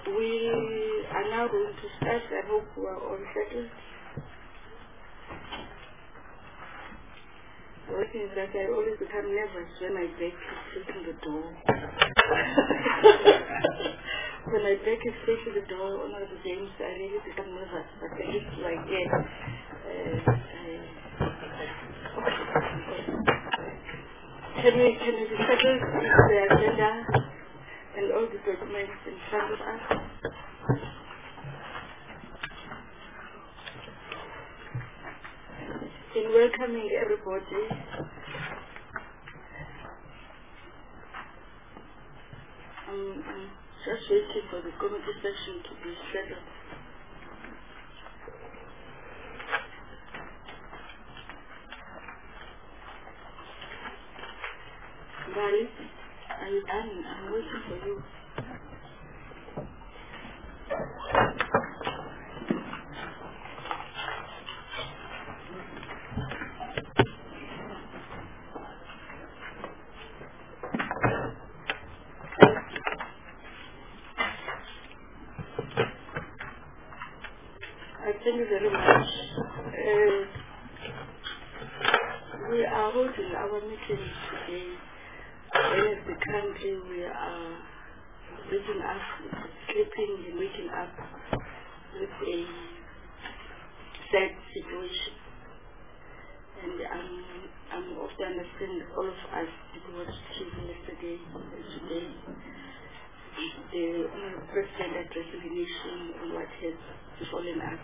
We are now going to start. I hope we are all settled. The one thing is that I always become nervous when my back is facing the door. When my back is facing the door on all the games, I really become nervous. But I just like, Can we be settled with the agenda and all the documents in front of us? In welcoming everybody, I'm just waiting for the committee section to be settled. Gary, are you done? I'm waiting for you. Thank you very much. We are holding our meeting today. As the country, we are waking up, sleeping and waking up with a sad situation. And I'm of the understanding all of us people watched TV yesterday and today. The Honorable President addressing the nation on what has befallen us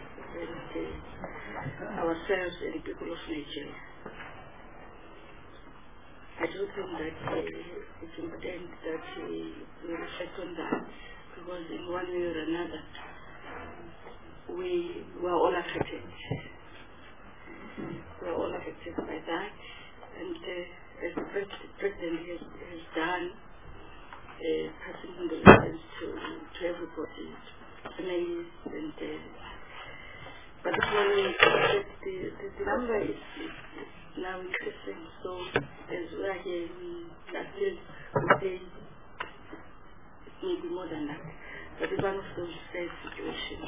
and ourselves and the people of Nigeria. I do think that it's important that we reflect on that, because in one way or another we were all affected. We are all affected by that, and as the President has done, passing on the lessons to everybody, families, and but this morning the number is now increasing. So as we are here, we are still saying it may be more than that. But it's one of those sad situations.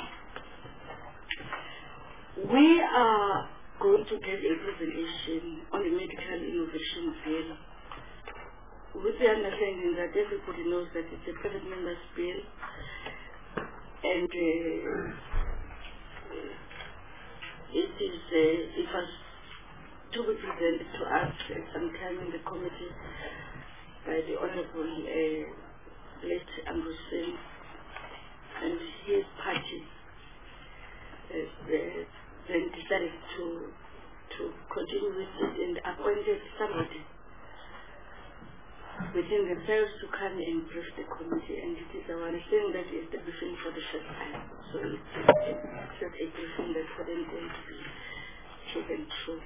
We are going to get a presentation on the medical innovation bill, with the understanding that everybody knows that it's a private member's bill, and it was to be presented to us sometime in the committee by the Honorable late Ambrosine and his party. Then decided to continue with it and appointed somebody within themselves to come and brief the committee, and it is our understanding that is the briefing for the first time. So it's just a briefing that couldn't going to be taken through.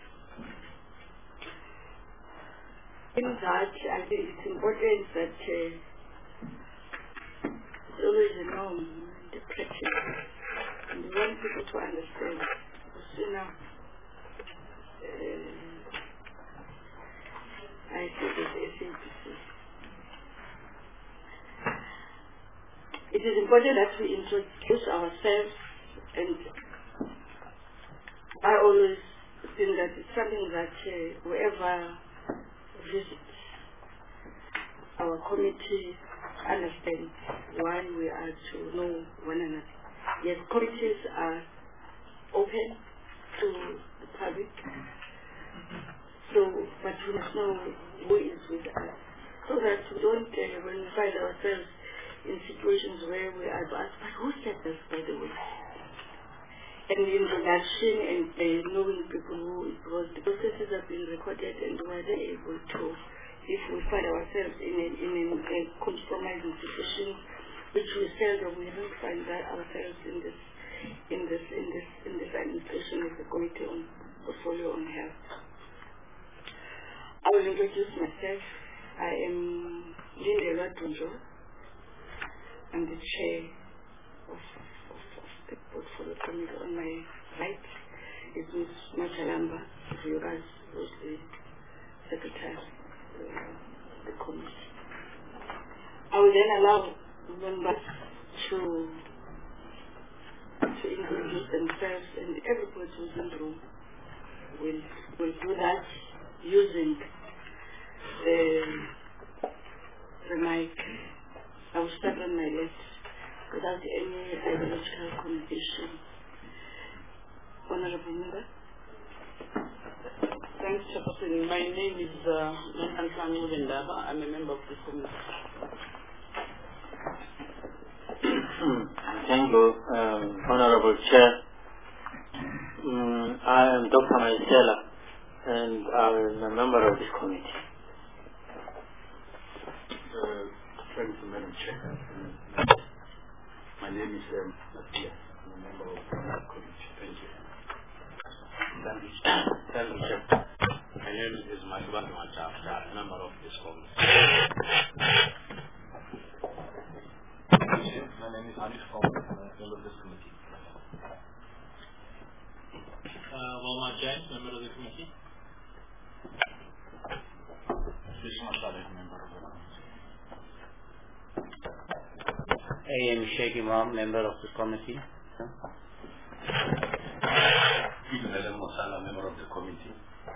In that, I think it's important that it's always a norm, the practice, and we want people to understand. So now, I think it's SAPC. It is important that we introduce ourselves, and I always think that it's something that whoever visits our committee understands why we are to know one another. Yes, committees are open to the public, so but we must know who is with us, so that we don't, when we find ourselves in situations where we are asked, but who said this, by the way? And the introduction and knowing people who it was, the processes have been recorded, and we are then able to, if we find ourselves in a compromising situation, which we seldom, we don't find that ourselves in this administration as a committee on portfolio on health. I will introduce myself. I am Linda Tunjo. I'm the chair of the portfolio committee. On my right is Ms. Machalamba, who was the secretary of the committee. I will then allow members to introduce themselves, and everybody who's in the room will do that using the mic. I will start on my left without any ideological connotation. Honorable Member. Thanks, Chairperson. My name is Nantan Mudendaba. I'm a member of this committee. Thank you, Honorable Chair. I am Dr. Maisela, and I'm a member of this committee. Thank you, Madam Chair. My name is Matthias. I'm a member of the committee. Thank you. Thank you, Chair. My name is Maiba Machafta, member of this committee. My name is Hanif Kaur, member of this committee. Walmart James, member of the committee. Krishna Saleh, member of the committee. A.M. Sheikh Imam, member of the committee. Ibn Adam Mosala, member of the committee.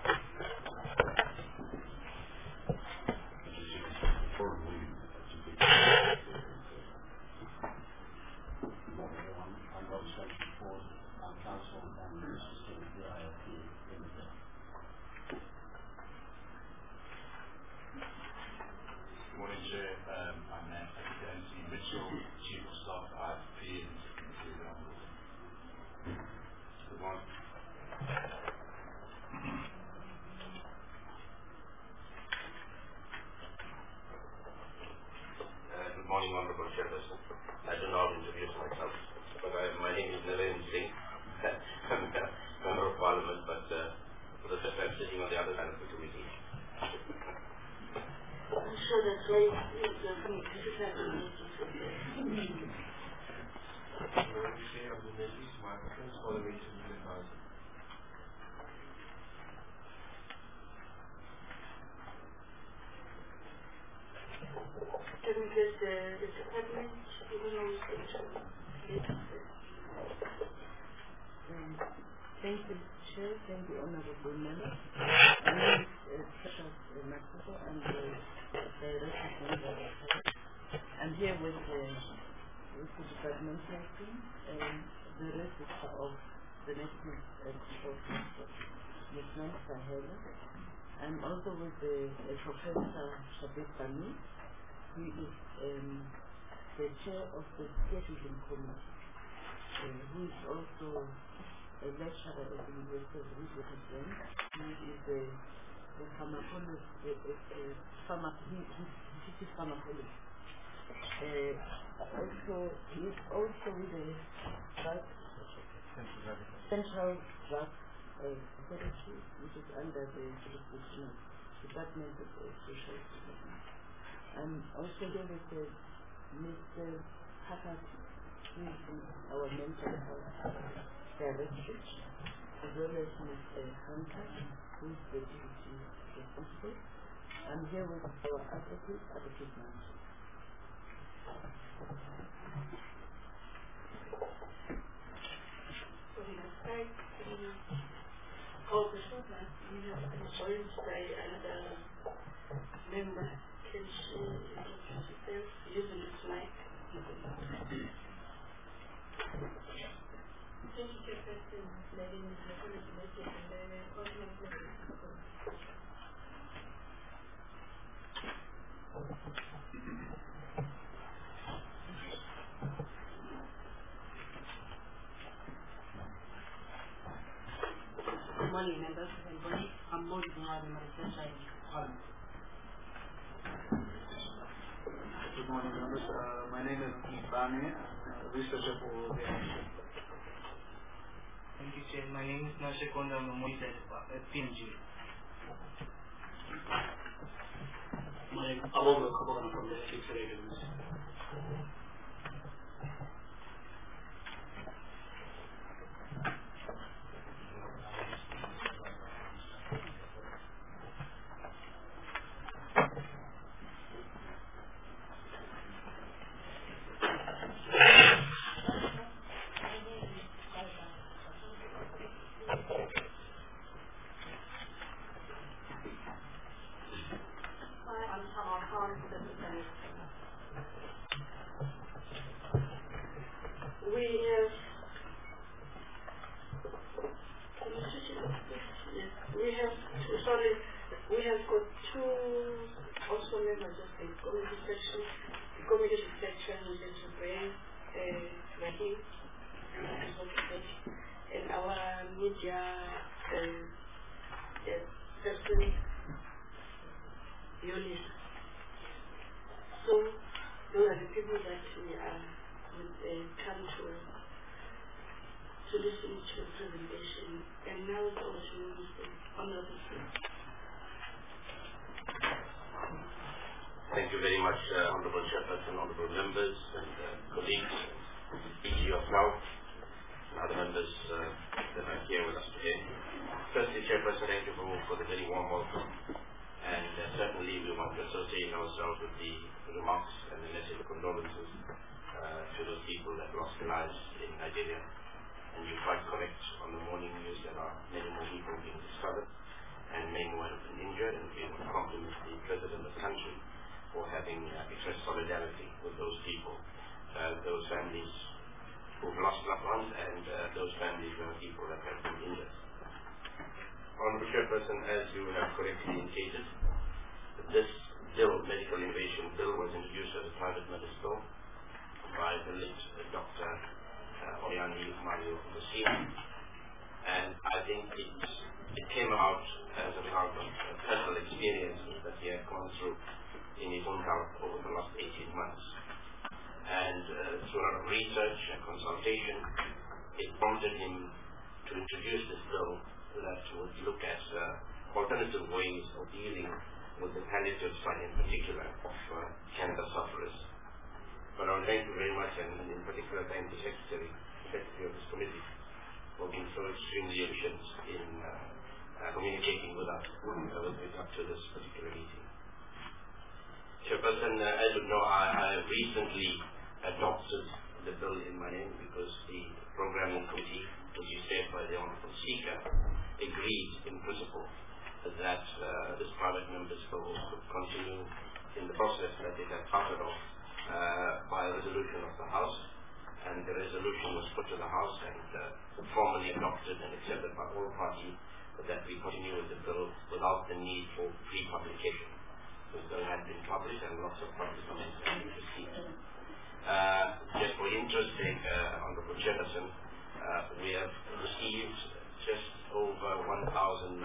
Honorable Chairperson. I do not introduce myself, but my name is Naren Singh. I'm a member of Parliament, but for the first time sitting on the other side of the committee. I'm sure that's why you're going to criticize the meeting. Can we get the department? Thank you, Chair. Thank you, Honorable Member. My name is Precious Makuko, and the Director General. I'm here with the departmental team and the Registrar of the National Consultant, Ms. Nancy Hela. I'm also with the Professor Shabir Bani, who is the chair of the scheduling committee, who is also a lecturer at the University of Witwatersrand. He is a pharmacologist, he teaches pharmacology. He is also with the Central Drug Authority, which is under the jurisdiction of Department of Social Development. I'm also here with Mr. Hakat, who is our mental health director, as well as Mr. Hunter, who is the deputy responsible. I'm here with our advocate manager. We have been joined by another member. Can she introduce herself using this mic? Thank you, Chairperson. My name is Lakona Gilesi, and I'm a alternate member of the committee. Good morning, members of the body. I'm Modi Buhari, my researcher in Parliament. Good morning, members. My name is Ibane. I'm a researcher for the Thank you, Chair. My name is Nashekonda. I'm a monitor at PNG. My name is Abonga Kabana from the Ethics Relations. community researcher, Mr. Brian Rahim, and our media person, Yolis. So those are the people that we are come to listen to the presentation. And now it's over to you, Mr. Honorable. Thank you very much, Honorable Chairperson, Honorable members, and colleagues, each of yourself, and other members that are here with us today. Firstly, Chairperson, thank you for the very warm welcome. And certainly we want to associate ourselves with the remarks and the message of condolences to those people that lost their lives in Nigeria. And you're quite correct on the morning news that are many more people being discovered and many more have been injured, and we want to compliment the President of the country for having expressed solidarity with those people, those families who've lost loved ones, and those families who are people that have been injured. Honorable Chairperson, as you have correctly indicated, this bill, Medical Innovation Bill, was introduced as a private medicine bill by the late Dr. Oyani Mario Musina, and I think it came out as a result of personal experiences that he had gone through in his own health over the last 18 months. And through a lot of research and consultation, it prompted him to introduce this bill that would look at alternative ways of dealing with the palliative side in particular of cancer sufferers. But I would thank you very much, and in particular thank the Secretary of this committee for being so extremely efficient in communicating with us with regard to this particular meeting. Chairperson, as you know, I recently adopted the bill in my name because the programming committee, which is chaired by the Honorable Speaker, agreed in principle that this private member's bill would continue in the process that it had started off by a resolution of the House, and the resolution was put to the House and formally adopted and accepted by all parties that we continue with the bill without the need for pre-publication. The bill had been published and lots of public comments have been received. Just for interest sake, Honorable Chairperson, we have received just over 1,900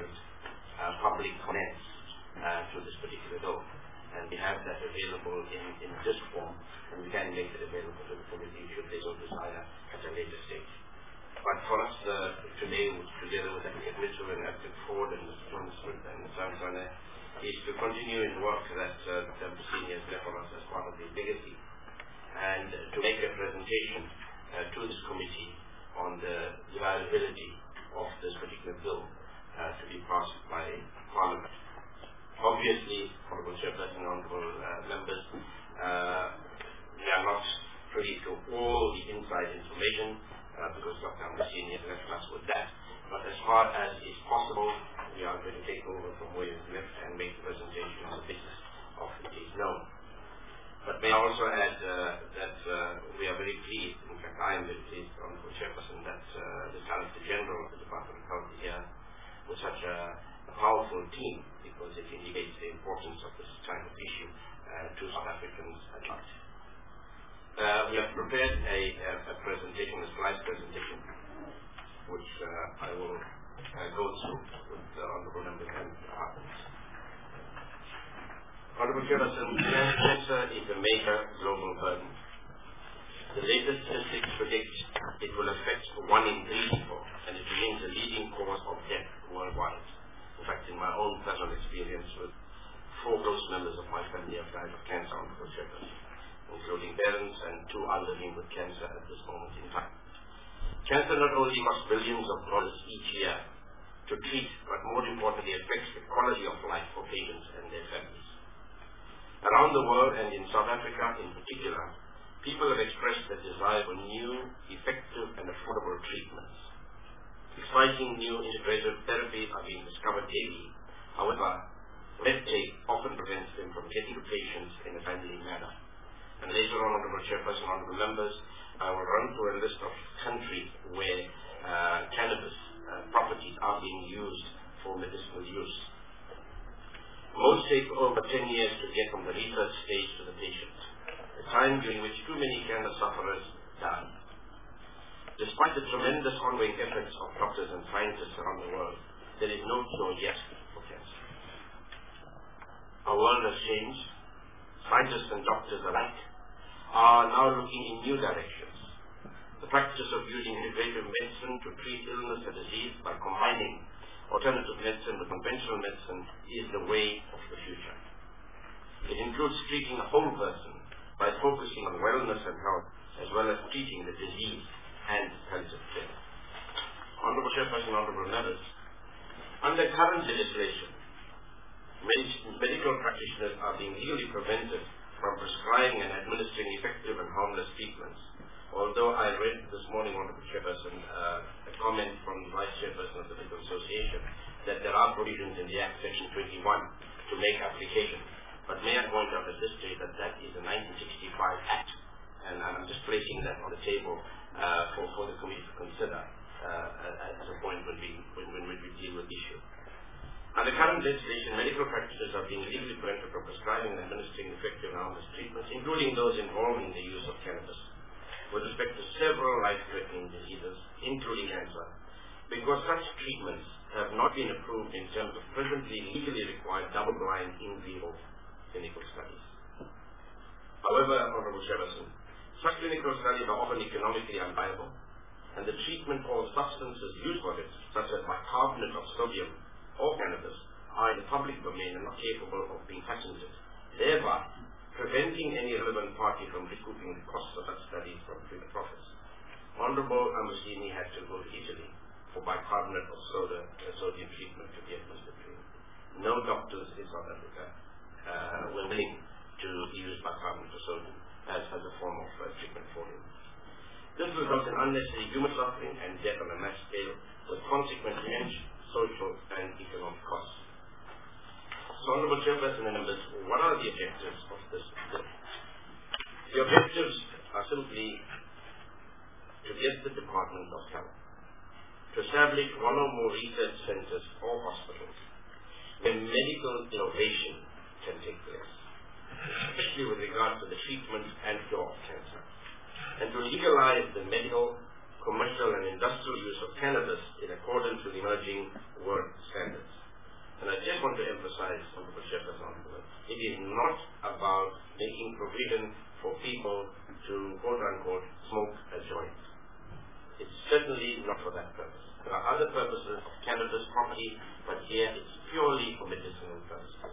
public comments to this particular bill. And we have that available in this form, and we can make it available to the committee should they so desire at a later stage. But for us today, together with Advocate Mitchell and Advocate Ford and Mr. John Smith and Mr. Sansana, is to continue in the work that Dr. Musini has left for us as part of his legacy, and to make a presentation to this committee on the desirability of this particular bill to be passed by Parliament. Obviously, Honorable Chairperson, Honorable members, we are not privy to all the inside information because Dr. Musini has left us with that. But as far as is possible, we are going to take over from where it's left and make the presentation on the basis of it is known. But may I also add that we are very pleased, in fact I am very pleased, Honorable Chairperson, that the Director General of the Department of Health is here with such a powerful team, because it indicates the importance of this kind of issue to South Africans at large. We have prepared a presentation, a slide presentation, which I will go through with the Honorable Members and departments. Honorable Chairperson, cancer is a major global burden. The latest statistics predict it will affect 1 in 3 people, and it remains the leading cause of death worldwide. In fact, in my own personal experience with 4 close members of my family have died of cancer, Honorable Chairperson, including parents and 2 elderly with cancer at this moment in time. Cancer not only costs billions of dollars each year to treat, but more importantly affects the quality of life for patients and their families. Around the world, and in South Africa in particular, people have expressed their desire for new, effective and affordable treatments. Exciting new integrative therapies are being discovered daily. However, red tape often prevents them from getting to patients in a timely manner. And later on, Honorable Chairperson, Honorable Members, I will run through a list of countries where cannabis properties are being used for medicinal use. Most take over 10 years to get from the research stage to the patient. time during which too many cancer sufferers die. Despite the tremendous ongoing efforts of doctors and scientists around the world, there is no cure yet for cancer. Our world has changed. Scientists and doctors alike are now looking in new directions. The practice of using integrative medicine to treat illness or disease by combining alternative medicine with conventional medicine is the way of the future. It includes treating the whole person by focusing on wellness and health, as well as treating the disease and palliative care. Honorable Chairperson, Honorable Members, under current legislation, medical practitioners are being legally prevented from prescribing and administering effective and harmless treatments. Although I read this morning, Honorable Chairperson, a comment from the Vice Chairperson of the Medical Association that there are provisions in the Act, Section 21, to make application. But may I point out at this stage that that is a 1965 Act, and I'm just placing that on the table for the committee to consider at a point when we deal with the issue. Under current legislation, medical practitioners are being legally prevented from prescribing and administering effective and harmless treatments, including those involving the use of cannabis, with respect to several life-threatening diseases, including cancer, because such treatments have not been approved in terms of presently legally required double-blind in vivo clinical studies. However, Honorable Chairperson, such clinical studies are often economically unviable, and the treatment or substances used for it, such as bicarbonate of sodium or cannabis, are in the public domain and not capable of being patented, thereby preventing any relevant party from recouping the costs of such studies from private profits. Honorable Amusini had to go to Italy for bicarbonate of sodium treatment to be administered to him. No doctors in South Africa were willing to use bicarbonate of sodium as a form of treatment for him. This results in unnecessary human suffering and death on a mass scale, with consequent huge social and economic costs. So, Honorable Chairperson and members, what are the objectives of this bill? The objectives are simply to get the Department of Health to establish one or more research centers or hospitals where medical innovation can take place, especially with regard to the treatment and cure of cancer, and to legalize the medical, commercial, and industrial use of cannabis in accordance with emerging world standards. And I just want to emphasize, Honorable Chairperson, it is not about making provision for people to, quote-unquote, smoke a joint. It's certainly not for that purpose. There are other purposes of cannabis property, but here it's purely for medicinal purposes.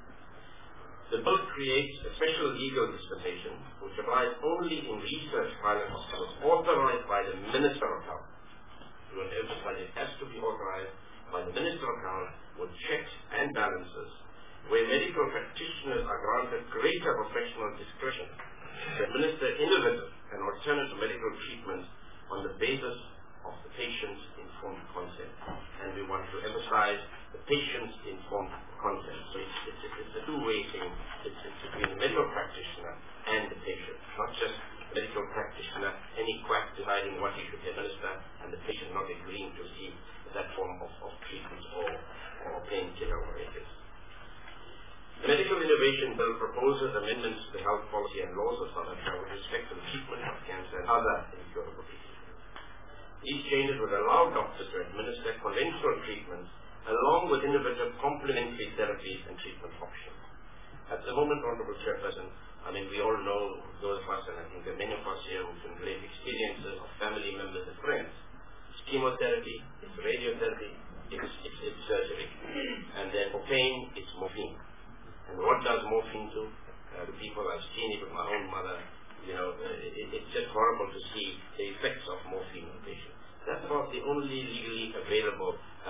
The bill creates a special legal dispensation which applies only in research pilot hospitals authorized by the Minister of Health. We want to emphasize it has to be authorized by the Minister of Health with checks and balances, where medical practitioners are granted greater professional discretion to administer innovative and alternative medical treatments on the basis of the patient's informed consent. And we want to emphasize the patient's informed consent. So it's a two-way thing. It's between the medical practitioner and the patient, not just the medical practitioner, any quack deciding what he should administer, and the patient not agreeing to receive that form of treatment or painkiller or whatever it is. The Medical Innovation Bill proposes amendments to the health policy and laws of South Africa with respect to the treatment of cancer and other incurable diseases. These changes would allow doctors to administer conventional treatments along with innovative complementary therapies and treatment options. At the moment, Honorable Chairperson, we all know, those of us, and I think there are many of us here who can relate experiences of family members and friends. It's chemotherapy, it's radiotherapy, it's surgery. And then for pain, it's morphine. And what does morphine do? The people, I've seen it with my own mother, it's just horrible to see the effects of morphine on patients. That's about the only legally available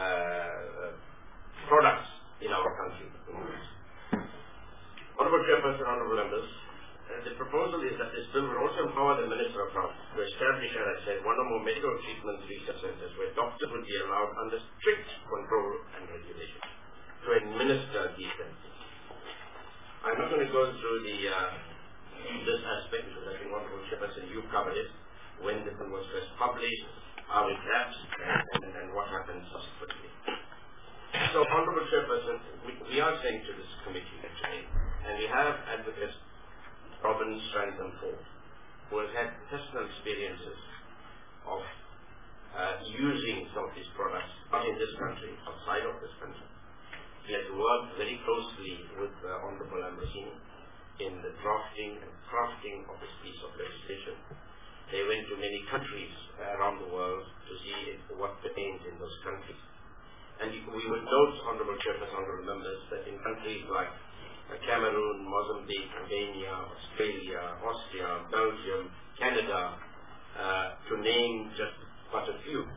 products in our country. Honorable Chairperson, Honorable Members, the proposal is that this bill will also empower the Minister of Health to establish, as I said, one or more medical treatment research centers where doctors would be allowed under strict control and regulation to administer these therapies. I'm not going to go through this aspect because I think, Honorable Chairperson, you covered it, when the bill was first published, how it lapsed, and what happened subsequently. So, Honorable Chairperson, we are saying to this committee today, and we have advocates Robin Strantham-Ford, who has had personal experiences of using some of these products, not in this country, outside of this country. He has worked very closely with Honorable Ambrosini in the drafting and crafting of this piece of legislation. They went to many countries around the world to see what pertains in those countries. And we would note, Honorable Chairperson, Honorable Members, that in countries like Cameroon, Mozambique, Albania, Australia, Austria, Belgium, Canada, to name just but a few,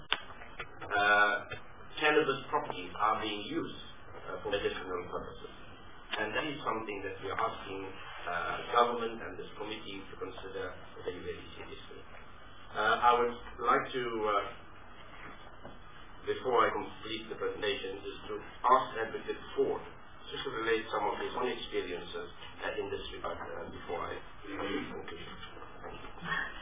cannabis properties are being used for medicinal purposes. And that is something that we are asking government and this committee to consider very, very seriously. I would like to, before I complete the presentation, is to ask Advocate Ford just to relate some of his own experiences in this regard before I conclude. Thank you.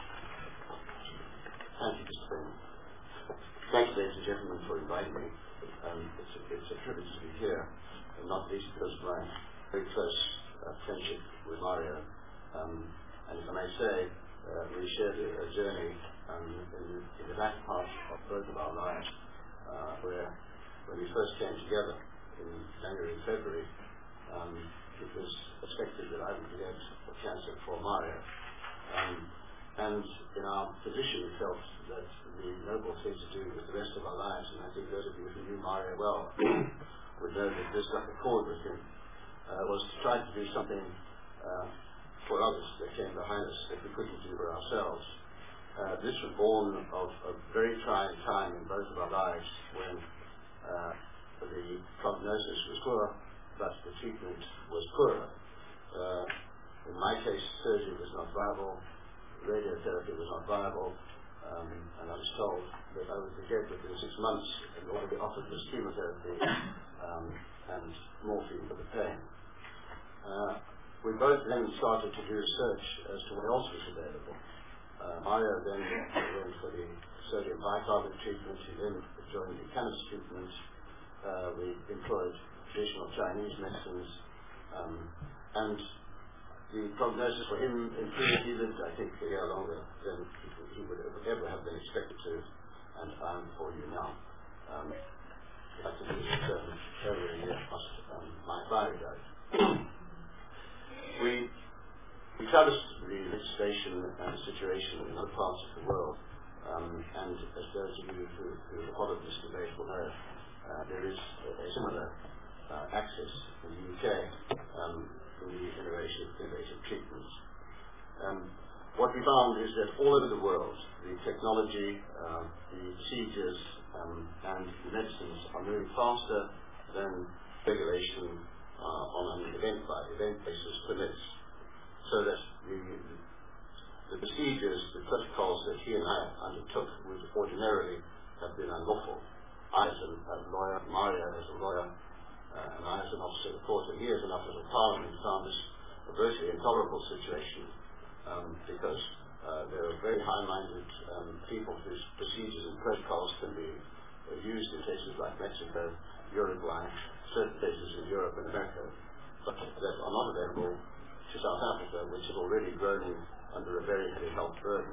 Thank you, Mr. Chairman. Thanks, ladies and gentlemen, for inviting me. It's a privilege to be here, and not least because of my very close friendship with Mario. And if I may say, we shared a journey in the back part of both of our lives, where when we first came together in January and February, it was expected that I would get cancer for Mario. And in our position, we felt that the noble thing to do with the rest of our lives, and I think those of you who knew Mario well would know that this struck a chord with him, was to try to do something for others that came behind us that we couldn't do for ourselves. This was born of a very trying time in both of our lives when the prognosis was poor, but the treatment was poorer. In my case, surgery was not viable, radiotherapy was not viable, and I was told that I would be dead within 6 months, and all we offered was chemotherapy and morphine for the pain. We both then started to do research as to what else was available. Mario then went for the sodium bicarbonate treatment. He then joined the cannabis treatment. We employed traditional Chinese medicines, and the prognosis for him improved. He lived, I think, a year longer than he would ever have been expected to, and I'm for you now. I think it was over a year past my father died. We traversed the legislation and the situation in other parts of the world, and as those of you who followed this debate will know, there is a similar access in the UK in the innovative treatments. What we found is that all over the world, the technology, the procedures, and the medicines are moving faster than regulation on an event-by-event basis permits, so that the procedures, the protocols that he and I undertook would ordinarily have been unlawful. I as a lawyer, Mario as a lawyer, and I as an officer of the court, and he as an officer of Parliament, found this a virtually intolerable situation because there are very high-minded people whose procedures and protocols can be used in places like Mexico, Uruguay, certain places in Europe and America, but that are not available to South Africa, which is already groaning under a very heavy health burden.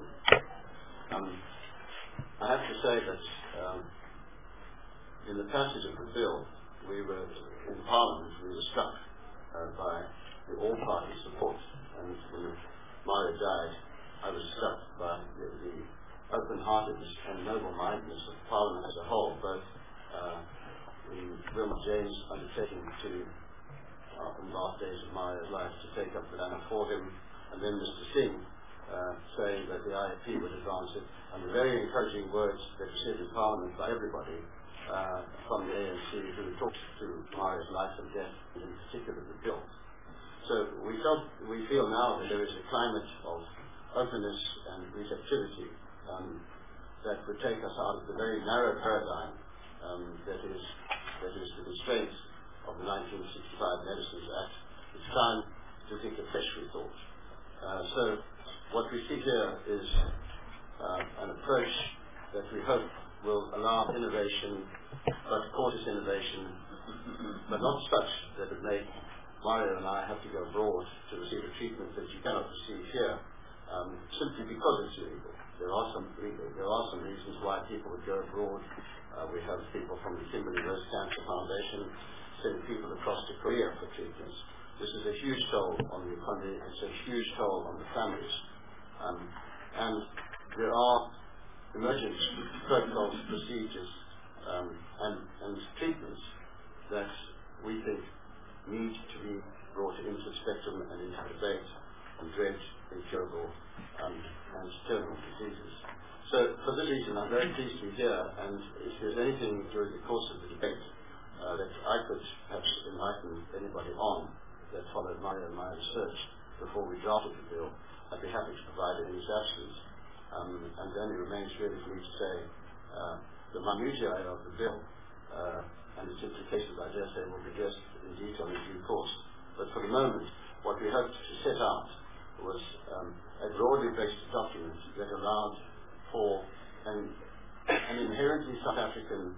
I have to say that in the passage of the bill, we were in Parliament, we were struck by the all-party support, and when Mario died, I was struck by the open-heartedness and noble-mindedness of Parliament as a whole, both Wilmot James undertaking to, in the last days of Mario's life, to take up the banner for him, and then Mr. Singh saying that the IFP would advance it, and the very encouraging words that were said in Parliament by everybody from the ANC who talked to Mario's life and death, and in particular the bill. So we feel now that there is a climate of openness and receptivity that would take us out of the very narrow paradigm that is the constraints of the 1965 Medicines Act. It's time to think of fresh rethought. So what we see here is an approach that we hope will allow innovation, but cautious innovation, but not such that it make Mario and I have to go abroad to receive a treatment that you cannot receive here, simply because it's illegal. There are some reasons why people would go abroad. We have people from the Kimberley Breast Cancer Foundation sending people across to Korea for treatments. This is a huge toll on the economy. It's a huge toll on the families. And there are emergent protocols, procedures, and treatments that we think need to be brought into the spectrum and into debate and dread incurable and terminal diseases. So for this reason, I'm very pleased to be here, and if there's anything during the course of the debate that I could perhaps enlighten anybody on that followed my research before we drafted the bill, I'd be happy to provide it in his absence. And then it remains really for me to say the minutiae of the bill and its implications, I dare say, will be addressed in detail in due course. But for the moment, what we hoped to set out was a broadly based document that allowed for an inherently South African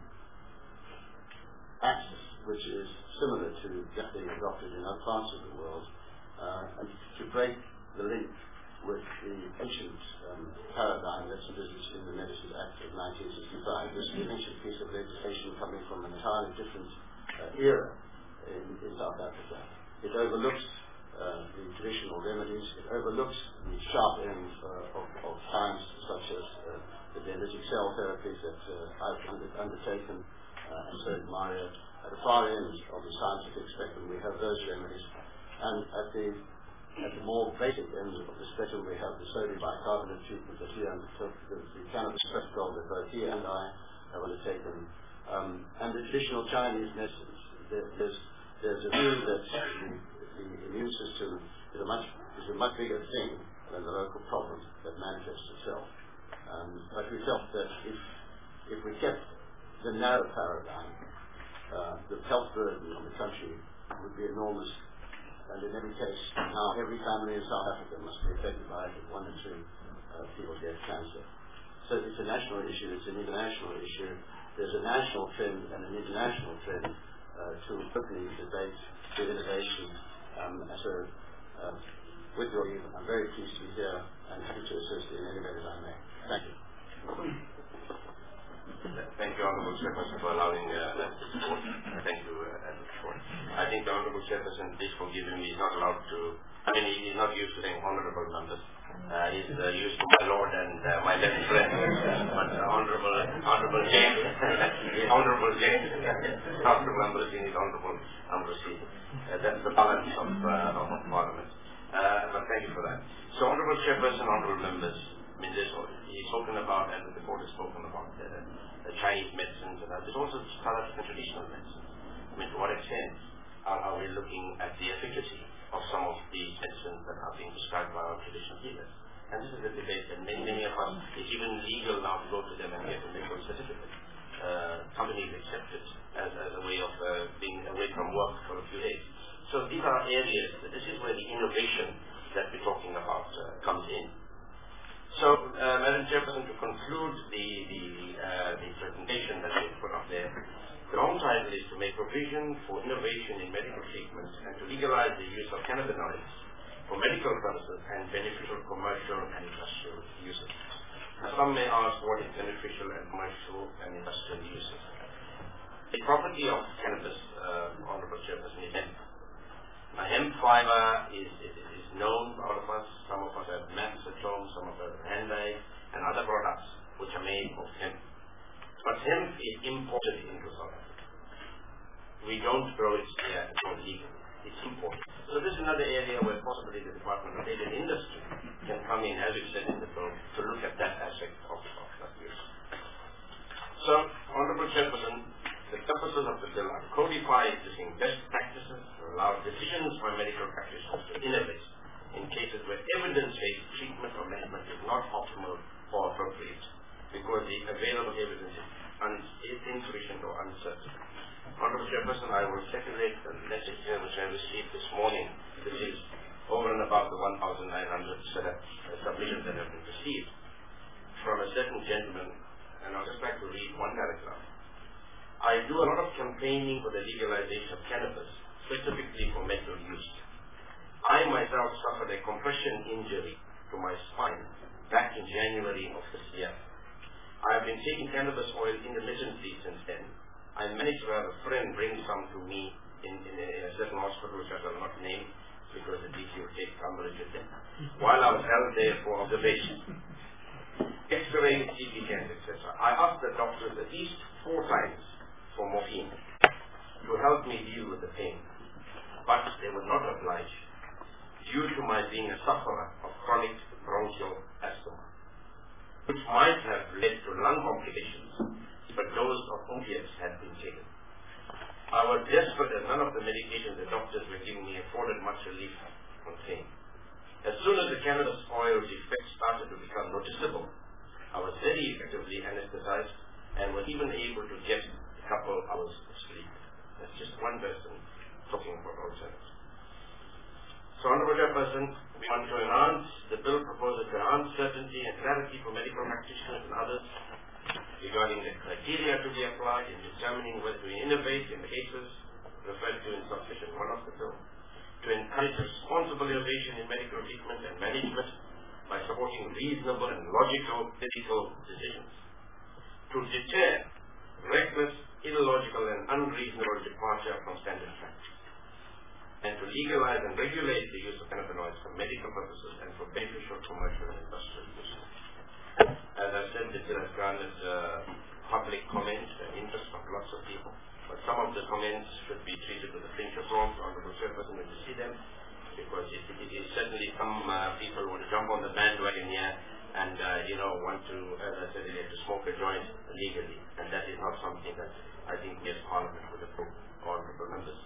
access, which is similar to that being adopted in other parts of the world, and to break the link with the ancient paradigm that's envisaged in the Medicines Act of 1965. This is an ancient piece of legislation coming from an entirely different era in South Africa. It overlooks the traditional remedies. It overlooks the sharp ends of science, such as the dendritic cell therapies that I've undertaken, and so did Mario. At the far end of the scientific spectrum, we have those remedies, and at the more basic end of the spectrum, we have the sodium bicarbonate treatment that he undertook, the cannabis protocol that both he and I have undertaken, and the traditional Chinese medicines. There's a view that the immune system is a much bigger thing than the local problem that manifests itself. But we felt that if we kept the narrow paradigm, the health burden on the country would be enormous. And in every case, now every family in South Africa must be affected by it. 1 in 2 people get cancer. So it's a national issue, it's an international issue. There's a national trend and an international trend to open these debates to innovation. So with your leave, I'm very pleased to be here and happy to assist in any way that I may. Thank you. Thank you, Honourable Chairperson, for allowing that support. Thank you, Edward Short. I think the Honourable Chairperson, please forgive him, he's not allowed to, he's not used to saying honourable members. He's used to my lord and my best friend, but Honourable James, Honourable James, after members in his honourable seat. That's the balance of Parliament. But thank you for that. So, Honourable Chairperson, Honourable members, he's spoken about, and the board has spoken about the Chinese medicines, and there's also South African traditional medicine. To what extent are we looking at the efficacy of some of these medicines that are being prescribed by our traditional healers? And this is a debate that many of us, it's even legal now to go to them and get a medical certificate. Companies accept it as a way of being away from work for a few days. So these are areas, this is where the innovation that we're talking about comes in. So, Madam Chairperson, to conclude the presentation that we put up there, the long title is to make provision for innovation in medical treatments and to legalize the use of cannabinoids for medical purposes and beneficial commercial and industrial uses. Now, some may ask what is beneficial and commercial and industrial uses. The property of cannabis, Honourable Chairperson, is hemp. Now, hemp fiber is known to all of us. Some of us have mats at home, some of us have handbags and other products which are made of hemp. But hemp is imported into South Africa. We don't grow it here, it's not legal. It's imported. So this is another area where possibly the Department of Trade and Industry can come in, as we said in the bill, to look at that aspect of that use. So, Honourable Chairperson, the purposes of the bill are to codify existing best practices, to allow decisions by medical practitioners to innovate in cases where evidence-based treatment or management is not optimal or appropriate, because the available evidence is insufficient or uncertain. Honourable Chairperson, I will circulate the message here which I received this morning. This is over and above the 1,900 submissions that have been received from a certain gentleman, and I'll just like to read one paragraph. I do a lot of campaigning for the legalization of cannabis specifically for medical use. I myself suffered a compression injury to my spine back in January of this year. I have been taking cannabis oil intermittently since then. I managed to have a friend bring some to me in a certain hospital which I shall not name because at least you will take umbrage with them, while I was held there for observation. X-ray, CT scans, etc. I asked the doctors at least 4 times for morphine to help me deal with the pain, but they would not oblige due to my being a sufferer of chronic bronchial asthma, which might have led to lung complications if a dose of opiates had been taken. I was desperate as none of the medications the doctors were giving me afforded much relief from pain. As soon as the cannabis oil's effects started to become noticeable, I was very effectively anesthetized and was even able to get a couple hours of sleep. That's just one person talking about alternatives. So, Honorable Chairperson, we want to enhance the bill proposal to enhance certainty and clarity for medical practitioners and others regarding the criteria to be applied in determining whether to innovate in the cases referred to in subsection 1 of the bill, to encourage responsible innovation in medical treatment and management by supporting reasonable and logical medical decisions, to deter reckless, illogical and unreasonable departure from standard practice, and to legalize and regulate the use of cannabinoids for medical purposes and for beneficial commercial and industrial use. As I said, this has garnered public comment and interest from lots of people, but some of the comments should be treated with a pinch of salt, Honorable Chairperson, when you see them, because it is certainly some people want to jump on the bandwagon here and, want to, as I said earlier, to smoke a joint legally, and that is not something that I think we as Parliament would approve. Honorable members,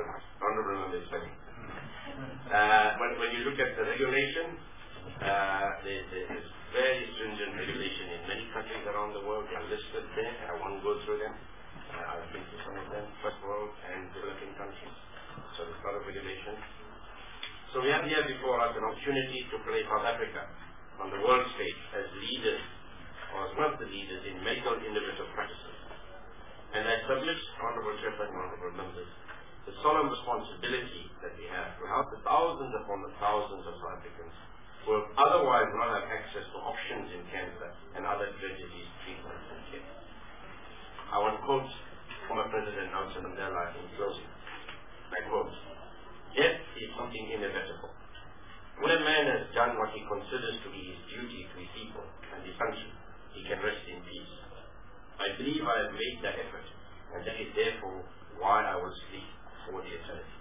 when you look at the regulation, there is very stringent regulation in many countries around the world. They are listed there. I won't go through them. I've been to some of them, first world and developing countries. So there's a lot of regulation. So we have here before us an opportunity to place South Africa on the world stage as leaders, or as one of the leaders in medical innovative practices. And I submit, Honorable Chairperson, Honorable members, the solemn responsibility that we have to help the thousands upon the thousands of South Africans who will otherwise not have access to options in cancer and other disease treatments and care. I want to quote former President Nelson Mandela in closing. I quote, "Death is something inevitable. When a man has done what he considers to be his duty to his people and his country, he can rest in peace. I believe I have made that effort, and that is therefore why I will sleep for the eternity."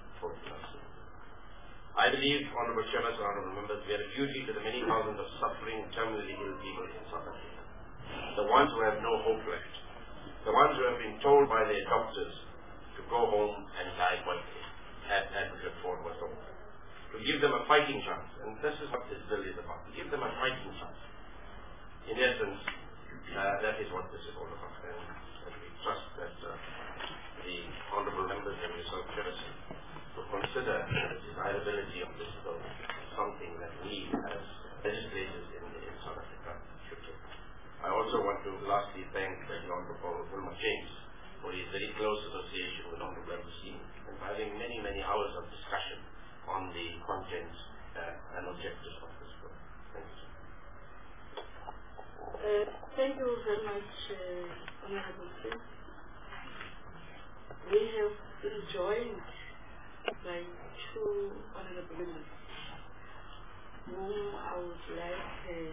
I believe, Honorable Chairman and Honorable Members, we have a duty to the many thousands of suffering, terminally ill people in South Africa. The ones who have no hope left. The ones who have been told by their doctors to go home and die quietly, as Advocate Ford was told. To give them a fighting chance. And this is what this bill is about. To give them a fighting chance. In essence, that is what this is all about. And we trust that the Honorable Members and yourself, Chairperson, to consider the desirability of this bill something that we as legislators in South Africa should do. I also want to lastly thank the Honorable Wilma James for his very close association with Honorable Abusini and for having many, many hours of discussion on the contents and objectives of this bill. Thank you. Thank you very much, Honorable Chair. We have been joined by 2 honorable members whom I would like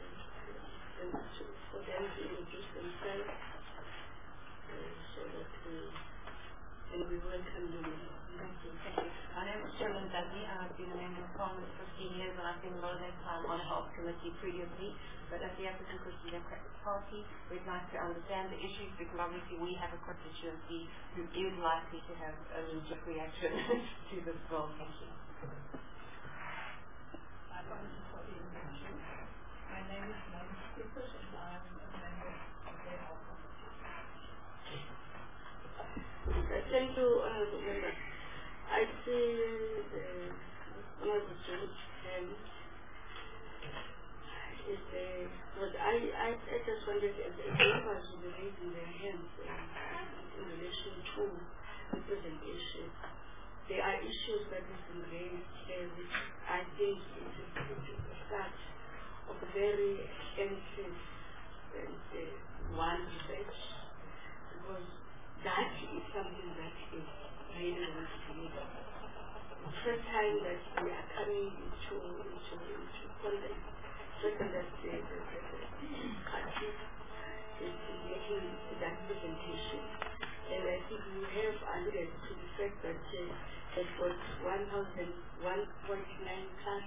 for them to introduce themselves so that and we welcome them. Thank you. My name is Sherman Dudley. I've been a member of Parliament for 15 years and I've been a lot of that time on a health committee previously. But as the African Christian Democratic Party, we'd like to understand the issues because obviously we have a constituency who is likely to have a knee-jerk reaction to this bill. Thank you. My name is Nancy Stevens and I'm a member of the Health Committee. Thank you, Honorable Member. I see the Honorable James but I just wondered if the members will be raising their hands in relation to the presentation there are issues that have been raised which I think it is the start of a very extensive one research, because that is something that is really going to be the first time that we are coming into contact. Second, that the country is making that presentation. And I think we have alluded to the fact that it was 1,001.9 plus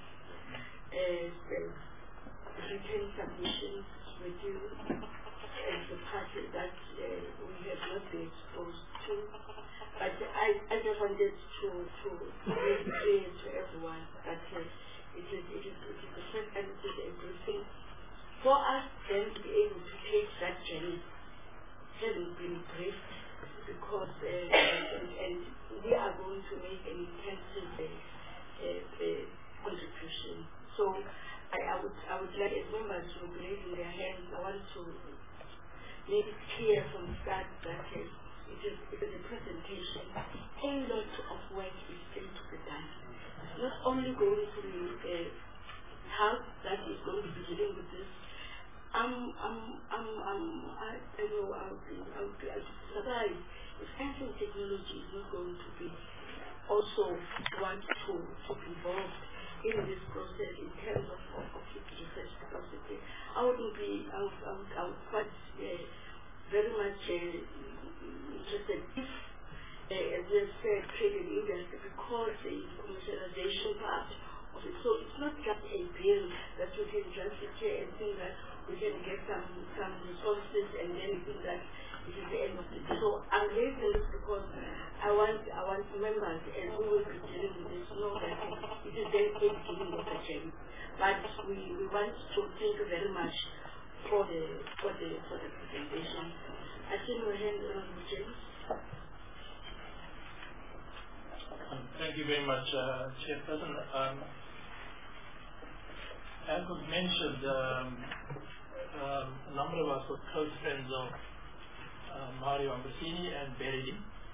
written submissions with you as the party that we have not been exposed to. But I just wanted to make it clear to everyone that it is the first time it is a briefing for us then to be able to take that journey, having been briefed, because and we are going to make an intensive contribution. So I would like, as members who will be raising their hands, I want to make it clear from the start that it is a presentation. A lot of work is still to be done. It's not only going to be health that is going to be dealing with this. I know I'll be surprised if science and technology is not going to be also want to be involved in this process in terms of its research capacity. I would quite very much interested if, as we have said, trade and industry, because the commercialization part of it. So it's not just a bill that we can just sit here and think that we can get some resources and then think that it is the end of the day. So I'm raising this because I want members, and we will be dealing with this, know that it is the beginning of the journey. But we want to thank you very much for the presentation. I see your hand on James. Thank you very much, Chairperson. As was mentioned, a number of us were close friends of Mario Ambrosini and Beredi.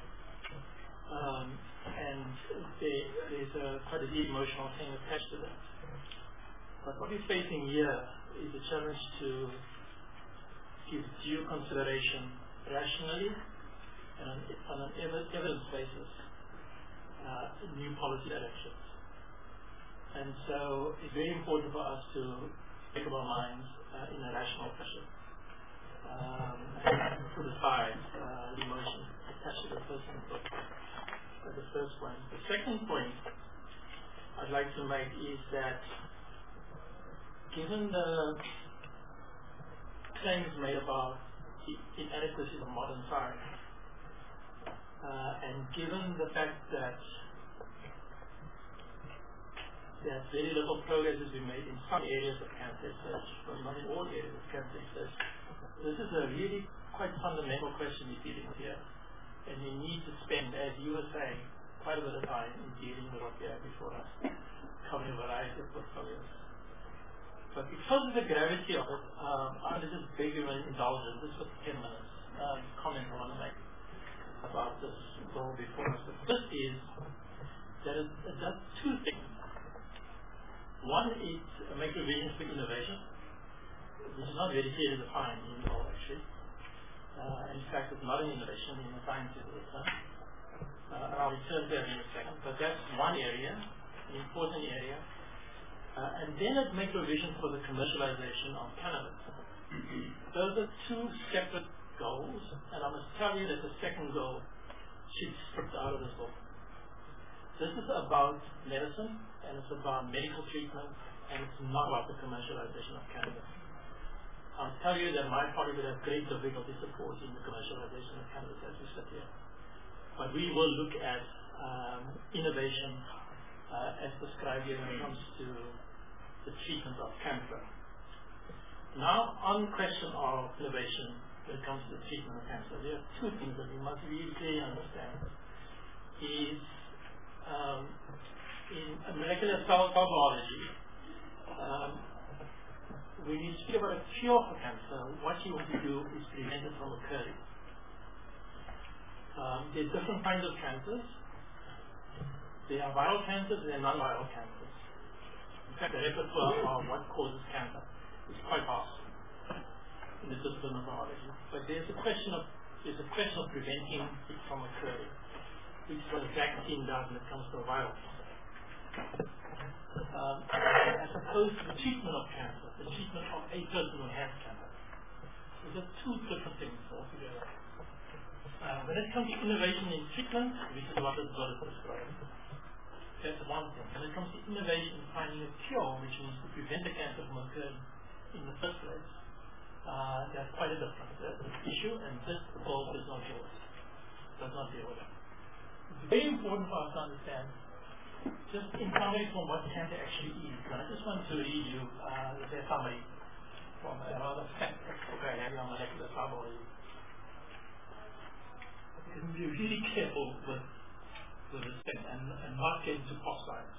And there's quite a deep emotional thing attached to that. But what we're facing here is a challenge to give due consideration rationally and on an evidence basis new policy directions. And so it's very important for us to think of our minds in a rational fashion and put aside the emotion attached to the person. That's the first point. The second point I'd like to make is that given the claims made about the inadequacy of modern science, and given the fact that very little progress has been made in some areas of cancer research, but not in all areas of cancer research, this is a really quite fundamental question we're dealing with here. And we need to spend, as you were saying, quite a bit of time in dealing with what we have before us, covering a variety of portfolios. But because of the gravity of it, I'm just beg your indulgence. This was 10 minutes comment I want to make about this goal before us. But this is that it does two things. One is make provisions for innovation, which is not very clearly defined in the law actually. In fact, it's not an innovation in the scientific term. I'll return to that in a second. But that's one area, an important area. And then it makes provision for the commercialization of cannabis. Those are two separate goals, and I must tell you that the second goal should be stripped out of this law. This is about medicine, and it's about medical treatment, and it's not about the commercialization of cannabis. I'll tell you that my party would have great difficulty supporting the commercialization of cannabis as we sit here. But we will look at innovation as prescribed here when it comes to the treatment of cancer. Now, on the question of innovation when it comes to the treatment of cancer, there are two things that we must really clearly understand. Is in molecular cell biology, when you speak about a cure for cancer, what you want to do is prevent it from occurring. There are different kinds of cancers. There are viral cancers and there are non-viral cancers. In fact, the repertoire of what causes cancer is quite vast in the discipline of biology. But there's a question of preventing it from occurring, which is what a vaccine does when it comes to a viral cancer. As opposed to the treatment of cancer, the treatment of a person who has cancer. Those are two different things altogether. When it comes to innovation in treatment, which is what this bird is describing, that's one thing. When it comes to innovation in finding a cure, which means to prevent the cancer from occurring in the first place, that's quite a different issue, and this bill does not deal with it. Does not deal with it. It's very important for us to understand, just in summary from what cancer actually is. And I just want to read you a summary from a rather fat textbook I have on molecular biology. You can be really careful with this thing and not get into pop science.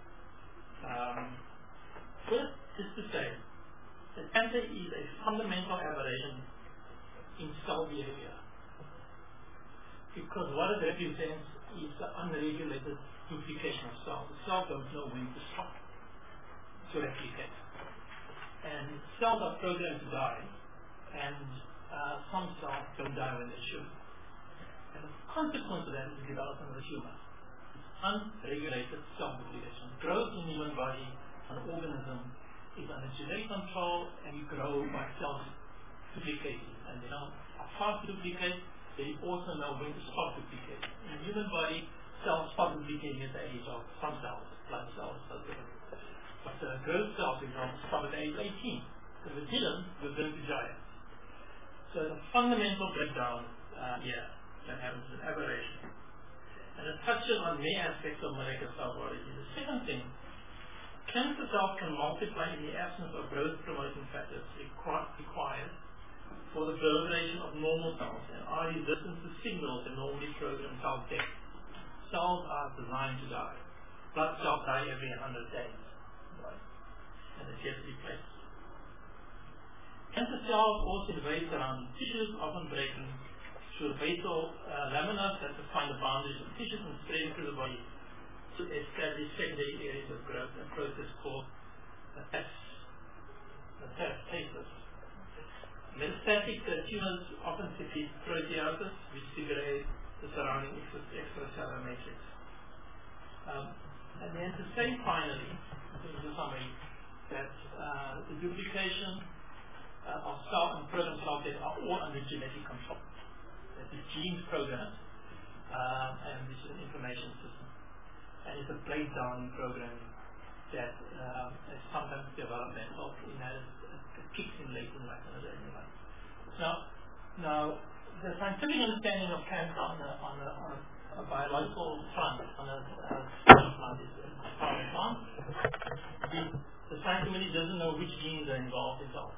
First is to say that cancer is a fundamental aberration in cell behavior, because what it represents is the unregulated duplication of cells. The cells don't know when to stop to replicate. And cells are programmed to die, and some cells don't die when they should. And the consequence of that is the development of a tumor. Unregulated cell duplication. Growth in the human body, an organism, is under genetic control, and you grow by cells duplicating. And they know how fast to duplicate, they also know when to stop duplicating. In the human body, cells stop duplicating at the age of some cells, blood cells, but growth cells, for example, stop at the age of 18. If it didn't, we're going to die. So the fundamental breakdown here that happens is an aberration. And it touches on many aspects of molecular cell biology. The second thing, cancer cells can multiply in the absence of growth-promoting factors required for the proliferation of normal cells and are resistant to signals that normally program cell death. Cells are designed to die. Blood cells die every 100 days. Right? And it's yet to be placed. Cancer cells also invade surrounding tissues, often breaking through the basal lamina that define the boundaries of tissues and spreading through the body to establish secondary areas of growth, a process called metastasis. Metastatic tumors often secrete proteases, which degrade the surrounding extracellular matrix. And then to say finally, in the summary, that the duplication of cell and program cell death are all under genetic control. That the genes programmed, and this is an information system. And it's a breakdown in programming that is sometimes developmental, in that it kicks in late in life and early in life. Now, the scientific understanding of cancer on a biological front, on a front is far advanced. The science community doesn't know which genes are involved in the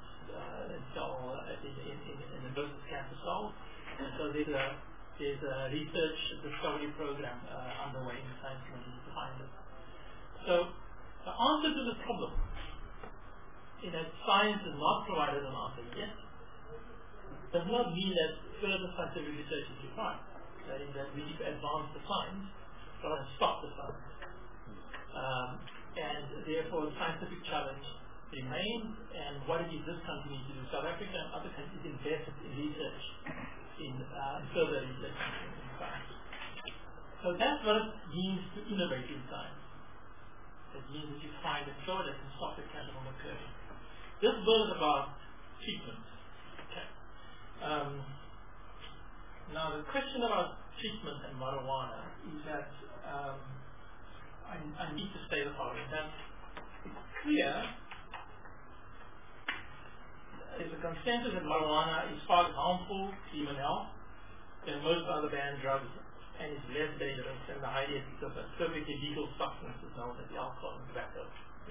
birth of cancer cells. And so there's a research discovery program underway in the science community to find it. So the answer to this problem, in that science has not provided an answer yet, does not mean that further scientific research is required. That is, that we need to advance the science rather than stop the science. And therefore the scientific challenge remains, and what it is this country needs to do. South Africa and other countries invest in research, in further research in science. So that's what it means to innovate in science. It means that you find a cure that can stop the cancer from occurring. This bill is about treatment. Okay. Now the question about treatment and marijuana is that I need to say the following, that it's clear there's a consensus that marijuana is far less harmful to human health than most other banned drugs, and is less dangerous than the highly addictive but perfectly legal substances known as alcohol and tobacco.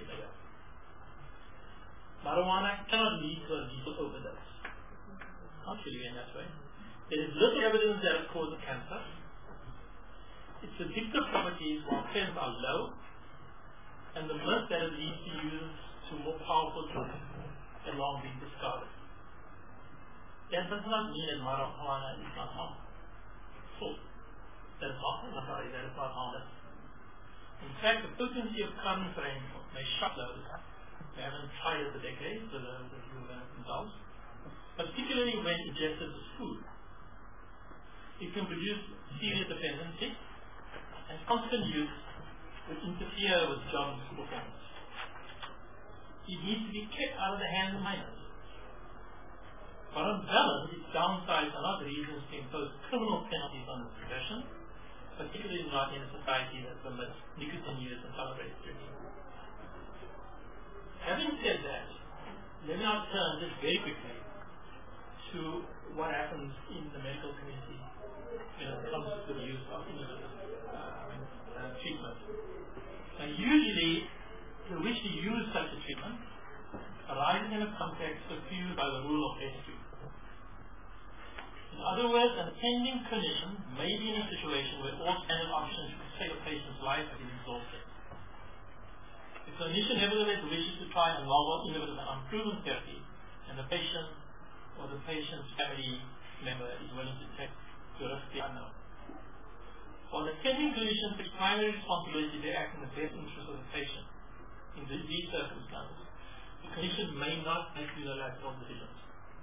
Marijuana cannot lead to a lethal overdose. Not really in that way. There is little evidence that it causes cancer. Its addictive properties, while present, are low, and the myth that it leads to use to more powerful drugs has long been discarded. That does not mean that marijuana is not harmful. That is harmful, that is not harmless. In fact, the potency of current rainfall may shock those who haven't tried it for decades, so those of you who have indulged, particularly when ingested as food. It can produce serious dependency, and constant use will interfere with job and school performance. It needs to be kept out of the hands of minors. But on balance, its downsides are not reasons to impose criminal penalties on this profession, particularly not in a society that permits nicotine use and tolerates drinking. Having said that, let me now turn just very quickly to what happens in the medical community when it comes to the use of innovative treatment. Now, usually, the wish to use such a treatment arises in a context diffused by the rule of rescue. In other words, an attending clinician may be in a situation where all standard options to save a patient's life have been exhausted. The clinician nevertheless wishes to try a novel, innovative, and unproven therapy, and the patient or the patient's family member is willing to take the risk the unknown. While the attending clinician takes primary responsibility to act in the best interest of the patient, in these circumstances, the clinician may not make unilateral decisions.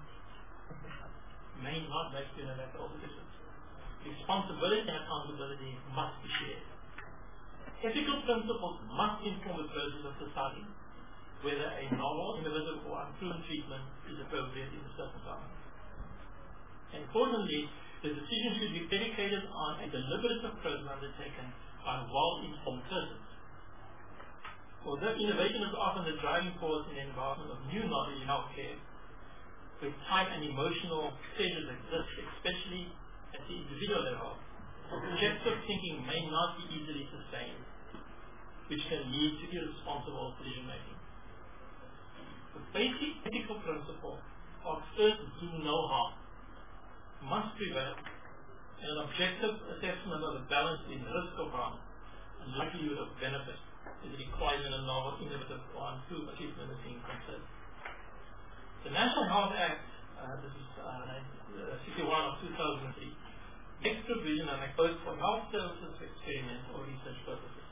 Responsibility and accountability must be shared. Ethical principles must inform the process of deciding whether a novel, innovative, or unproven treatment is appropriate in the circumstances. Importantly, the decision should be predicated on a deliberate approach undertaken by well-informed persons. Although innovation is often the driving force in the involvement of new knowledge in healthcare, where time and emotional pressures exist, especially at the individual level, objective thinking may not be easily sustained, which can lead to irresponsible decision-making. The basic ethical principle of first do no harm must prevail, and an objective assessment of the balance between risk of harm and likelihood of benefit is required in a novel, innovative, or unproven treatment is being considered. The National Health Act, this is 61 of 2003, makes provision, and I quote, for health services for experiment or research purposes.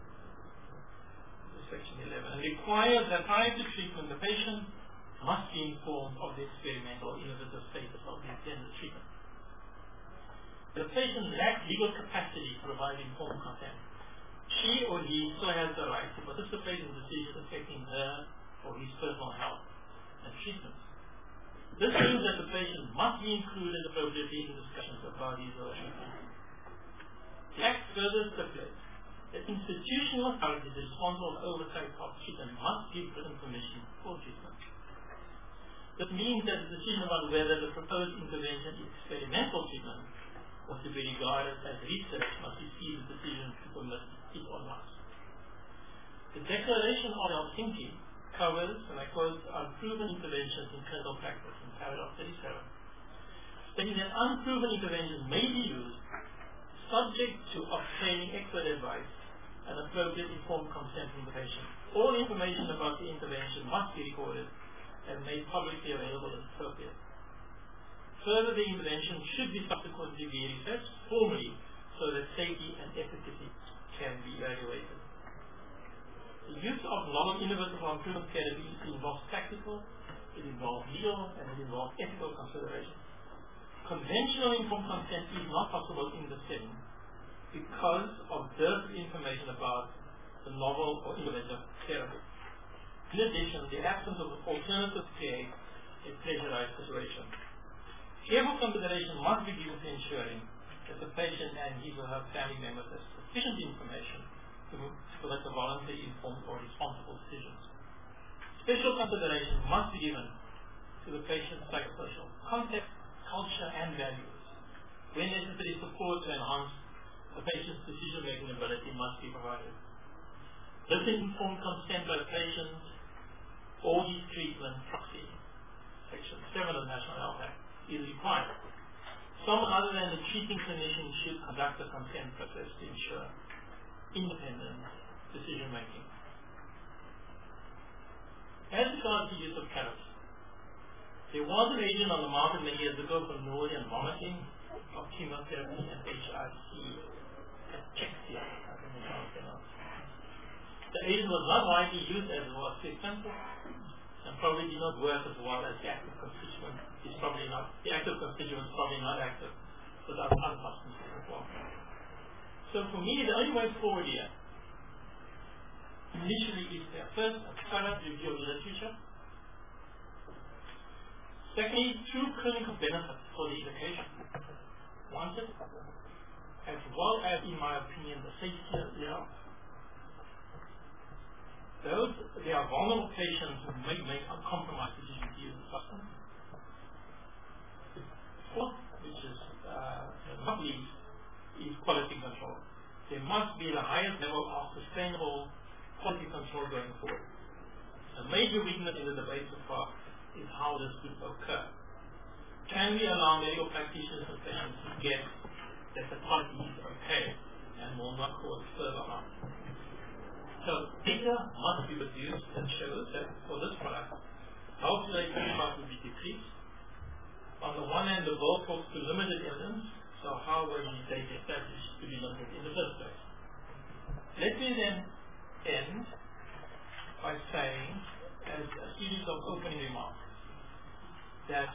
Section 11, and requires that prior to treatment, the patient must be informed of the experimental or innovative status of the intended treatment. The patient lacks legal capacity to provide informed consent. She or he still has the right to participate in decisions affecting her or his personal health and treatment. This means that the patient must be included appropriately in discussions about his or her treatment. The Act further stipulates that institutional authorities responsible for oversight of treatment must give written permission for treatment. This means that the decision about whether the proposed intervention is experimental treatment or to be regarded as research must receive the decision to permit it or not. The Declaration of Helsinki covers, and I quote, unproven interventions in clinical practice in paragraph 37, stating that unproven interventions may be used subject to obtaining expert advice and appropriate informed consent from the patient. All information about the intervention must be recorded and made publicly available as appropriate. Further, the intervention should be subsequently be researched formally so that safety and efficacy can be evaluated. The use of novel, innovative, or unproven therapies involves tactical, it involves legal, and it involves ethical considerations. Conventional informed consent is not possible in this setting because of dearth of information about the novel or innovative therapy. In addition, the absence of alternative creates a pressurized situation. Careful consideration must be given to ensuring that the patient and his or her family members have sufficient information to make a voluntary, informed, or responsible decisions. Special consideration must be given to the patient's psychosocial context, culture, and values. When necessary, support to enhance the patient's decision-making ability must be provided. Written informed consent by the patient or his treatment proxy, Section 7 of the National Health Act, is required. Someone other than the treating clinician should conduct the consent process to ensure independent decision-making. As regards the use of cannabis, there was an agent on the market many years ago for nausea and vomiting, of chemotherapy and HIV, cachexia, I think it's how it's pronounced. The agent was not widely used as it was too expensive, and probably did not work as well as the active constituent is probably not, the active constituent is probably not active without other substances as well. So for me, the only way forward here, initially is there first a thorough review of literature. Secondly, true clinical benefit for the indication. Wanted, as well as, in my opinion, the safety thereof. There are vulnerable patients who may make uncompromised decisions to use the substance. Fourth, which is not least, is quality control. There must be the highest level of sustainable quality control going forward. A major weakness in the debate so far is how this could occur. Can we allow medical practitioners and patients to get that the quality is okay and will not cause further harm? So data must be produced that shows that for this product, health related costs will be decreased. On the one hand, the world talks to limited evidence, so how were these data established to be limited in the first place? Let me then end by saying, as a series of opening remarks, that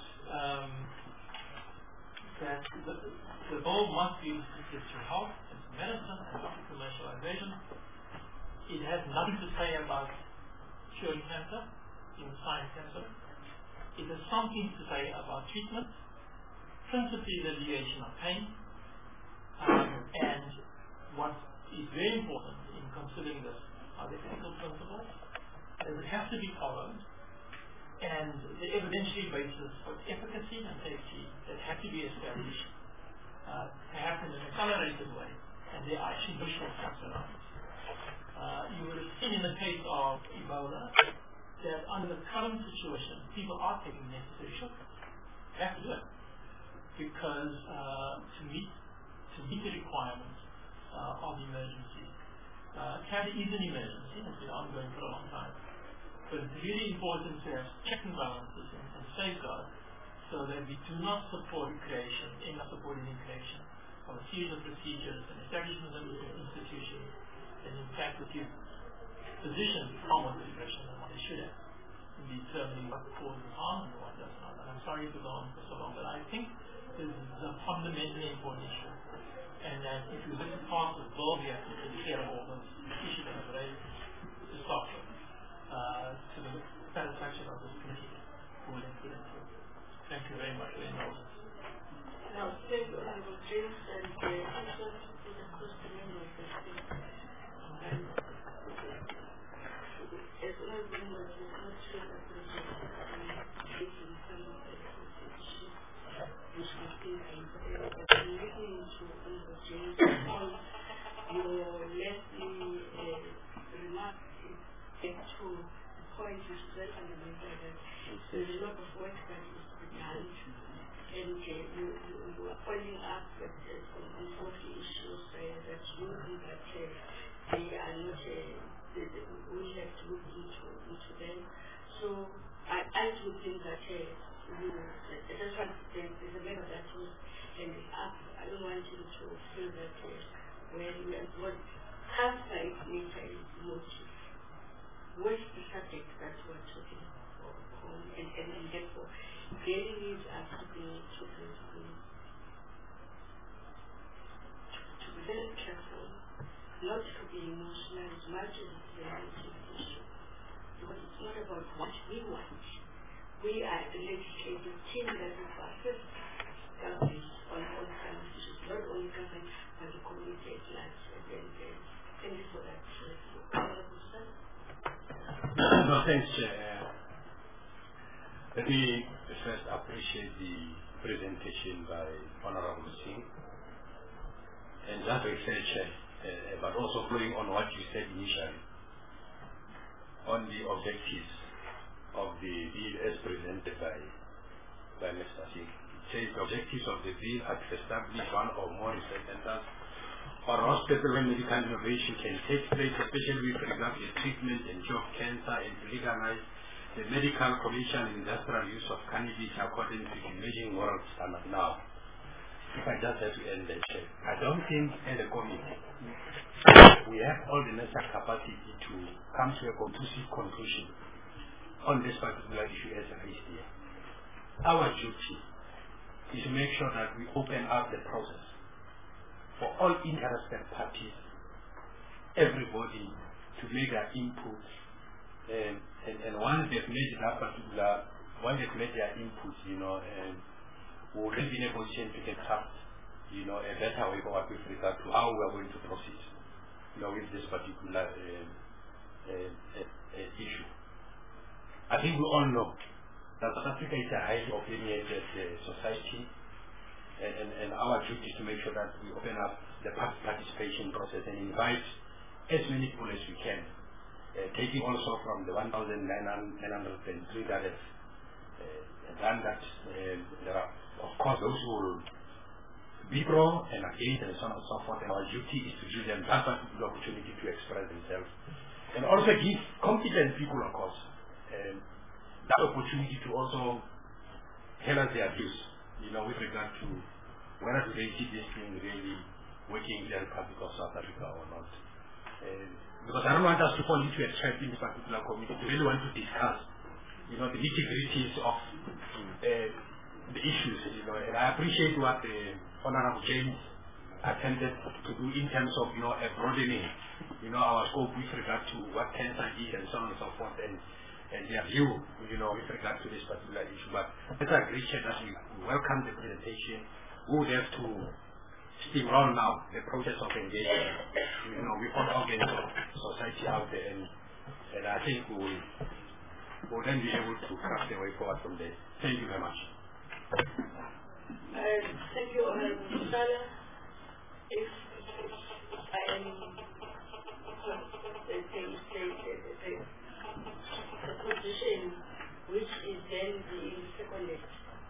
the goal must be restricted to health and to medicine and not to commercialization. It has nothing to say about curing cancer, in science cancer. It has something to say about treatment, principally the alleviation of pain, and what is very important in considering this are the ethical principles that have to be followed, and the evidentiary basis for efficacy and safety that have to be established, perhaps in an accelerated way, and there are actually visual steps around it. You would have seen in the case of Ebola that under the current situation, people are taking necessary shots. They have to do it because to meet the requirements of emergency. Cancer is an emergency, it's been ongoing for a long time. But it's really important to have check and balances and safeguards so that we do not support end up supporting the creation of a series of procedures and establishments of institutions, and in fact that you position far more discretion than what they should have in determining what causes harm and what does not. And I'm sorry to go on for so long, but I think this is a fundamentally important issue. And that if you look at parts of the world, we have to take care of all those issues that I've raised to start with, to the satisfaction of this committee who will include it. Thank you very much for your indulgence. Now, thank you, Honorable James, and also to the question of the speaker. And as well as members, we are not sure that we are taking some of the issues which we think are important, but in listening to Honorable James, your lengthy remarks get to the point which is very fundamental that there's a lot of work that is to be done, and you are following up with some important issues that you think that they are not, we have to look into them. So I do think that I just want to say there's a member that was ending up. I don't want you to feel that what cancer is nature is motive. What's the subject that we're talking on, and therefore really needs us to be very careful, not to be emotional as much as it's a relative issue. Because it's not about what we want. We are the legislative team that is our first government on all kinds of issues, not only government but the community at large. Thank you for that. No, thanks, Chair. Let me first appreciate the presentation by Honorable Singh, and just research, but also following on what you said initially on the objectives of the bill as presented by Mr. Singh. It says the objectives of the bill are to establish one or more research centers or hospitals where medical innovation can take place, especially with regard to the treatment and cure of cancer, and to legalize the medical, commercial, and industrial use of cannabis according to the emerging world standard now. if I just have to end the Chair, I don't think as a committee we have all the necessary capacity to come to a conclusive conclusion on this particular issue as raised here. Our duty is to make sure that we open up the process for all interested parties, everybody, to make their input, and once they've made their input, we'll then be in a position to get a better way forward with regard to how we are going to proceed, with this particular issue. I think we all know that South Africa is a highly opinionated society, and our duty is to make sure that we open up the participation process and invite as many people as we can, taking also from the 1,903 that have done that. There are, of course, those who will be pro and against and so on and so forth, and our duty is to give them that particular opportunity to express themselves, and also give competent people, of course, that opportunity to also tell us their views, with regard to whether they see this thing really working in the Republic of South Africa or not. Because I don't want us to fall into a trap in this particular committee. We really want to discuss, the nitty-gritties of the issues, and I appreciate what the Honorable James attempted to do in terms of, a broadening, our scope with regard to what cancer is and so on and so forth, and their view, with regard to this particular issue. But let's agree that we welcome the presentation. We would have to steamroll now the process of engagement, with all organs of society out there, and I think we will then be able to craft a way forward from there. Thank you very much. Thank you, Honorable Musala. If I am the position which is then being seconded,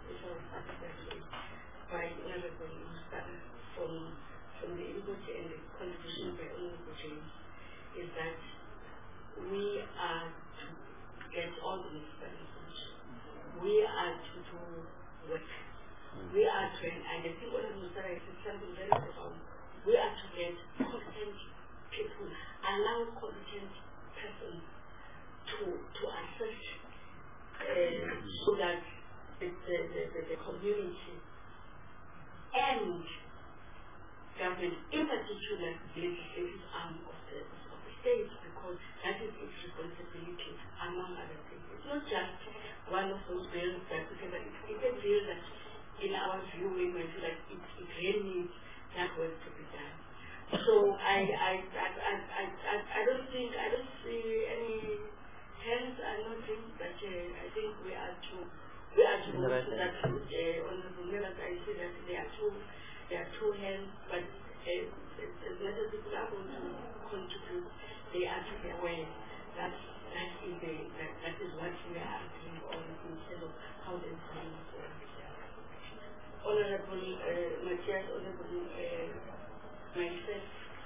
by Honorable Musala from the input and the contribution by Honorable James, is that we are to get all the necessary information. We are to do work. We are to, and I think Honorable Musala said something very profound. We are to get competent people, allow competent persons to assist, so that the community and government, in particular the legislative arm of the state, because that is its responsibility, among other things. It's not just one of those bills that we can, it's a bill that, in our view, we might feel like it really needs that work to be done. So I don't see any hands are not in, but I think we are to move to that route. Honorable members, I see that there are two hands, but as much as people are going to contribute, they are to be aware that that is what we are agreeing on in terms of how the time works. Honorable Matthias, Honorable myself.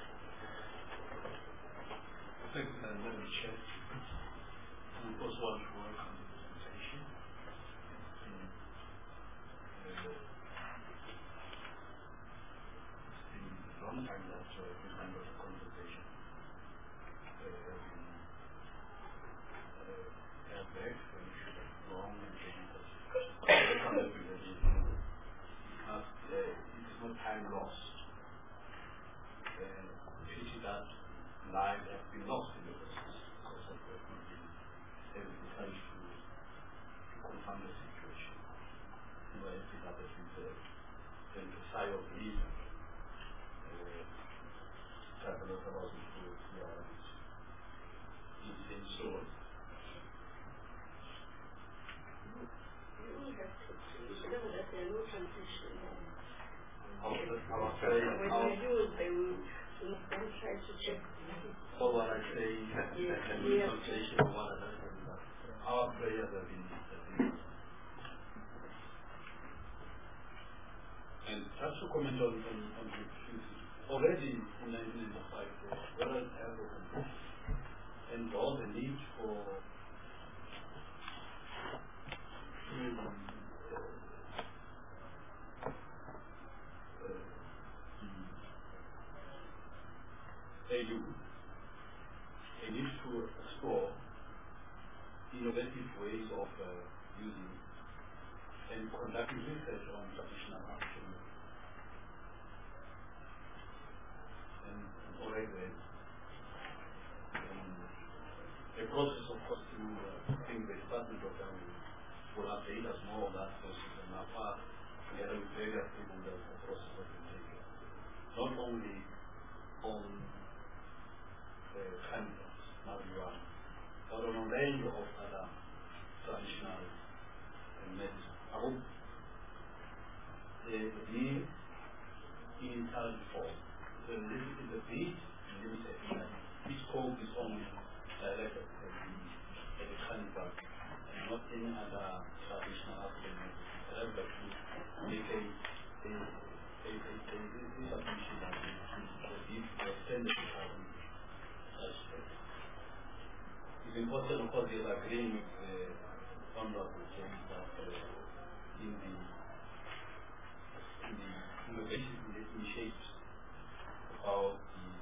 Thank you, Madam Chair. I was one to work on the presentation. It's been a long time that this kind of conversation has been back, and we should have long and dangerous. It's not time lost. Pity that lives have been lost in the process because of the encouraged to confront the situation. I think that is the side of reason. Talk a lot about it to it's in soul. What I say can be translation of one another. Our prayers have been and just to comment on already in 1995 there was World and all the need for using and conducting research on traditional African medicine. And already a process, of course, to think the Department of Health will update us more on that process, and our part, together with various stakeholders, the process has been taken. Not only on cannabis, marijuana, but on a range of other traditional medicine. I hope the initial form, the big limited, its scope is only directed at the carnival and not any other traditional African medicine. I would like to make a submission that the extended recovery aspect. It's important, of course, is agreeing with the Honorable James that in the innovation initiatives about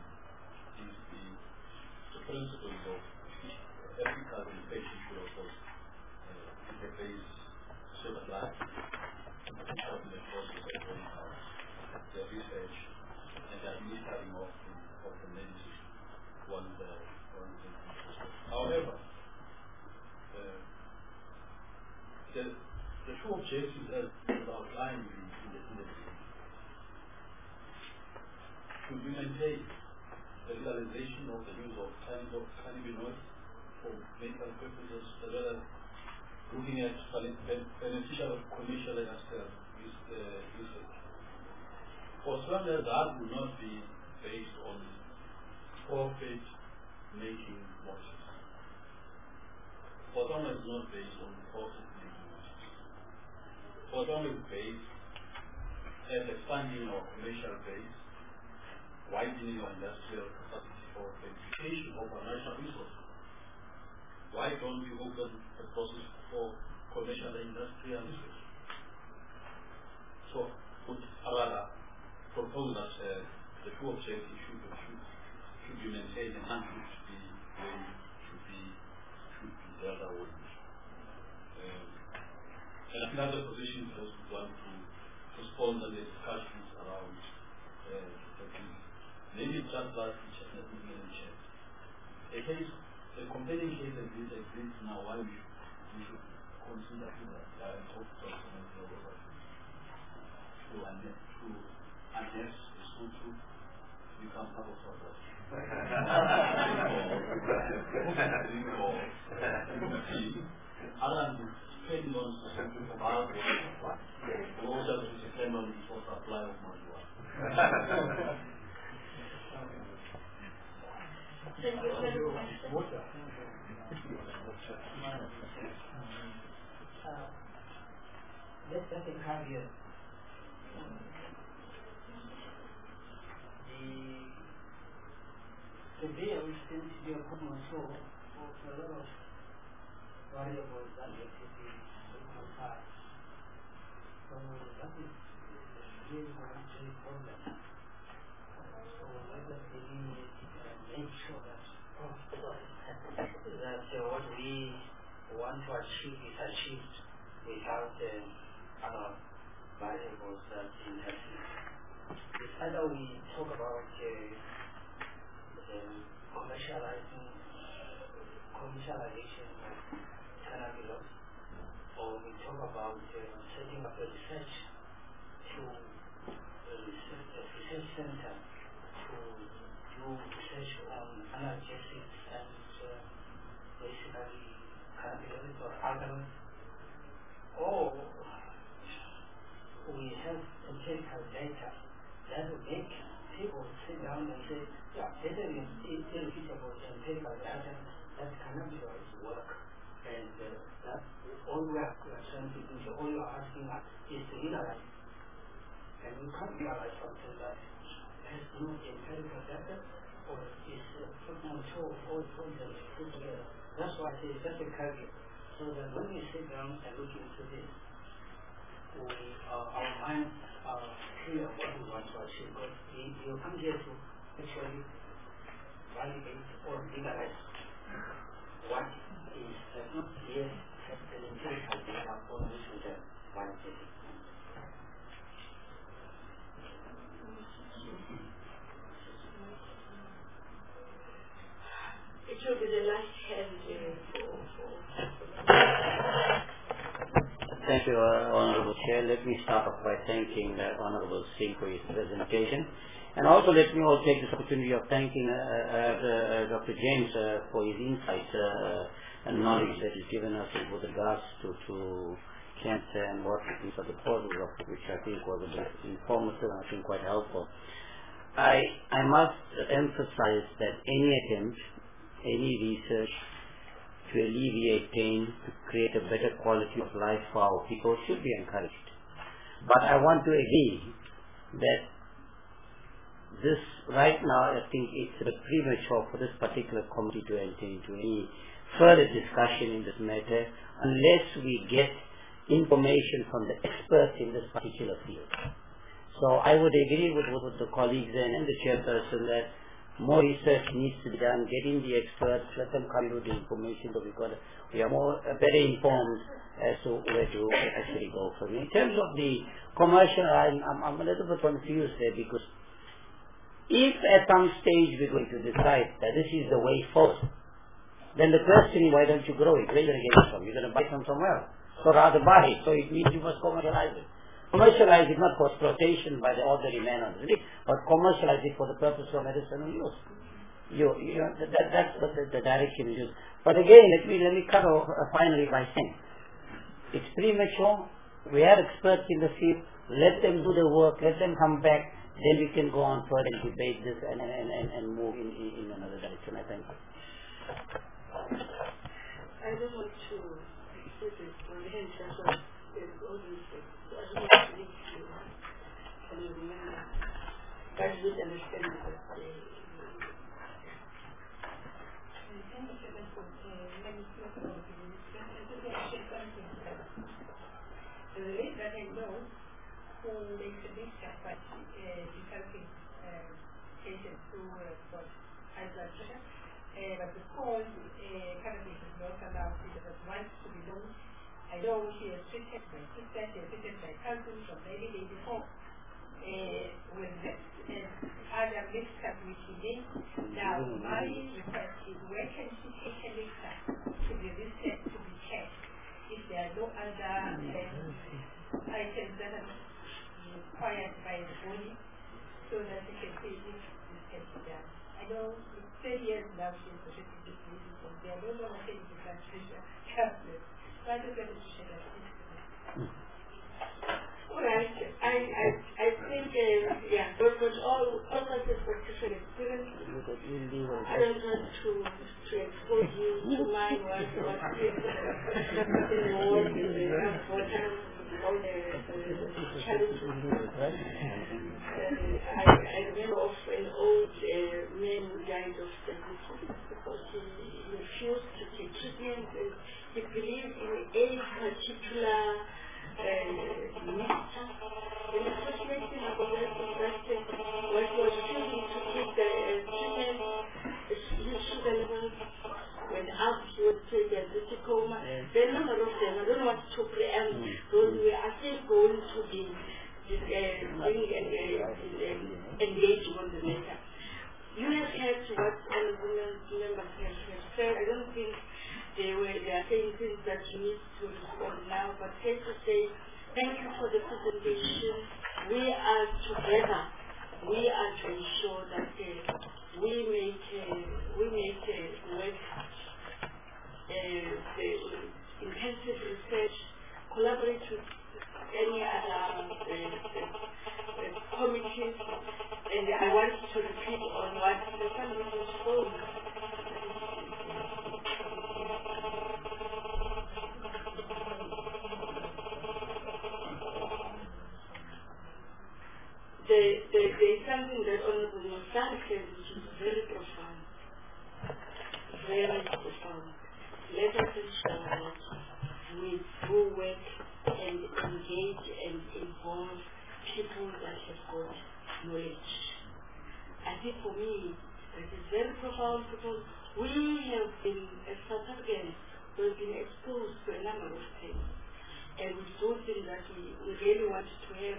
the principles of ethical innovation should, of course, interface social life and the process of the research and the administering of the medicine once however, the two objectives as outlined in the should we maintain the legalization of the use of cannabinoids for medical purposes, as well as looking at beneficial commercial and industrial usage. For as long as that will not be based on profit-making motives, for as long as it's not based on profit-making motives, for as long as it's based as expanding our commercial base, widening our industrial capacity for verification of our national resources. Why don't we open the process for commercial and industrial research? So, would rather propose that the two objectives should be maintained and none should be dealt with. And another position was one to sponsor the discussions around maybe just last week, let me check. A compelling case exists now why we should consider that and talk to someone to annex the school to become part of our Alan spending on something about also to depend on for supply of marijuana. Thank you. Let's take a caveat. The bill seems to be a common source of a lot of variables that need to be reconciled. So that is really going to be a problem. So let us delineate make sure that what we want to achieve is achieved without other variables that interfere. It's either we talk about commercialization of cannabis, or we talk about setting up a research center to do research on analgesics and basically cannabis or alcohol, or we have empirical data that will make people sit down and say, yeah, this is irrefutable empirical data that cannabis work, and that's all we are trying to do. So all you are asking us is to realize, and you can't realize something that has no empirical data or is footnote of all problems put together. That's why I say that's a caveat. So that when we sit down and look into this, our minds are clear what we want to achieve, because you come here to actually validate or legalize what is not yet an empirical Thank you, Honorable Chair. Let me start off by thanking Honorable Singh for his presentation. And also let me also take this opportunity of thanking Dr. James for his insights and knowledge that he's given us with regards to cancer and what it is of the causes of it, which I think was a bit informative and I think quite helpful. I must emphasize that any attempt, any research to alleviate pain, to create a better quality of life for our people should be encouraged. But I want to agree that this, right now, I think it's a bit premature for this particular committee to enter into any further discussion in this matter unless we get information from the experts in this particular field. So I would agree with the colleagues and the chairperson that more research needs to be done, getting the experts, let them come with the information that we are better informed as to where to actually go from. In terms of the commercial, I'm a little bit confused there, because if at some stage we're going to decide that this is the way forward, then the question is, why don't you grow it? Where are you going to get it from? You're going to buy it from somewhere else. So rather buy it. So it means you must commercialize it. Commercialize it not for exploitation by the ordinary man on the street, but commercialize it for the purpose of medicinal use. That's the direction you use. But again, let me cut off finally by saying, it's premature. We are experts in the field. Let them do the work. Let them come back. Then we can go on further and debate this and move in another direction. I thank you. I don't want to put it on the hand of all these things. I don't want to leave you and remember. But you would understand that the late that I know who makes a big step by helping patients who have got high blood pressure. But because currently is not allowed, she doesn't want to be known. I know she was treated by sister, she was treated by cousin from maybe day before. With this other mixture which she made. Now, my request is, where can she take a mixture to be listed, to be checked, if there are no other items that are required by the body, so that she can say this can be done. I know it's 10 years now she's associated with this disease, and there are no longer things you can treat tablets. So I just wanted to share that. all right. I think, but all of us is practical experience. I don't want to expose you to my work, what is in the world, in the important, all the challenges. I remember of an old man who died of diabetes because he refused to take treatment, and he believed in a particular mixture. And the frustrating about that was that what he was refusing to take the treatment, his sugar levels went up, he would take the diabetic coma. There are a number of them. I don't want to preempt those we are still going to be engaging on the matter. You have heard what honorable members have said. I don't think they are saying things that you need to respond now, but fair to say, thank you for the presentation. We are together. We are to ensure that we make work, the intensive research, collaborate with any other committees, and I want to repeat on what the family was told. There is something that Honorable Musar said which is very profound. Very profound. Let us ensure that we do work and engage and involve people that have got knowledge. I think for me, that is very profound because we have been, as South Africans, we've been exposed to a number of things. And we do think that we really want to have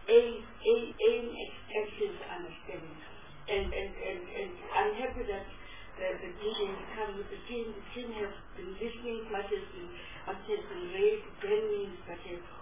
active understanding. And I'm happy that the DG has come with the team. The team has been listening, what has been raised, then means that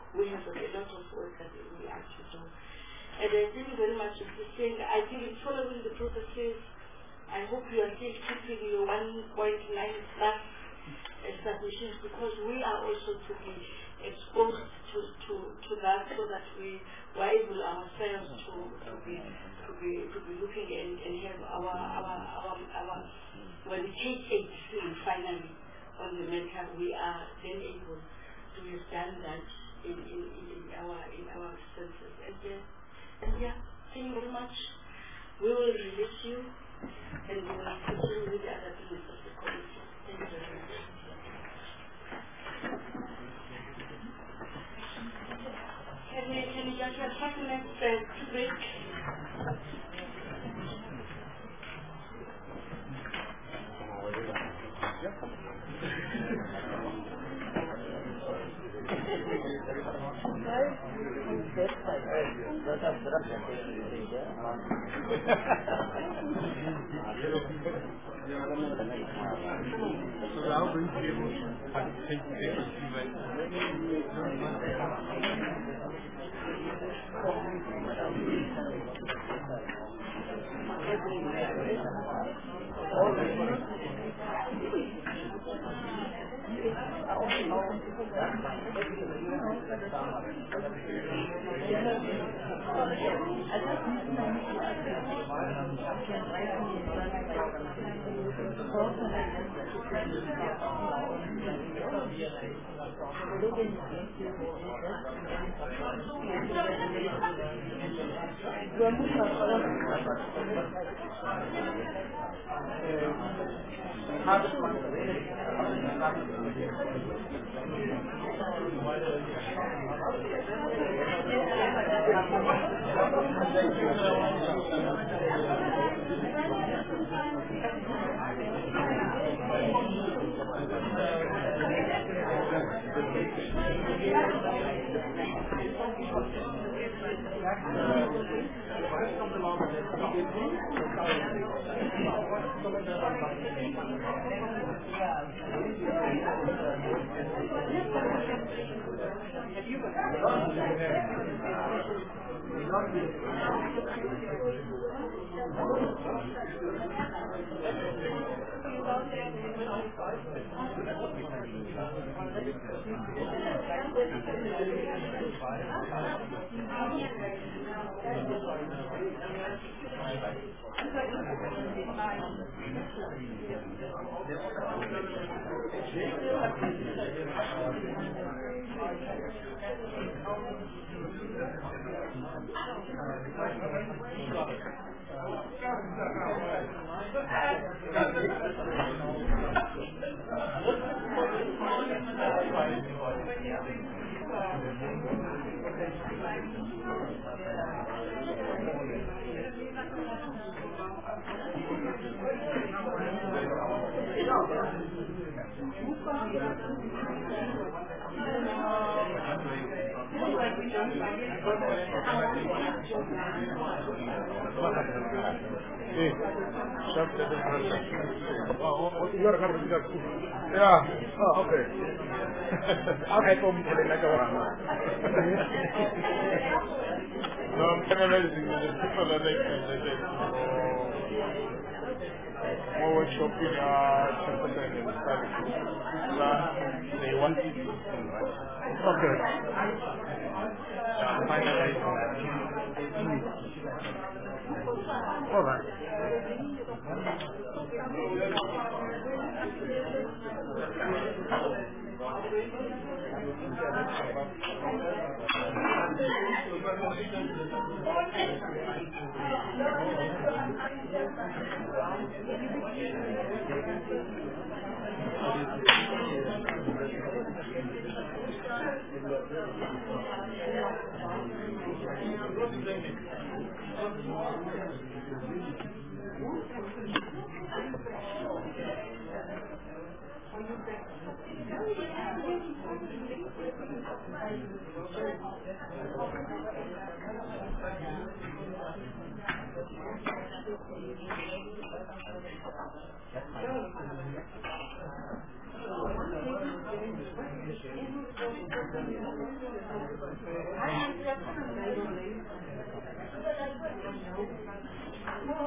processes. I hope you are still keeping your 1.9 plus submissions, because we are also to be exposed to that, so that we were able ourselves to be looking and have our when we take a decision finally on the matter, we are then able to have done that in our senses. And yeah, thank you very much. We will release you and we will continue with the other business of the committee. Thank you very much. Can you just have 5 minutes to break?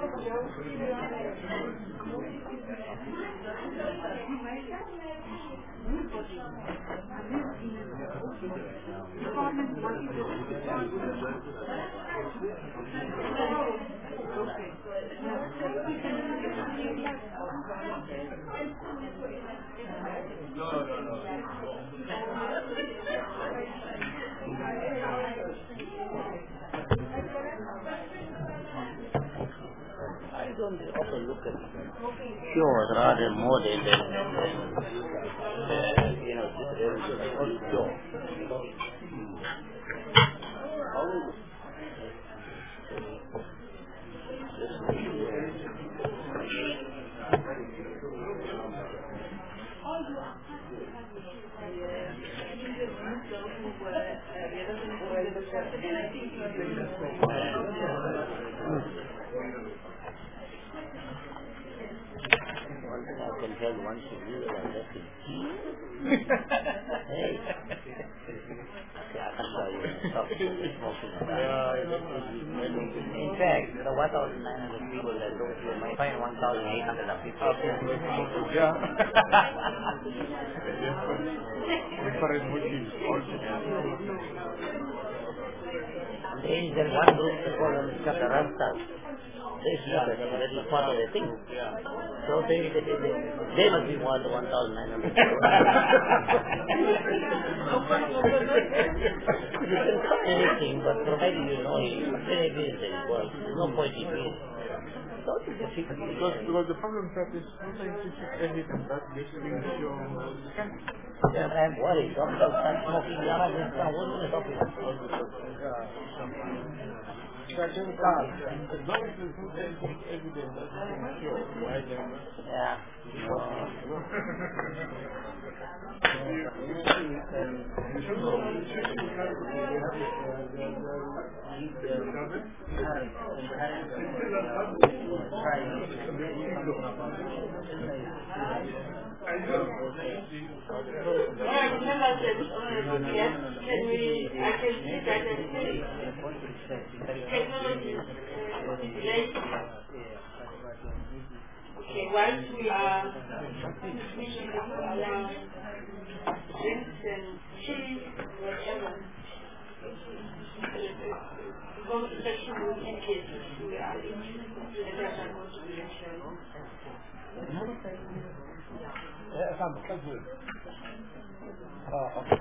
I don't also look at cures rather more than cure. One thing I can tell once you realize that is hey, I can tell you stop smoking. In fact, the 1,900 people that go to my find 1,800 people. Yeah. Different motives altogether. There is that one group called Chakarastas. They smokers, that is part of the thing. So they must be more than 1,900 people. You can try anything, but provided you know it, very easy that it works. There's no point in doing it. Because the problem that is no scientific evidence that basically shows yeah, but I'm worried. Don't start smoking. What are you going to talk about? as long as there's no scientific evidence that it's sure, why then? Yeah. Okay, once we are finishing our drinks and tea, whatever, go to section room in case we are interested in that contribution. Okay.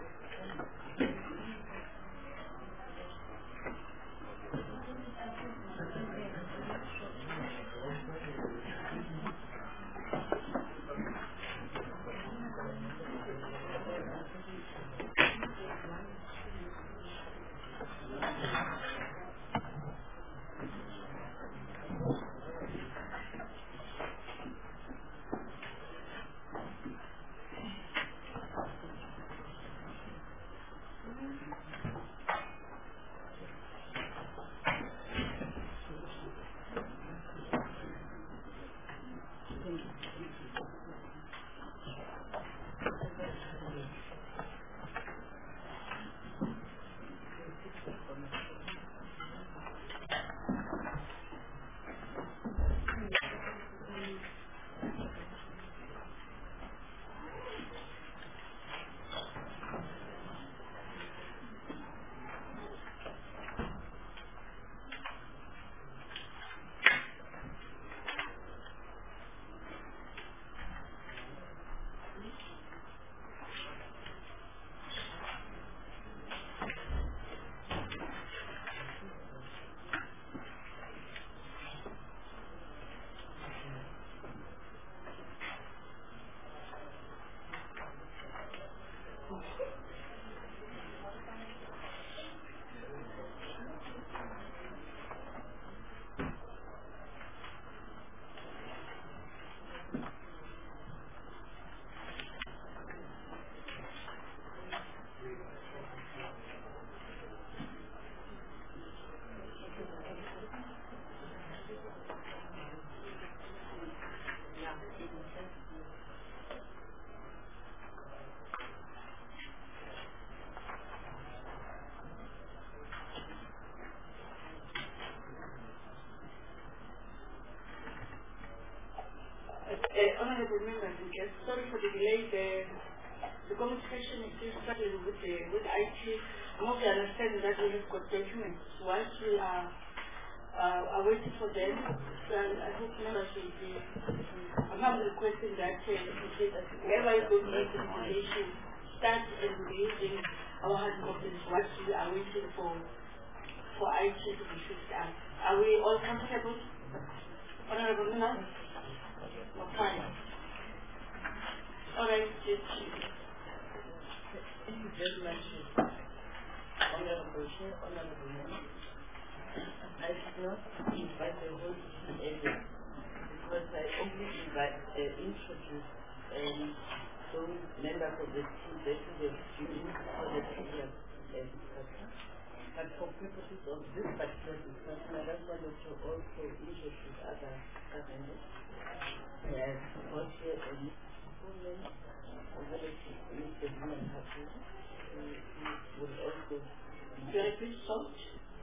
honorable members and guests, sorry for the delay. The communication is still struggling with IT. I'm also understanding that we have got documents. Once we are waiting for them, so I hope members will be. I'm not requesting that wherever you go to make the information, start and be using our hard copies once we are waiting for IT to be fixed up. Are we all comfortable? Honorable members? Okay. All right, Thank you very much, Honorable Chair, Honorable Members. I did not invite the whole area because I only introduced those members of the team that we have used for the previous discussion. But for purposes of this particular discussion, I just wanted to also introduce other members. I have got here a woman, Mr. Woman Hapu, who will also very short.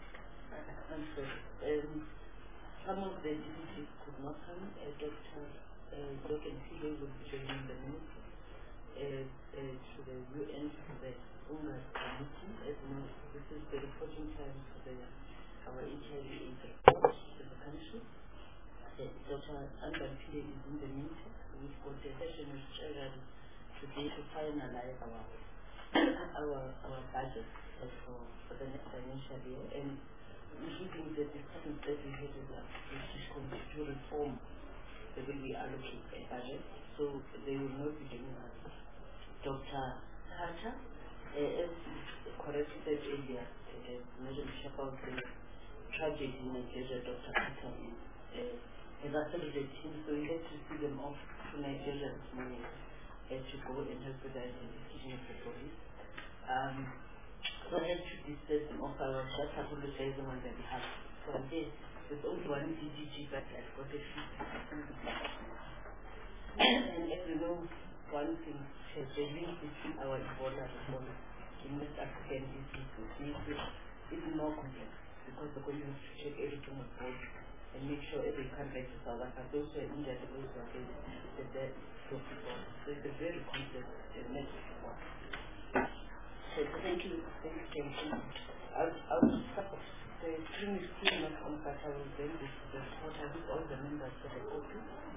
Some of the DPGs could not come. Dr. Logan Pile will be joining the minister to the UN for the UNGA meeting. As you know, this is the reporting time for our HIV/AIDS report in the country. Dr. Angan Pile is in the meeting. We've got a session with Treasury today to finalize our budget for the next financial year, and including the discussions that we had with the British Committee to reform the way we allocate a budget. So they will not be doing us. Dr. Carter, as correctly said earlier, Madam Chair, about the tragedy in Nigeria, Dr. Carter has assembled a team, so we had to see them off to Nigeria this morning to go and help with the identification of the bodies. So I had to discuss them off. I was just apologizing on their behalf. So I'm here with only one DDG, but I've got a few. And as you know, one thing is the link between our Ebola reform in West African diseases makes it even more complex because we're going to have to check everything on board and make sure every country to South Africa, those who are in India, those who are the dead people. So it's a very complex message. So thank you. I'll start. The screen is still not on, but I will bring this to the report. I wish all the members for the copy.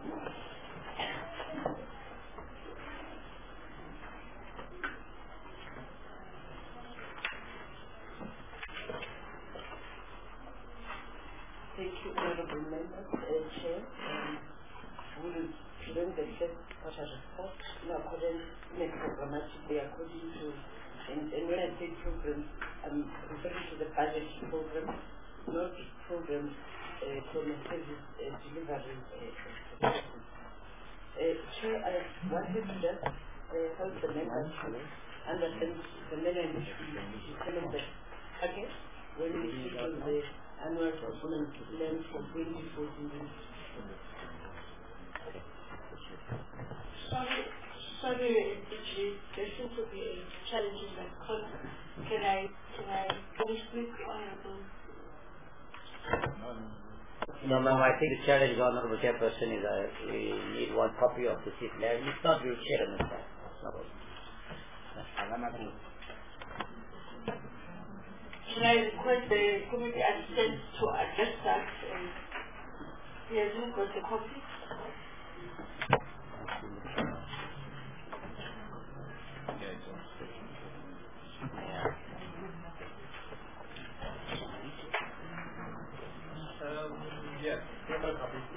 Thank you, honorable members. Chair, we will present the first quarter report in accordance with programmatically according to, and when I say programs, I'm referring to the budget program, not programs from a service delivery perspective. Chair, I wanted to just help the members to understand the manner in which we determine the target when we speak of the annual performance plan for 2014. Sorry, there seems to be a challenge in that corner. Can I speak, Honorable? No, ma'am, I think the challenge, Honorable Chairperson, is we need one copy of the sheet. It's not your chair, Mr. Can I request the committee assistant to address that? He has not got a copy. Yes, we have a copy.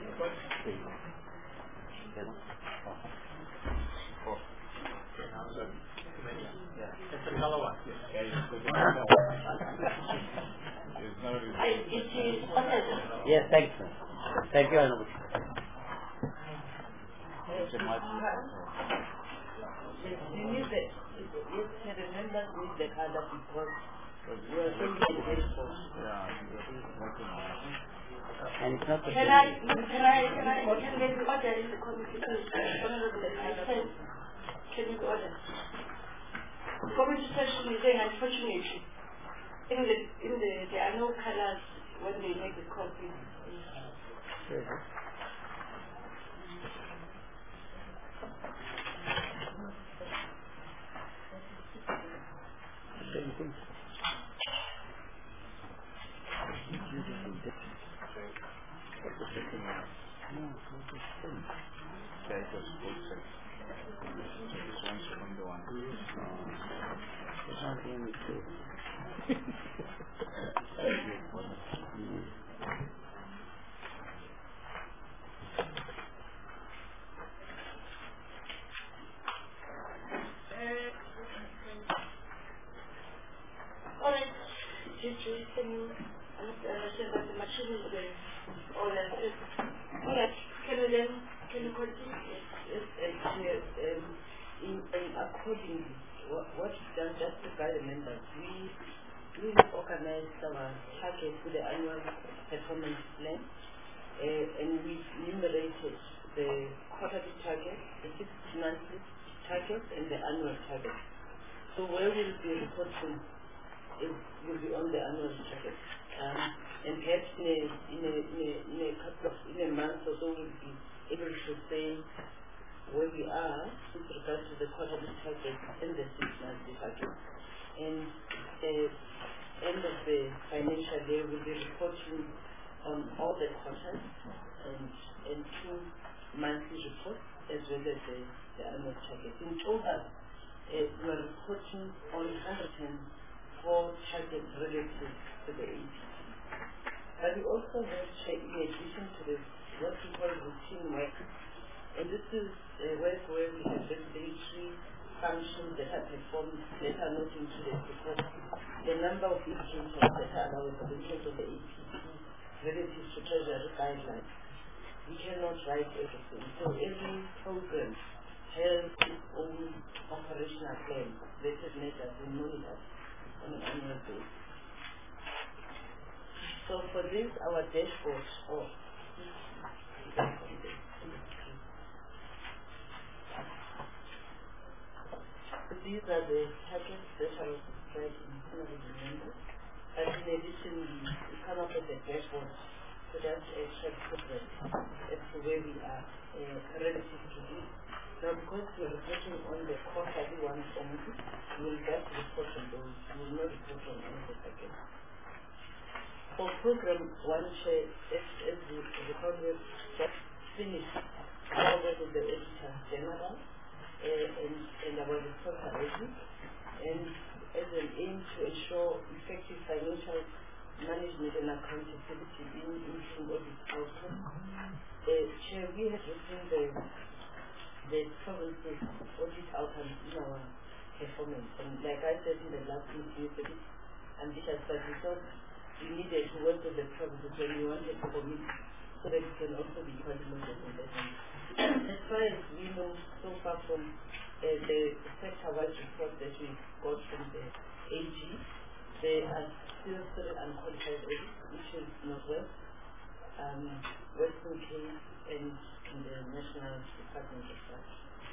It's a color one. Yes, thanks, sir. Thank you, Honorable. You need the members need the color because we are going to be very close. And it's not the Can they be ordered in the committee? Honorable, I said, can you order? The committee session is saying, unfortunately, there are no colors when they make the copy. All right, Gigi, can you understand that the machine is there? All right, can you continue? Accordingly, what we've done, just to guide the members, we organized our targets with the annual performance plan, and we enumerated the quarterly target, the 6 monthly target, and the annual target. So where we'll be reporting will be on the annual target, and perhaps in a month or so we'll be able to say where we are with regard to the quarterly target and the 6 monthly target. And end of the financial year we'll be reporting on all the quarters and 2 monthly reports as well as the annual target. In total, we are reporting on 104 targets relative to the APC. But we also have, in addition to this, what we call routine work, and this is work where we have regulatory functions that are performed that are not included because the number of indicators that are allowable in terms of the APC relative to treasury guidelines, we cannot write everything. So every program has its own operational plan that is measured and monitored on an annual basis. So for this, our dashboard, these are the targets that I was described in summary members. But in addition, we come up with a dashboard so that track progress as to where we are relative to this. Now, because we are reporting on the quarterly ones only, we will just report on those. We will not report on any of the targets. For program 1 share, as the program just finished, our work with the Editor General and our report already, and as an aim to ensure effective financial management and accountability in audit outcomes. Chair, we have written the province's audit outcomes in our performance, and like I said in the last meeting, it's a bit ambitious, but we thought we needed to work with the provinces when we wanted to commit so that it can also be coordinated on that end. As far as we know so far from the sector-wide report that we got from the AG, there are still 3 unqualified audits, which is Northwest, Western Cape, and the National Department of Health.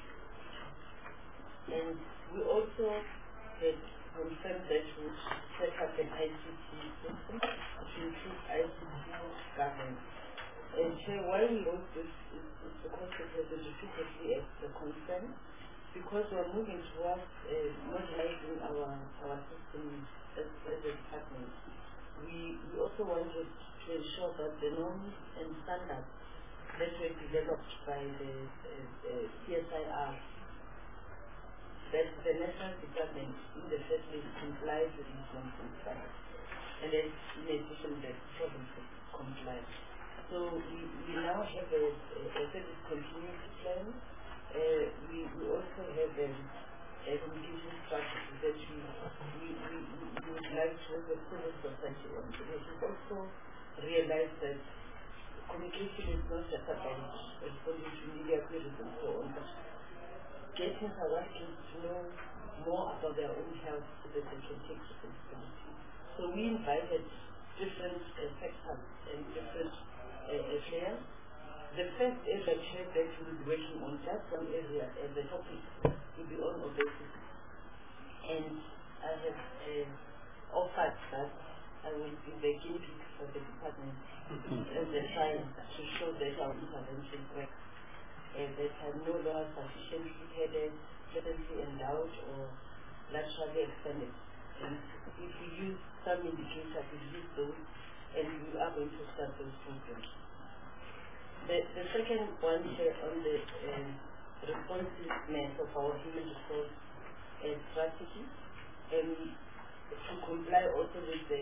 And we also had confirmed that we would set up an ICT system to improve ICT governance. And Chair, why we wrote this is because it has been repeatedly as a concern, because we're moving towards modernizing our system as a department. We also wanted to ensure that the norms and standards that were developed by the CSIR, that the National Department in the first place complies with these norms and standards, and then in addition the provinces comply. So we now have a service continuity plan. We also have a communication strategy that we would like to have a civil society on. We've also realized that communication is not just about responding to media queries and so on, but getting South Africans to know more about their own health so that they can take responsibility. So we invited different sectors and different players. The first area Chair that we'll be working on, just one area as a topic, will be on obesity. And I have offered that I will be the guinea pig for the department as a science to show that our intervention works, that are no longer sufficiently headed, presently endowed, or laterally extended. And if we use some indicators, we use those, and we are going to start those programs. The second one here on the responsiveness of our human resource strategy, to comply also with the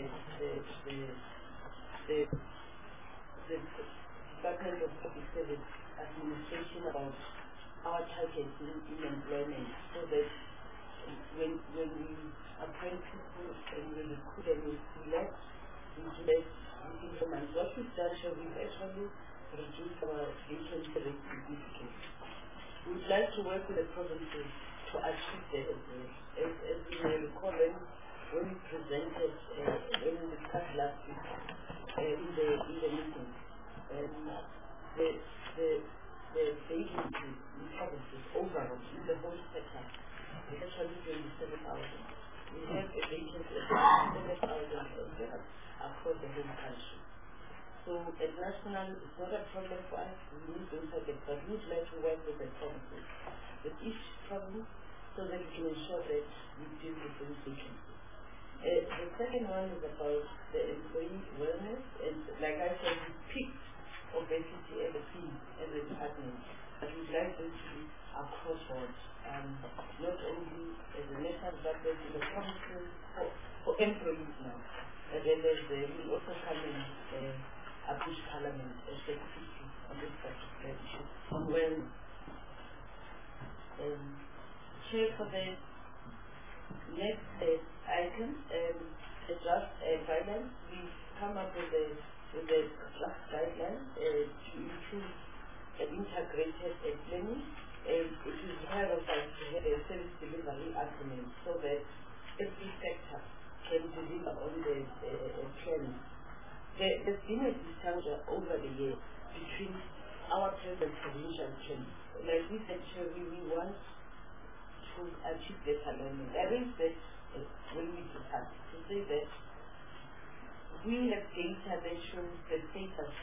Department of Public Service Administration about our targets in employment, so that when we appoint people and we recruit and we select, we do that within 4 months. What we've done, we've actually reduced our vacancy rate significantly. We would like to work with the provinces to achieve that as well. As you may recall, when we presented, when we discussed last week in the meeting, the vacancy in provinces overall in the whole sector is actually 27,000. We have a vacancy of 27,000 across the whole country. So at national, it's not a problem for us. We need those targets, but we would like to work with the provinces, with each province, so that we can ensure that we deal with those vacancies. The second one is about the employee wellness, and like I said, we picked obesity as a theme, as a department, but we'd like this to be across board, not only as a national department in the provinces for employees now, but then we'll also come in Abuja Parliament as the committee on this particular issue on wellness. Chair, for the next item, the draft guidelines, we've come up with the draft guidelines to improve integrated planning, and it is required of us to have a service delivery agreement so that every sector can deliver on the plan. There's been a discussion over the years between our present provincial plans. Like we said, we want to achieve this alignment. I think that when we discussed, to say that we have data that shows the status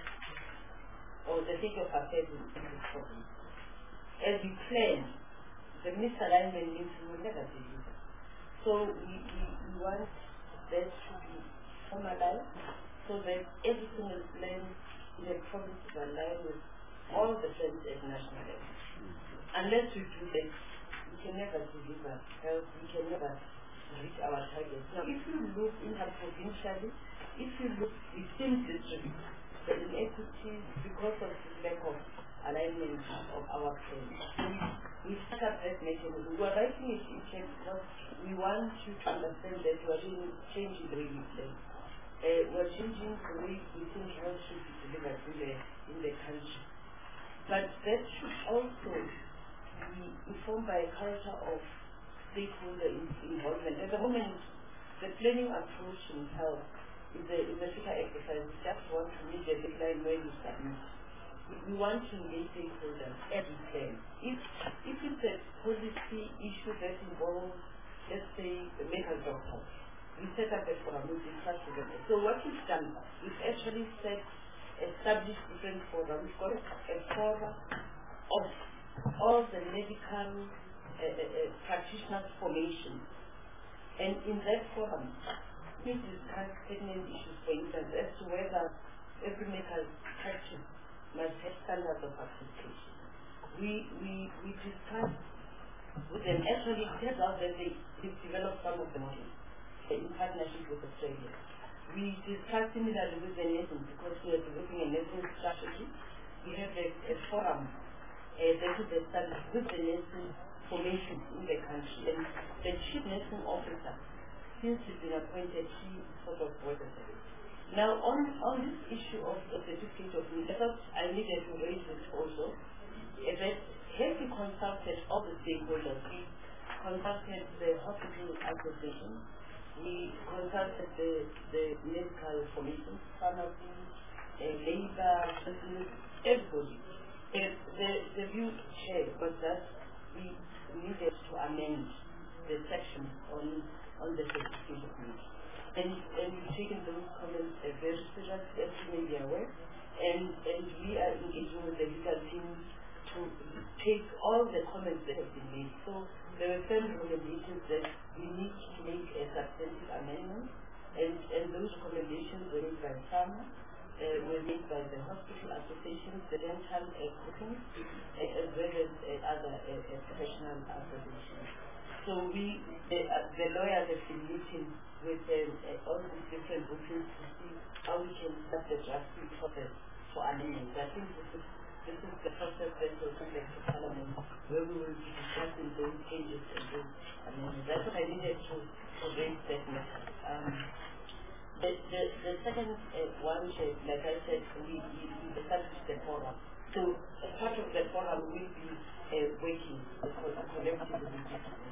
or the state of affairs in this province. As we plan, the misalignment means we will never deliver. So we want that to be formalized, so that every single plan in the province is aligned with all the plans at national level. Unless we do that, we can never deliver health, we can never reach our targets. Now, if you look interprovincially, if you look within districts, the inequities because of the lack of alignment of our plans. We set up that mechanism. We are writing it in check because we want you to understand that we are really changing the way we plan. We are changing the way we think health should be delivered in the country. But that should also be informed by a culture of stakeholder involvement. At the moment, the planning approach in health is a figure exercise. We just want to meet the deadline where you submit. We want to engage stakeholders every plan. If it's a policy issue that involves, let's say, the medical doctor, we set up a forum, we discuss with them. So what we've done, we've actually established different forums. We've got a forum of all the medical practitioners' formation. And in that forum, we discuss pertinent issues, for instance, as to whether every medical practice must have standards of accreditation. We discuss with them. Actually, it turns out that they've developed some of the models in partnership with Australia. We discuss similarly with the nations because we are developing a national strategy. We have a forum that is established with the nation formation in the country. And the chief nursing officer, since he's been appointed, he sort of works as a Now, on this issue of the certificate of need, I thought I needed to raise this also. That have we consulted all the stakeholders? We consulted the hospital association, we consulted the medical commission, pharmacy, labor, everybody. The view shared was that we needed to amend the section on the certificate of need. And we've taken those comments very seriously, as you may be aware, and we are engaging with the legal team to take all the comments that have been made. So there were certain recommendations that we need to make a substantive amendment, and those recommendations were made by SAMA, were made by the hospital associations, the dental groupings, as well as other professional associations. So the lawyers have been meeting with all these different groupings to see how we can start the drafting process for amendments. I think this is the process that will come back to Parliament, where we will be discussing those changes and those amendments. That's what I needed to raise that matter. The second one, like I said, we established the forum. So as part of the forum, we'll be working collectively.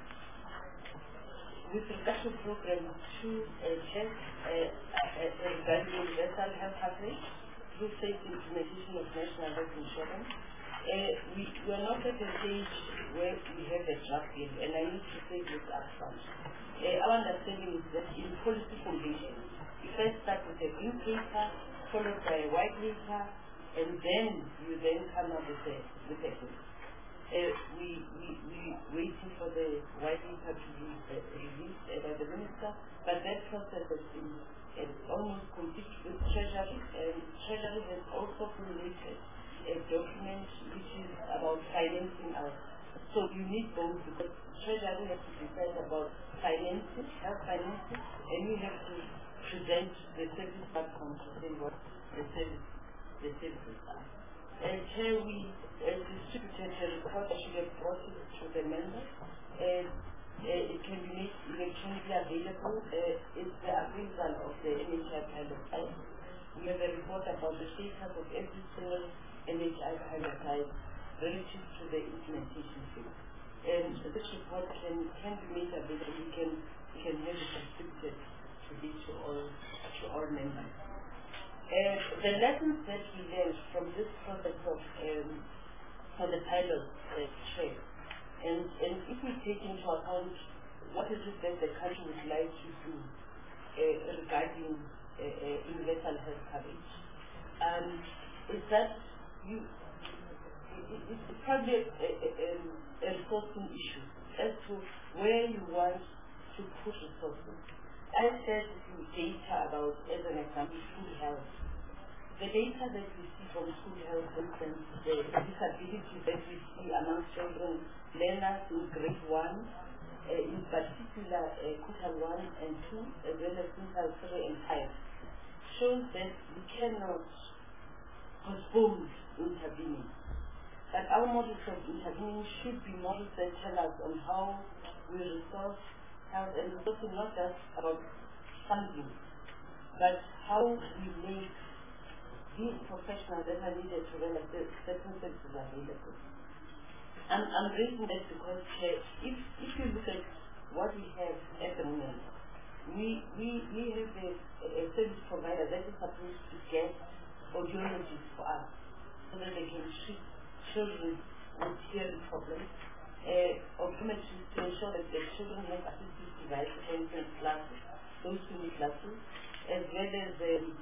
With regard to program 2, regarding universal health coverage through safe implementation of national health insurance, we are not at a stage where we have a draft yet, and I need to say this upfront. Our understanding is that in policy formulation, you first start with a green paper, followed by a white paper, and then you then come up with a bill. We waiting for the white paper to be released by the minister, but that process has been almost complete with Treasury. Treasury has also formulated a document which is about financing out. So you need both, because Treasury has to decide about financing, health financing, and you have to present the service platform to say what the services are. And here we distributed a report. I should have brought it to the members. It can be made electronically available. It's the appraisal of the NHI pilot site. We have a report about the status of every single NHI pilot site relative to the implementation phase. And this report can be made available. We can have it distributed to all members. The lessons that we learned from this process of for the pilot track, and if we take into account what is it that the country would like to do regarding universal health coverage, is that it's probably a resourcing issue as to where you want to put resources. I said data about, as an example, school health. The data that we see from school health, for instance, the disabilities that we see among children, learners in grade 1, in particular quintile 1 and 2, as well as quintile 3 and 5, shows that we cannot postpone intervening. But our models of intervening should be models that tell us on how we resource health, and it's also not just about funding, but how we make these professionals that are needed to realize that certain services are available. I'm raising that because if you look at what we have at the moment, we have a service provider that is supposed to get audiologists for us so that they can treat children with hearing problems, optometrists to ensure that the children have assistive devices, for instance, glasses, those who need glasses, as well as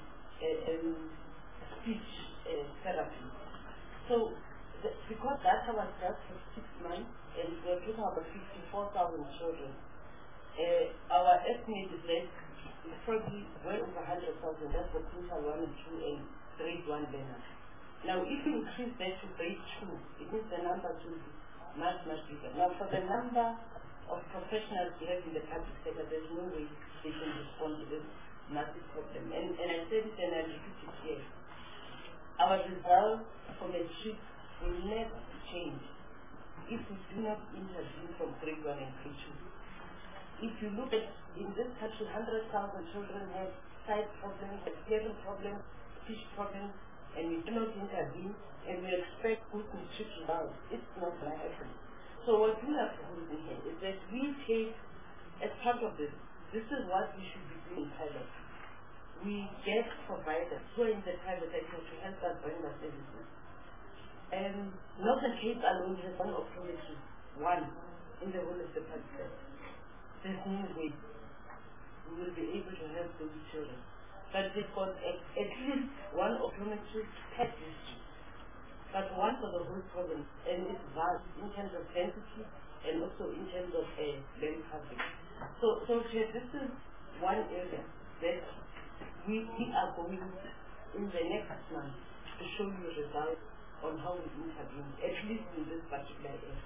speech therapy. So, because that was just for 6 months, and we're talking about 54,000 children, our estimate is that it's probably well over 100,000, that's for quintile 1 and 2 and grade 1 learners. Now, if you increase that to grade 2, it means the numbers will be much, much bigger. Now, for the number of professionals we have in the public sector, there's no way they can respond to this massive problem. And I said it and I repeat it here. Our results from a trip will never change if we do not intervene from grade 1 and grade 2. If you look at, in this country, 100,000 children have sight problems, have hearing problems, speech problems, and we do not intervene, and we expect good nutrition results. It's not going to happen. So what we are proposing here is that we take, as part of this is what we should be doing in pilot. We get providers who are in the private sector to help us bring our services. And Northern Cape alone has one optometrist, one, in the whole of the public sector. There's no way we will be able to help those children. But they've got at least one optometrist per district, but one for the whole province, and it's vast in terms of density and also in terms of land coverage. So this is one area that we are going in the next month to show you results on how we intervene, at least in this particular area.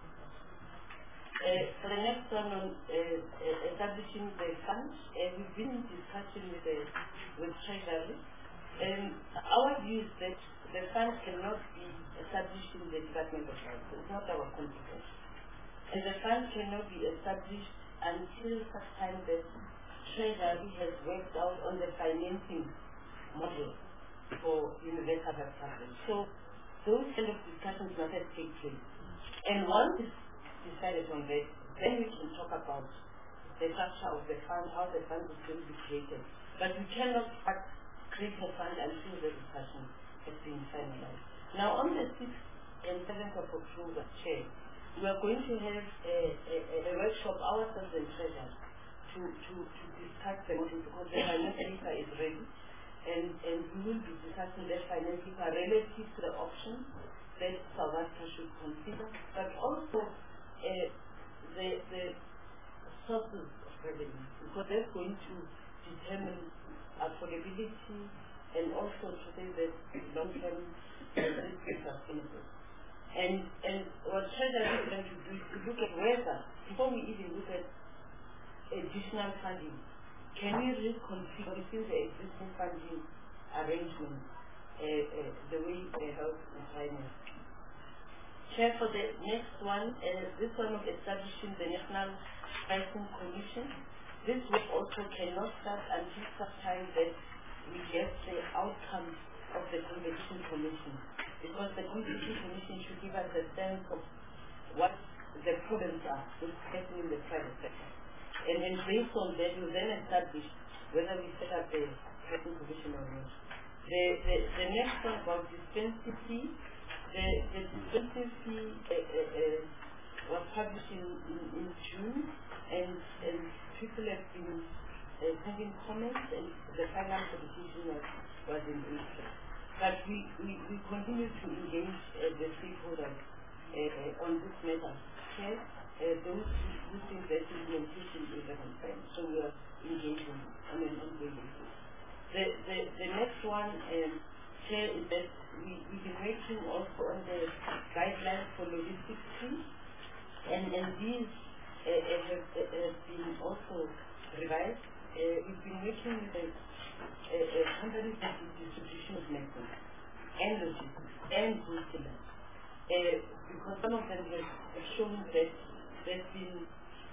For the next one on establishing the funds, we've been in discussion with Treasury. Our view is that the fund cannot be established in the Department of Health. It's not our competence. And the fund cannot be established until such time that Treasury has worked out on the financing model for universal health coverage. So those kind of discussions must have taken place. And once it's decided on that, then we can talk about the structure of the fund, how the fund is going to be created. But we cannot create a fund until the discussion has been finalized. Now on the 6th and 7th of October, Chair, we are going to have a workshop, ourselves and Treasury, to discuss the model because the finance paper is ready. And we will be discussing that finance paper relative to the options that South Africa should consider, but also the sources of revenue, because that's going to determine affordability and also to say that long-term this is sustainable. And what Treasury is going to do is to look at whether, before we even look at additional funding, can we reconfigure within the existing funding arrangement the way the health and finance. Chair, for the next one, this one of establishing the National Pricing Commission. This work also cannot start until such time that we get the outcome of the Competition Commission, because the Competition Commission should give us a sense of what the problems are with happening in the private sector. And then based on that, we then establish whether we set up the Pricing Commission or not. The next one about dispensing fee. The dispensing fee was published in June, and people have been having comments, and the final publication was in April. But we continue to engage the stakeholders on this matter. Okay? Those who think that implementation is a concern, so we are engaging on an ongoing basis. The next one, Chair, is that we've been working also on the guidelines for logistics fees, and these have been also revised. We've been working with a company that is distribution of medicine and logistics and wholesalers, because some of them have shown that they've been,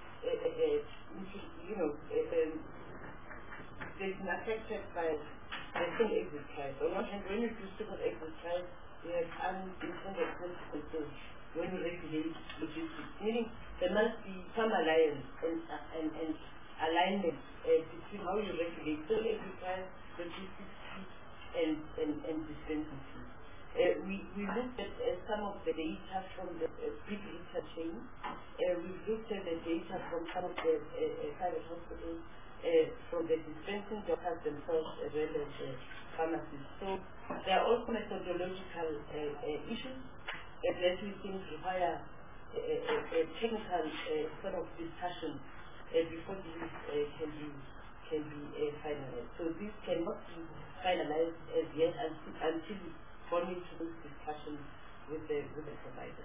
they've been affected by the full exit price. On one hand, when you do single exit price, you have unintended consequences when you regulate logistics, meaning there must be some alliance and alignment between how you regulate full exit price, logistics fees, and dispensing fees. We looked at some of the data from the big retail chain. We've looked at the data from some of the private hospitals, from the dispensing doctors themselves as well as pharmacists. So there are also methodological issues that we think require a technical sort of discussion before these can be finalized. So these cannot be finalized as yet until we go into those discussions with the providers.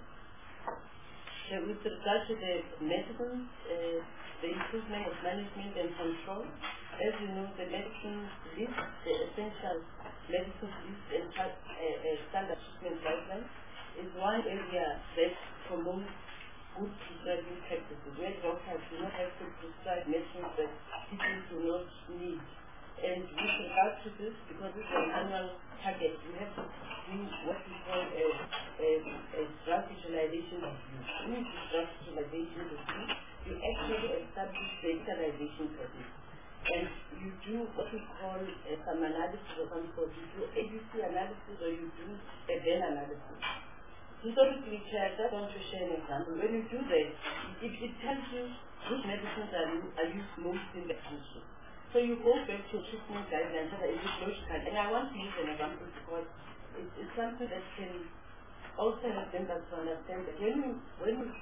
With regard to the medicines, the improvement of management and control, as you know, the medicines list, the essential medicines list and standard treatment guidelines is one area that promotes good prescribing practices, where doctors do not have to prescribe medicines that people do not need. And with regard to this, because this is an annual target, we have to do what we call a drug utilization review. When you do drug utilization review, you actually establish the utilization process. And you do what we call some analysis of some sort. You do ABC analysis or you do a Venn analysis. Historically, I just want to share an example. When you do that, it tells you which medicines are used most in the country. So you go back to treatment guidelines that is logical. And I want to use an example because it's something that can also help them to understand that when you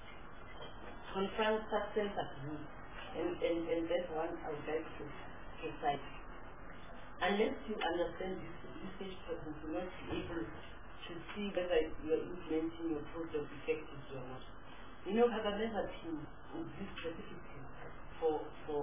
confront substance abuse, and that's one I would like to cite. unless you understand this usage patterns, you will not be able to see whether you are implementing your program effectively or not. You know, Kagameza team is used specifically for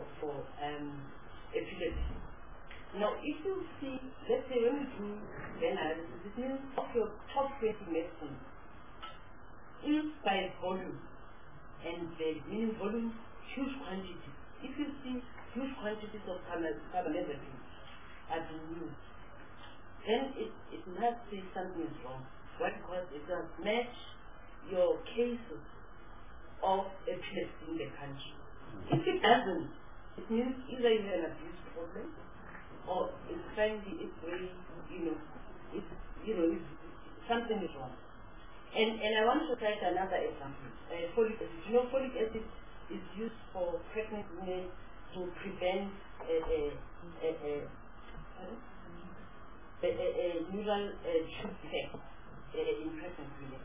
epilepsy. Now, if you see, let's say when you do the analysis, it means of your top 20 medicines, if by volume, and meaning volume, huge quantities. If you see huge quantities of carbamazepine are being used, then it must say something is wrong. Why? Because it does match your cases of epilepsy in the country. If it doesn't, it means either you have an abuse problem, or it's finally it's very, it's something is wrong. And I want to cite another example. Folic acid. You know, folic acid is used for pregnant women to prevent neural tube defect in pregnant women.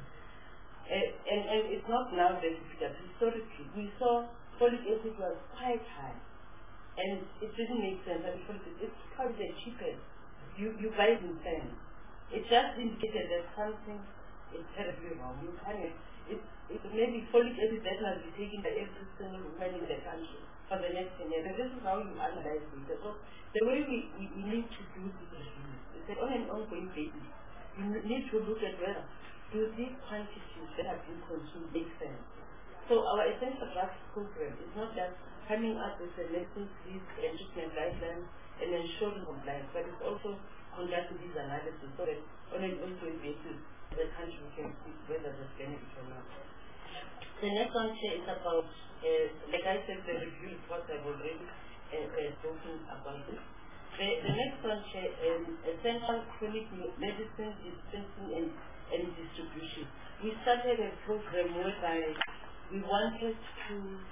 And it's not now verified. Historically, we saw folic acid was quite high, and it didn't make sense. I mean, it's probably the cheapest. You buy it in cents. It just indicated that something is terribly wrong. You can't. It maybe folic acid that must be taken by every single woman in the country for the next 10 years. And this is how you analyze data. So the way we need to do this is that on an ongoing basis, you need to look at whether do these quantities that have been consumed make sense. So our essential drugs program is not just coming up with a lesson list and treatment guidelines and ensuring compliance, but it's also conducting these analysis so that on an ongoing basis the country can see whether there's benefit or not. The next one here is about, like I said, the review report I've already spoken about this. The next one here is essential chronic medicine dispensing and distribution. We started a program whereby we wanted to,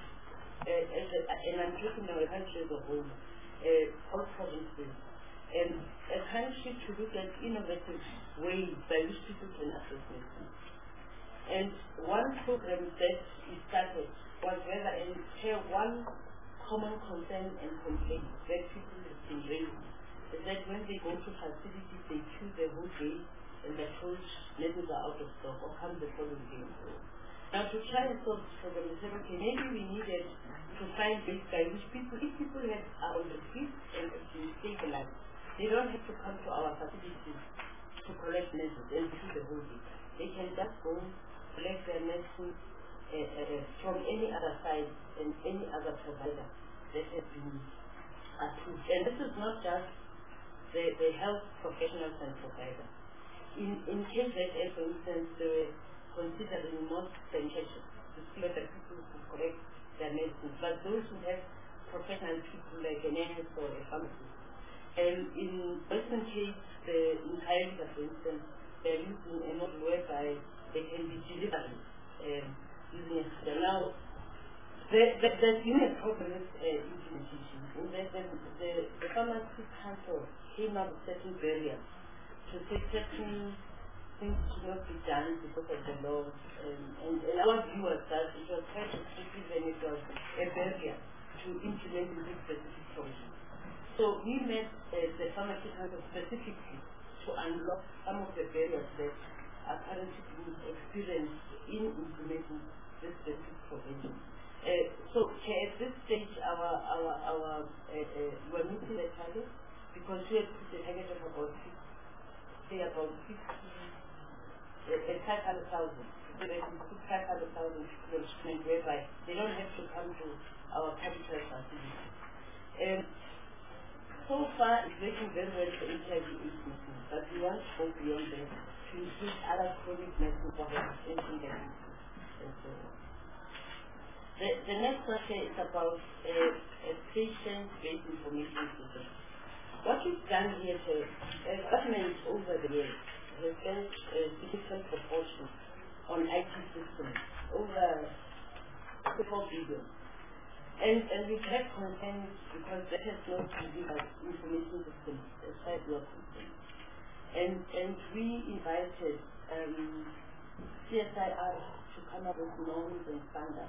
and I'm talking about a country as a whole, all provinces, and a country to look at innovative ways by which people can access medicine. And one program that we started was whether and share one common concern and complaint that people have been raising, is that when they go to facilities, they queue the whole day and the told medicines are out of stock or come the following day. Now to try and solve this problem, we said, okay, maybe we needed to find ways by which people, if people are on the street and actually stabilized, they don't have to come to our facilities to collect medicines and queue the whole day. They can just go collect their medicine from any other side and any other provider that has been approved. And this is not just the health professionals and providers. In KZN, for instance, they were considering most sanitation to see whether people could collect their medicines, but those who have professional people like a nurse or a pharmacist. And in Western Cape, in Kyrika, for instance, they're using a model whereby they can be delivered using a scooter. Now, there's been a problem with implementation. The Pharmacy Council came up with certain barriers to say certain things should not be done because of the law. And our view was that it was quite restrictive and it was a barrier to implement this specific program. So we met the Pharmacy Council specifically to unlock some of the barriers that are currently being experienced in implementing this specific provision. So at this stage, we're meeting the target because we have put a target of about 500,000. So they can put 500,000 people on treatment whereby they don't have to come to our capital facility. So far, it's working very well for HIV/AIDS medicine, but we want to go beyond that to include other chronic medicine problems and so on. The next question is about a patient-based information system. What we've done here, government over the years has spent a significant proportion on IT systems, over 4 billion. And we've had concerns because that has not delivered information systems as far as we are concerned. And we invited CSIR to come up with norms and standards.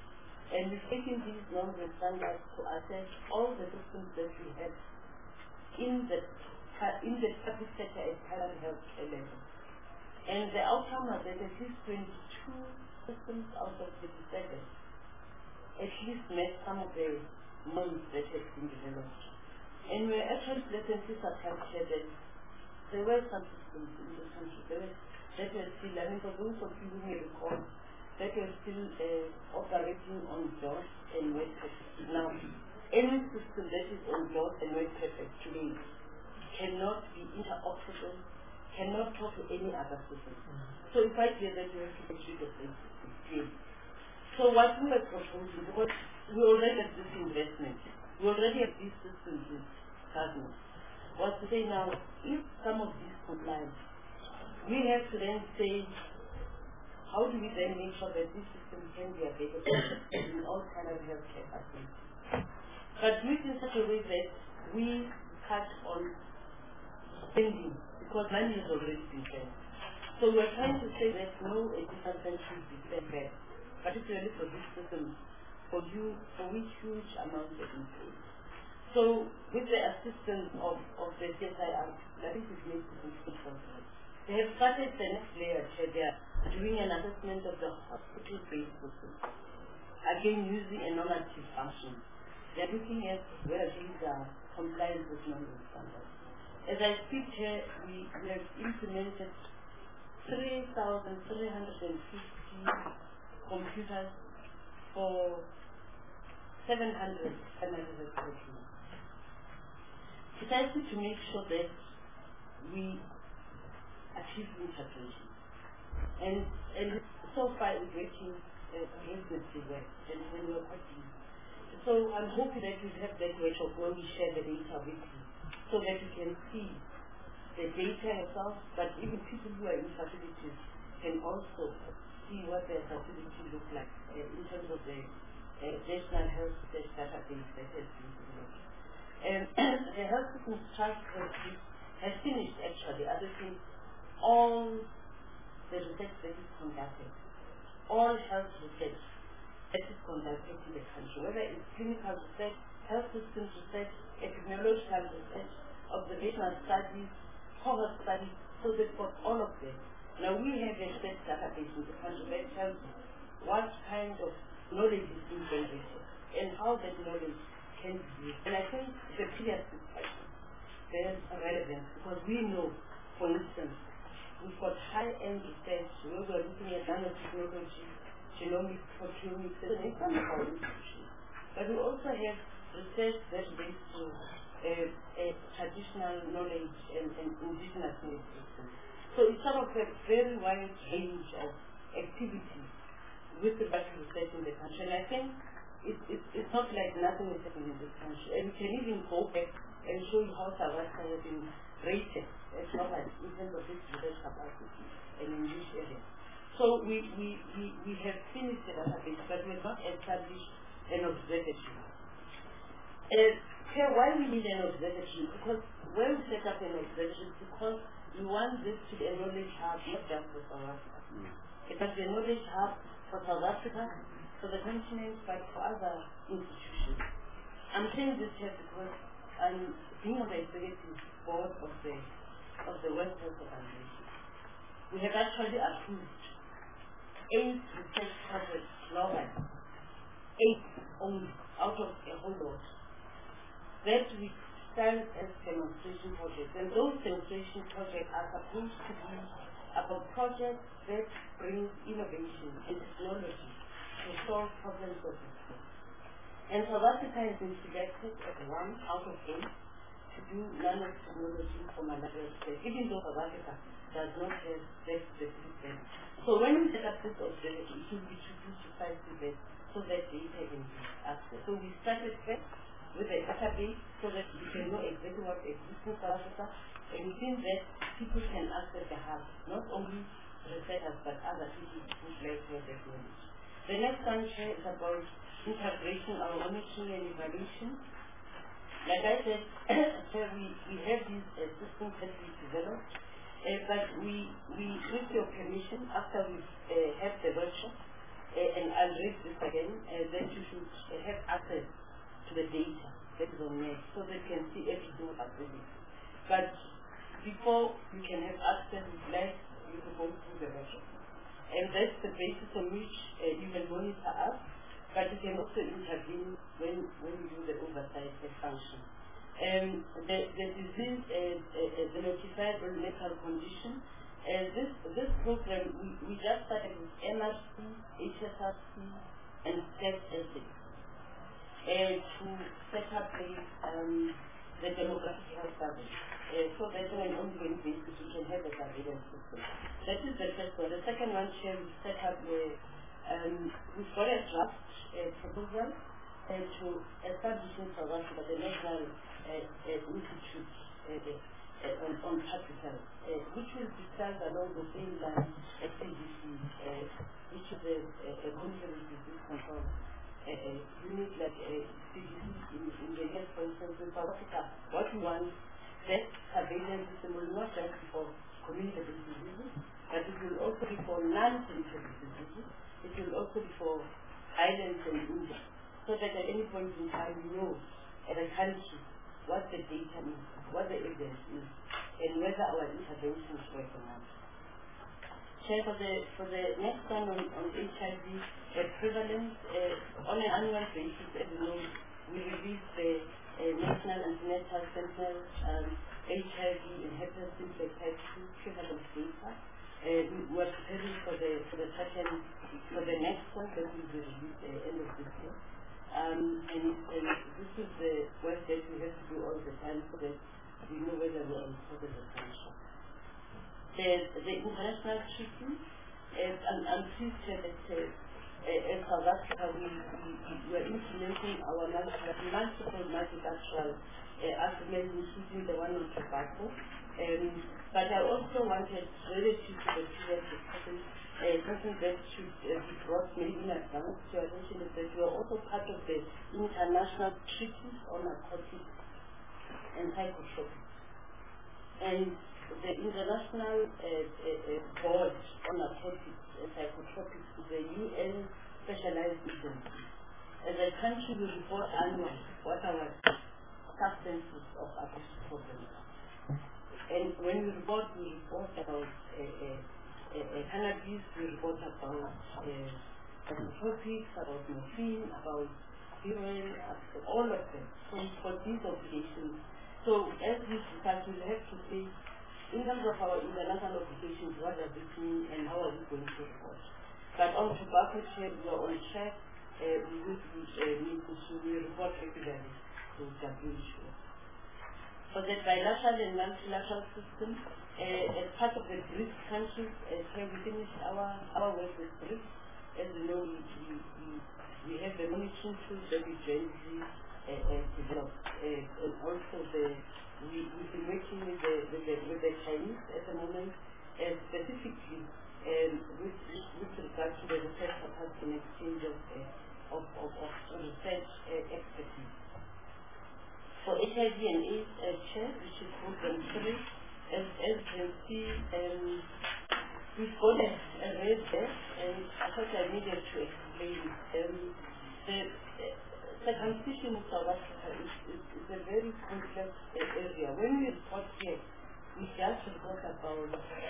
And we've taken these norms and standards to assess all the systems that we have in the public sector at private health care level. And the outcome was that at least 22 systems out of 57 at least met some of the norms that had been developed. And we're actually pleasantly surprised that there were some systems in the country that were still, I mean, for those of you who may recall, that were still operating on DOS and WordPerfect. Now, any system that is on DOS and WordPerfect today cannot be interoperable, cannot talk to any other system. So it's quite clear that we have to get rid of these systems. So what we were proposing, because we already have this investment, we already have these systems in government, was to say now, if some of these comply, we have to then say, how do we then make sure that this system can be available in all kinds of healthcare facilities? But do it in such a way that we cut on spending, because money has already been spent. So we're trying to say that no additional cent should be spent back, particularly for this system, for which huge amounts have been paid. So with the assistance of the CSIR, I think we've made significant progress. They have started the next layer, they are doing an assessment of the hospital-based system. Again, using a normative function. They're looking at where things are compliant with normal standards. As I speak here, we have implemented 3,350 computers for 700 analysis documents. Precisely to make sure that we achieve integration. And so far it's working reasonably well, and we are quite pleased. So I'm hoping that we have that workshop where we share the data with you, so that you can see the data itself, but even people who are in facilities can also see what their facilities look like in terms of the National Health Database that has been developed. And the Health Systems Trust has finished actually addressing all the research that is conducted, all health research that is conducted in the country, whether it's clinical research, health systems research, epidemiological research, observational studies, cohort studies, so they've got all of them. Now we have a research database in the country that tells you what kind of knowledge is being generated and how that knowledge can be used. And I think the previous discussion, there's relevance because we know, for instance, we've got high-end research where we're looking at nanotechnology, genomics, proteomics, and some of our institutions. But we also have research that relates to traditional knowledge and indigenous knowledge systems. So it's sort of a very wide range of activities with regard to research in the country. And I think it's not like nothing is happening in this country. And we can even go back and show you how South Africa has been rated as global in terms of its research capacity and in this area. So we have finished the database, but we have not established an observatory. Why we need an observatory? Because when we set up an observatory, because we want this to be a knowledge hub, not just for South Africa. It must be a knowledge hub for South Africa, for the continent, but for other institutions. I'm saying this here because I'm being on the executive board of the World Health Organization. We have actually approved 8 research projects globally, 8 only out of a whole lot, that we stand as demonstration projects. And those demonstration projects are supposed to be about projects that bring innovation and technology to solve problems of the world. And South Africa has been selected as 1 out of 8 to do nanotechnology for malaria research, even though South Africa does not have that specific data. So when we set up this observatory, it will be introduced to 5 events so that data can be accessed. So we started first with a database so that we can know exactly what exists in South Africa, and within that, people can access the hub, not only researchers but other people who like to have that knowledge. The next one here is about integration, our monitoring and evaluation. Like I said, we have these systems that we developed, but we, with your permission, after we have the workshop, and I'll raise this again, that you should have access to the data. that is on net, so they can see everything about everything. But before you can have access to live, you can go through the record. And that's the basis on which you can monitor us, but you can also intervene when you do the oversight function. The disease, the notified mental condition, this program, we just started with MRC, HSRC, and STEP ethics to set up the demographic health service. So that on an ongoing basis we can have a surveillance system. That is the first one. The second one, Chair, we set up we've got a draft proposal to establish in South Africa the National Institute on Public Health, which will discuss along the same line as CDC, which is a monitoring disease control unit like CDC in the health, for instance, in South Africa. What we want, that surveillance system will not just be for communicable diseases, but it will also be for non-communicable diseases. It will also be for islands and India, so that at any point in time we know as a country what the data means, what the evidence is, and whether our interventions work or not. Chair, for the next one on HIV prevalence, on an annual basis, as you know, we release the National Antenatal Center HIV and hepatitis B prevalence data. We are preparing for the next one that will be released at the end of this year. And this is the work that we have to do all the time so that we know whether we are on top of the function. The international treaty, I'm pleased to that in South Africa we are implementing our multiple multilateral agreements, including the one on tobacco. But I also wanted, relative to the previous discussion, something that should be brought maybe in advance to attention is that we are also part of the international treaties on narcotics and psychotropics. And the International Board on Narcotics and Psychotropics is a UN specialized agency. As a country, we report annually what our substances of abuse problems are. And when we report about cannabis, we report about psychotropics, about morphine, about heroin, all of them. So for these obligations, so as we discuss, we'll have to say, in terms of our international obligations, what does it mean and how are we going to report? But on tobacco, we are on track. We will report regularly to WHO. For the bilateral and multilateral system, as part of the BRICS countries, we finished our work with BRICS. As you know, we have the monitoring tools that we jointly developed, and also we've been working with the Chinese at the moment, specifically with regard to the research capacity and exchange of research expertise. For HIV and AIDS Chair, which is program 3, as you can see, we've got a raise there, and I thought I needed to explain. The circumcision in South Africa is a very complex area. When we report here, we just report about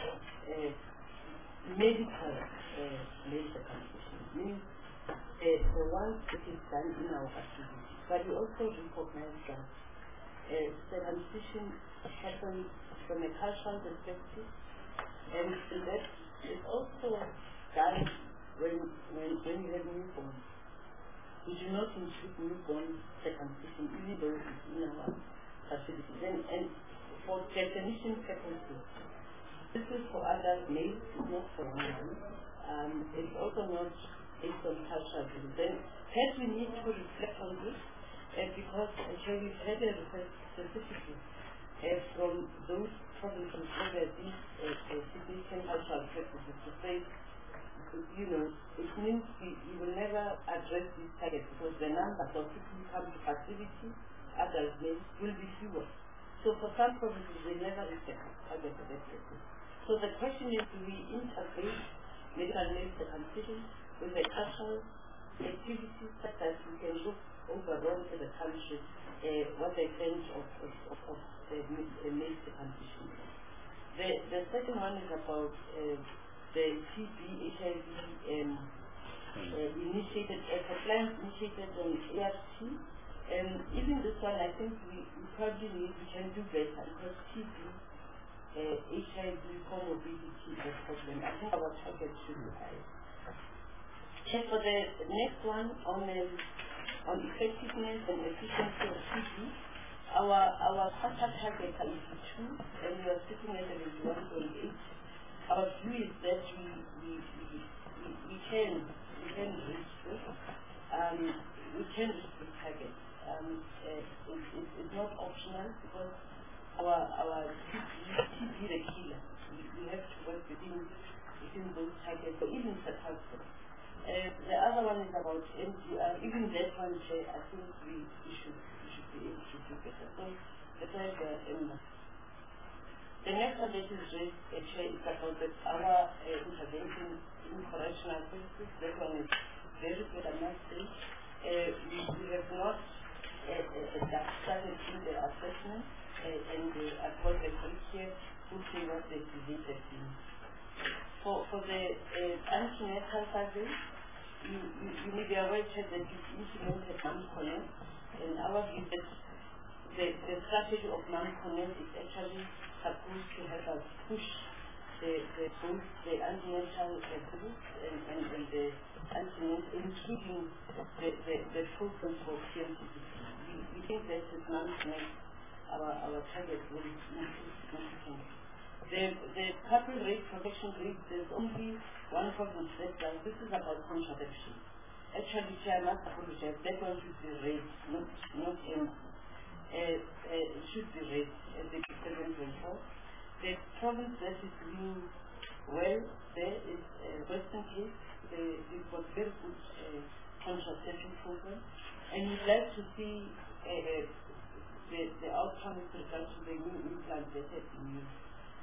medical male circumcision, meaning the ones that is done in our activities. But we also recognize that circumcision happens from a cultural perspective, and that is also done when you have newborns. We do not include newborn circumcision, even though it's in our facilities. And for definition purposes, this is for adult males, it's not for women. It's also not based on cultural views. Then perhaps we need to reflect on this, because actually we've had a request specifically from those provinces where these significant cultural practices to say, you know, it means we will never address these targets because the numbers of people who come to facility, adult males, will be fewer. So for some provinces, they never respect targets of that practice. So the question is, do we integrate medical male circumcision with the cultural activities such that we can look overall to the country what the extent of maize condition. The second one is about the TB, HIV initiated, compliance initiated on ART. Even this one, I think we probably can do better because TB, HIV, comorbidity is a problem. I think our target should be high. Okay, for the next one on effectiveness and efficiency of TB, our quarter target is 2, and we are sitting at 1.8. Our view is that we can reach this. We can reach this target. It's not optional because our TB the killer. We have to work within those targets, or even surpass them. The other one is about MDR. Even that one, I think we should be able to do better. So that's why the next one that is raised is about our intervention in correctional services. That one is very good, I must say. We have not started in the assessment and across the curriculum to see what the disease has been. For the antenatal survey, you may be aware that you've implemented MomConnect, and our view that the strategy of MomConnect is actually supposed to help us push both the antenatal group and the antenatal, including the program for PMTCT. We think that with MomConnect, our target will increase significantly. The couple rate protection rate, there's only one problem that does. This is about contraception. Actually, I must apologize. That one should be raised, not it should be raised at the 7.4. The province that is doing well there is Western Cape. They've got very good contraception program, and we'd like to see the outcome with regard to the new implants that have been used.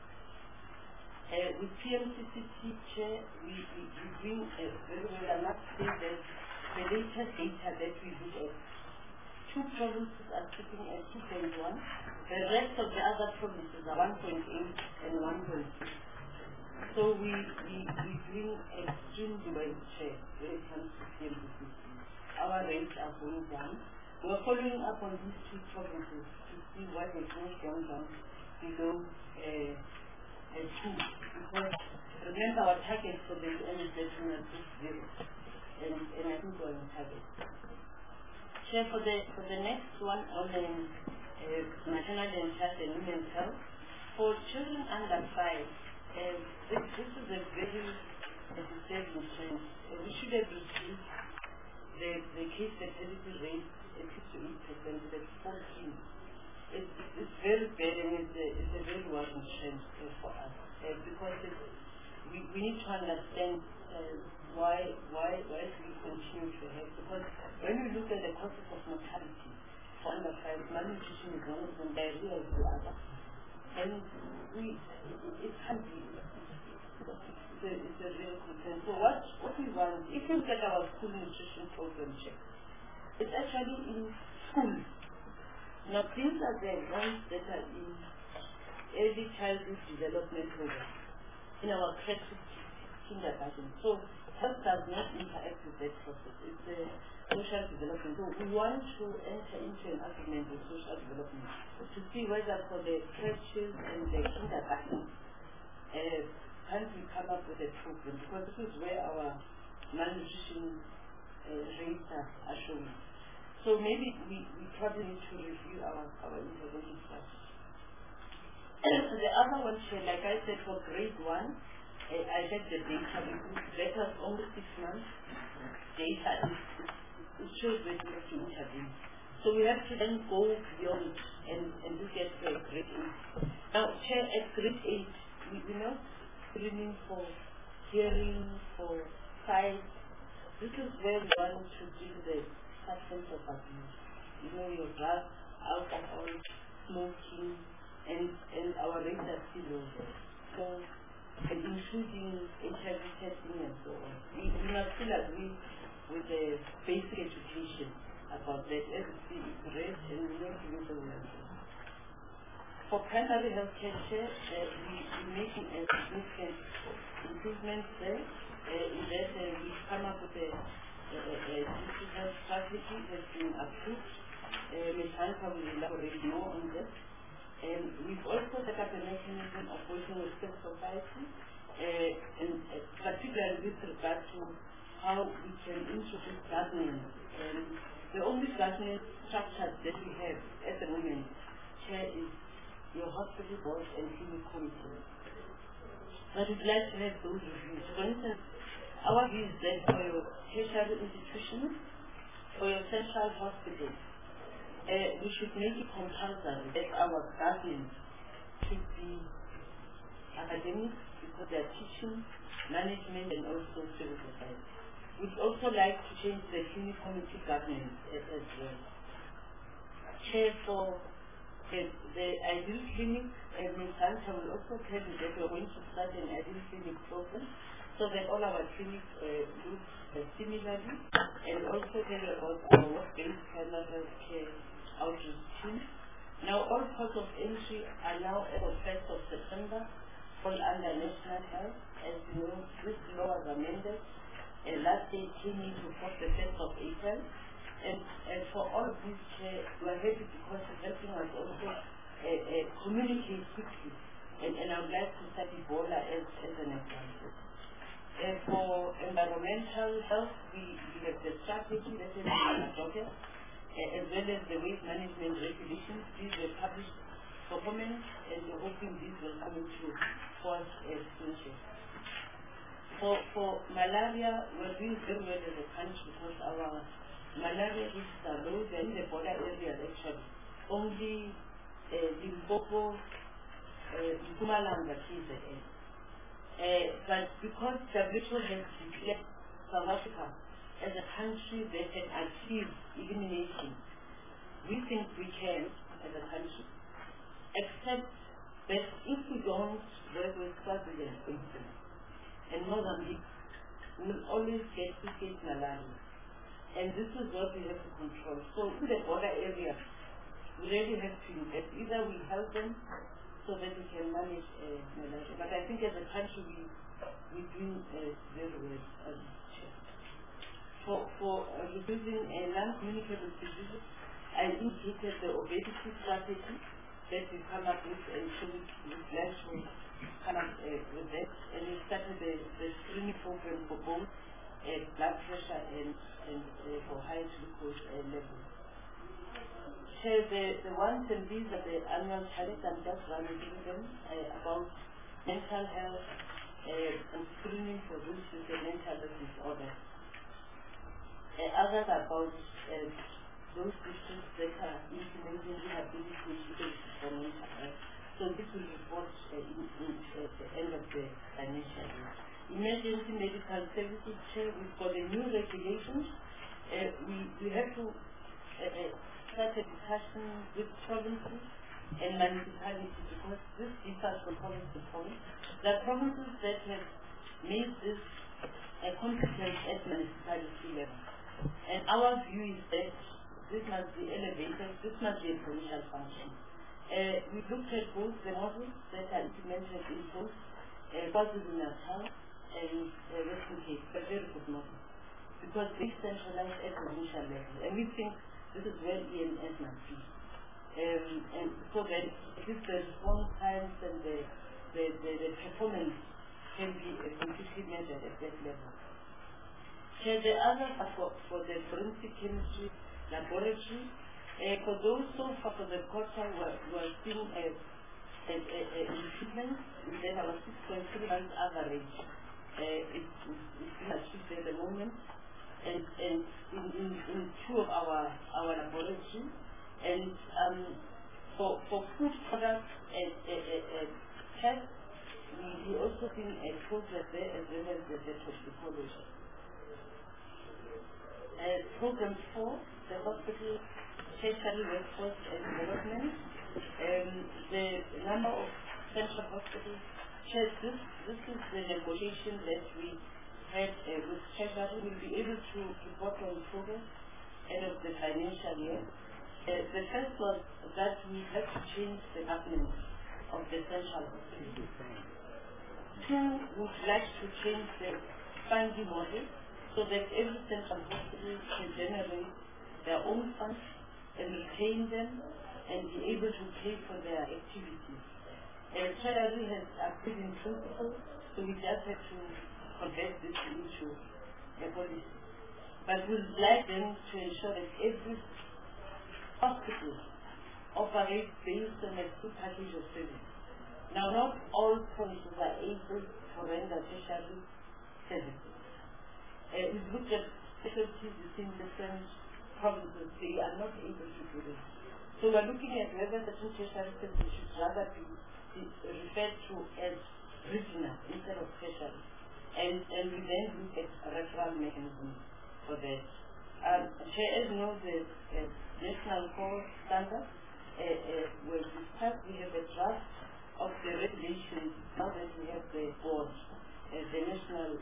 With PMTCT chair, we bring very well. I must say that the latest data that we look at, 2 provinces are sitting at 2.1. The rest of the other provinces are 1.8 and 1.6. So we bring extremely well chair when it comes to PMTCT. Our rates are going down. We are following up on these 2 provinces to see what has gone down below 2, because remember our target for the NSW is 0, and I think we're on target. So for the next one on the maternal and child and women's health, for children under 5, this is a very disturbing trend. We should have reduced the case fatality rate at 58%, that's 14. It's very bad, and it's a very worrying trend for us because we need to understand why we continue to have, because when we look at the causes of mortality for under 5, malnutrition is one of them, diarrhea is the other, and it can't be. It's a real concern. So what we want, if you look at our school nutrition program check, it's actually in schools. Now, these are the ones that are in early childhood development program, in our kindergarten. So, health does not interact with that process. It's a social development. So, we want to enter into an agreement with social development to see whether for the creches and the kindergarten, can we come up with a program, because this is where our malnutrition rates are showing. So maybe we probably need to review our intervention strategy. The other one, like I said, for grade 1, I had the data. Let us only 6 months data. It shows that we have to intervene. So we have to then go beyond and look at grade 8. Now, at grade 8, we know screening for hearing, for sight. This is where we want to give the substance of abuse. You know, your drugs, alcohol, smoking, and our rates are still low there. So, including HIV testing and so on. We must still agree with the basic education about that as it's raised and we don't give it away. For primary health care, we're making a significant improvement there in that we come up with a district health strategy that's been approved. Ms. Hanka will elaborate more on this. We've also set up a mechanism of working with civil society, and particularly with regard to how we can introduce governance. The only governance structure that we have at the moment, Chair, is your hospital board and clinic committee. But we'd like to have those reviews. For instance, our view is that for your tertiary institutions, for your central hospitals, we should make it compulsory that our governance should be academic because they are teaching, management, and also civil society. We'd also like to change the clinic committee governance as well. Chair, for the ideal clinic, Ms. Hunter will also tell you that we're going to start an ideal clinic program so that all our clinics look similarly, and also tell you about our work-based primary health care outreach team. Now, all ports of entry are now as of 1st of September fall under national health. As you know, this law was amended last day came into force the 1st of April. And for all of this, we are happy because it's helping us also communicate quickly. And I would like to start Ebola as an example. For environmental health, we have the strategy that has been adopted, as well as the waste management regulations. These were published for comment, and we're hoping these will come into force as soon. For malaria, we're doing very well as a country because our malaria risks are low. They're in the border areas actually. Only Limpopo, Mpumalanga, KZN. But because WHO has declared South Africa as a country that can achieve elimination, we think we can as a country, except that if we don't work with Swaziland, for instance, and Mozambique, we will always get malaria. And this is what we have to control. So in the border area, we really have to invest. Either we help them so that we can manage malaria. But I think as a country, we do very well. For reducing non-communicable diseases, I indicated the obesity strategy that we come up with, and so we plan to come up with that. And we started the screening program for both blood pressure and for high glucose levels. So the ones and these are the annual challenges. I'm just running through them about mental health and screening for those with a mental health disorder. Others about those districts that are implementing rehabilitation for mental health. So this will report at the end of the financial year. Emergency medical services, we've got the new regulations. We have to start a discussion with provinces and municipalities because this differs from province to province. There are provinces that have made this a competence at municipality level. And our view is that this must be elevated, this must be a provincial function. We looked at both the models that are implemented in both KwaZulu-Natal and Western Cape, but very good models, because they centralize at provincial level. And we think this is where EMS must be. And so that at least the response times and the performance can be completely measured at that level. So the others are for the forensic chemistry laboratory. For those so far for the quarter, we're seeing improvement in that our 6.3 months average. It's been achieved at the moment, and in two of our laboratories. And for food products and tests, we also seen a progress there as well as the toxicology. Program 4, the hospital tertiary workforce and development. The number of central hospitals. This is the negotiation that we had with Treasury. We'll be able to report on progress end of the financial year. The first was that we had to change the governance of the central hospital. Two, would like to change the funding model so that every central hospital can generate their own funds and retain them and be able to pay for their activities. Treasury has agreed in principle, so we just have to convert this into a policy. But we would like them to ensure that every hospital operates based on a full package of service. Now, not all provinces are able to render tertiary services. We've looked at specialties within different provinces. They are not able to do this. So we're looking at whether the tertiary services should rather be referred to as regional instead of tertiary. And we then look at a referral mechanism for that. Chair, as you know, the national core standards were discussed. We have a draft of the regulations now that we have the board, the national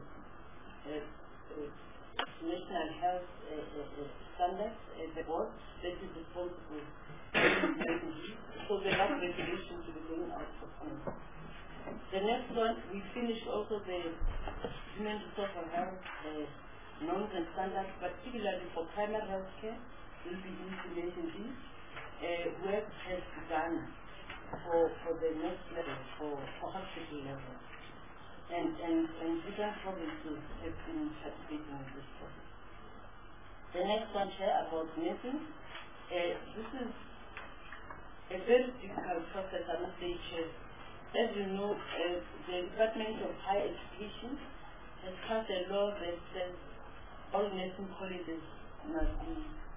health standards, the board that is responsible. So the draft regulations will be going out for comment. The next one, we finished also the human resource and health norms and standards, particularly for primary health care. We'll be implementing these. Work has begun for the next level, for hospital level. And different provinces have been participating in this process. The next one, Chair, about nursing. This is a very difficult process, I must say, Chair. As you know, the Department of Higher Education has passed a law that says all nursing colleges must be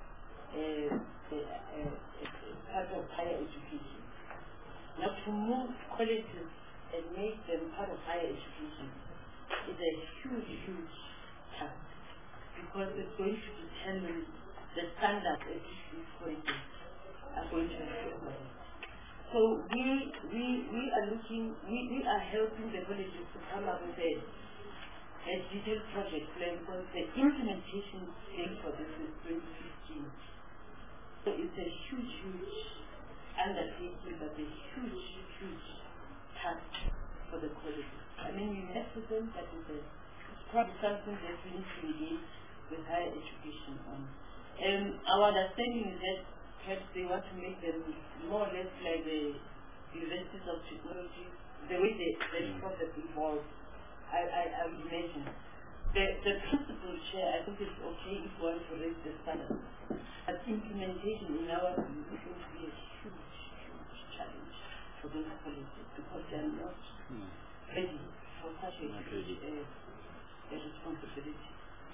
part of higher education. Now, to move colleges and make them part of higher education is a huge task, because it's going to determine the standards at which these colleges are going to operate. So we are helping the colleges to come up with a detailed project plan, because the implementation date for this is 2015. So it's a huge undertaking, but a huge task for the colleges. I mean, we met with them, but it's probably something that we need to engage with higher education on. Our understanding is that perhaps they want to make them more or less like the universities of technology, the way the process evolves. I would imagine. The principal, Chair, I think it's okay if one to raise the standard. But implementation in our view is going to be a huge challenge for those colleges, because they are not ready for such a responsibility.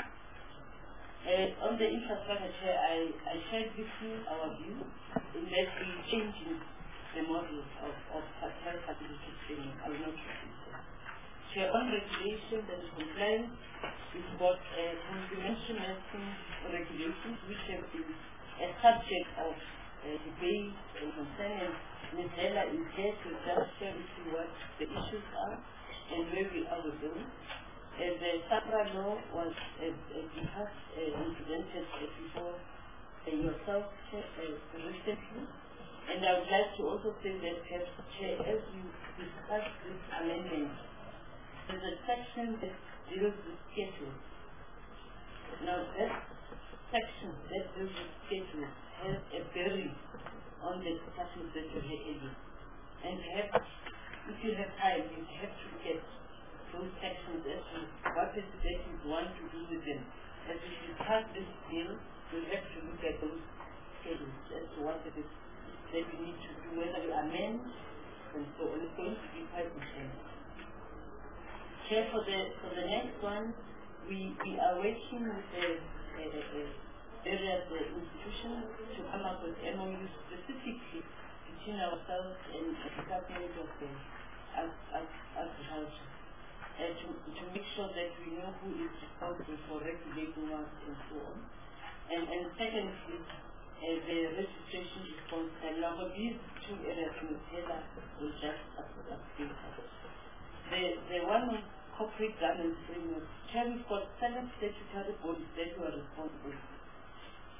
On the infrastructure, Chair, I shared with you our view in that we're changing the model of health facility training. I will not repeat that. Chair, on regulation and compliance, we've got complementary nursing regulations which have been a subject of debate and concern, and Ms. Ella is here to just share with you what the issues are and where we are with them. The SAPRA law was discussed and presented before yourself recently, and I would like to also say that, Chair, as you discuss this amendment, there's a section that deals with schedules. Now, that section that deals with schedules has a bearing on the discussions that you had earlier. And perhaps, if you have time, you have to get those sections as to what is it that you want to do with them. As we discuss this bill, we'll have to look at those schedules as to what it is that we need to do, whether we amend, and so on. It's going to be quite intense. Chair, for the next one, we are working with the various institutions to come up with MOUs specifically between ourselves and the Department of Agriculture to make sure that we know who is responsible for regulating us and so on. And secondly, the registration response time. Now, for these two areas, Ms. Taylor will just update us. The one on corporate governance framework, we've got 7 statutory bodies that were responsible.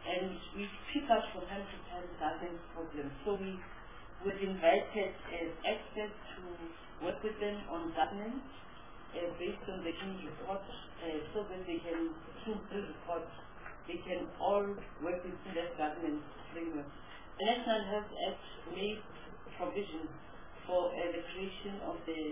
And we pick up from time to time governance problems. So we've invited experts to work with them on governance based on the King report, so that they can, through the report, they can all work within that governance framework. The National Health Act made provision for the creation of the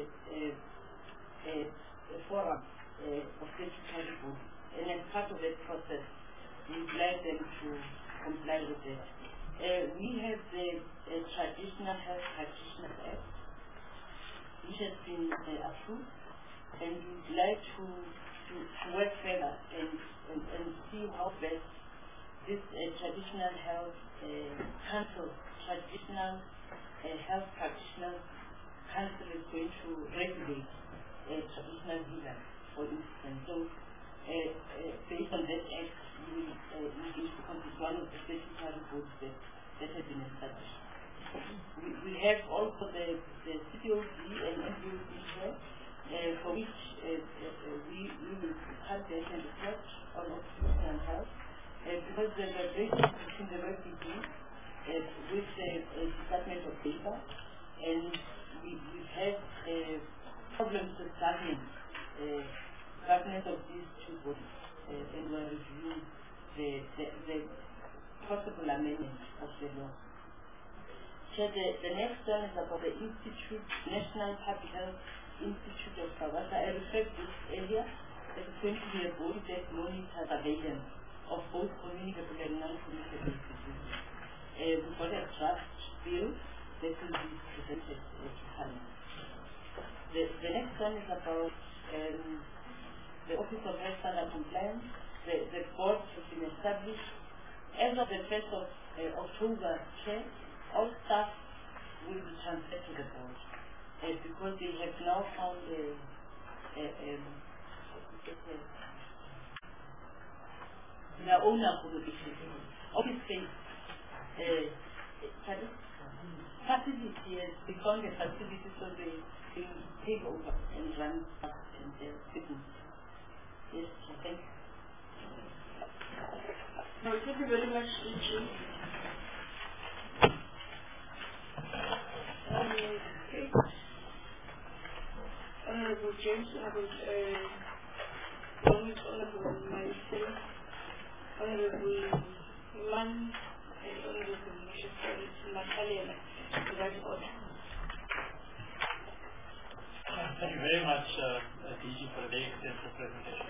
forum of statutory boards, and as part of that process, we would like them to comply with it. We have the Traditional Health Practitioners Act, which has been approved, and we would like to work further and see how best this traditional health council, traditional health practitioners council is going to regulate traditional healers, for instance. So based on that act, we will complete one of the statutory boards that has been established. We have also the CPOD and MPOD here, for which we will calculate and report on occupational health, because there are breaches between the work we do with the Department of Labor, and we've had problems with governance of these two bodies, and we're reviewing the possible amendment of the law. So the next one is about the Institute, National Public Health Institute of South Africa. I referred this earlier. It's going to be a body that monitors surveillance of both communicable and non-communicable diseases. We've got a draft bill that will be presented to Parliament. The next one is about the Office of Health Standard Compliance. The board has been established. As of the 1st of October, all staff will be transferred to the board because they have now found their own accommodation. Obviously, facility, yes, they found the facility, so they take over and run and their business. Yes, thank you. No, thank you very much, DG. Honorable James, Honorable myself, Honorable Iman, and Honorable Natalia, to that order. Thank you very much, DG, for a very extensive presentation.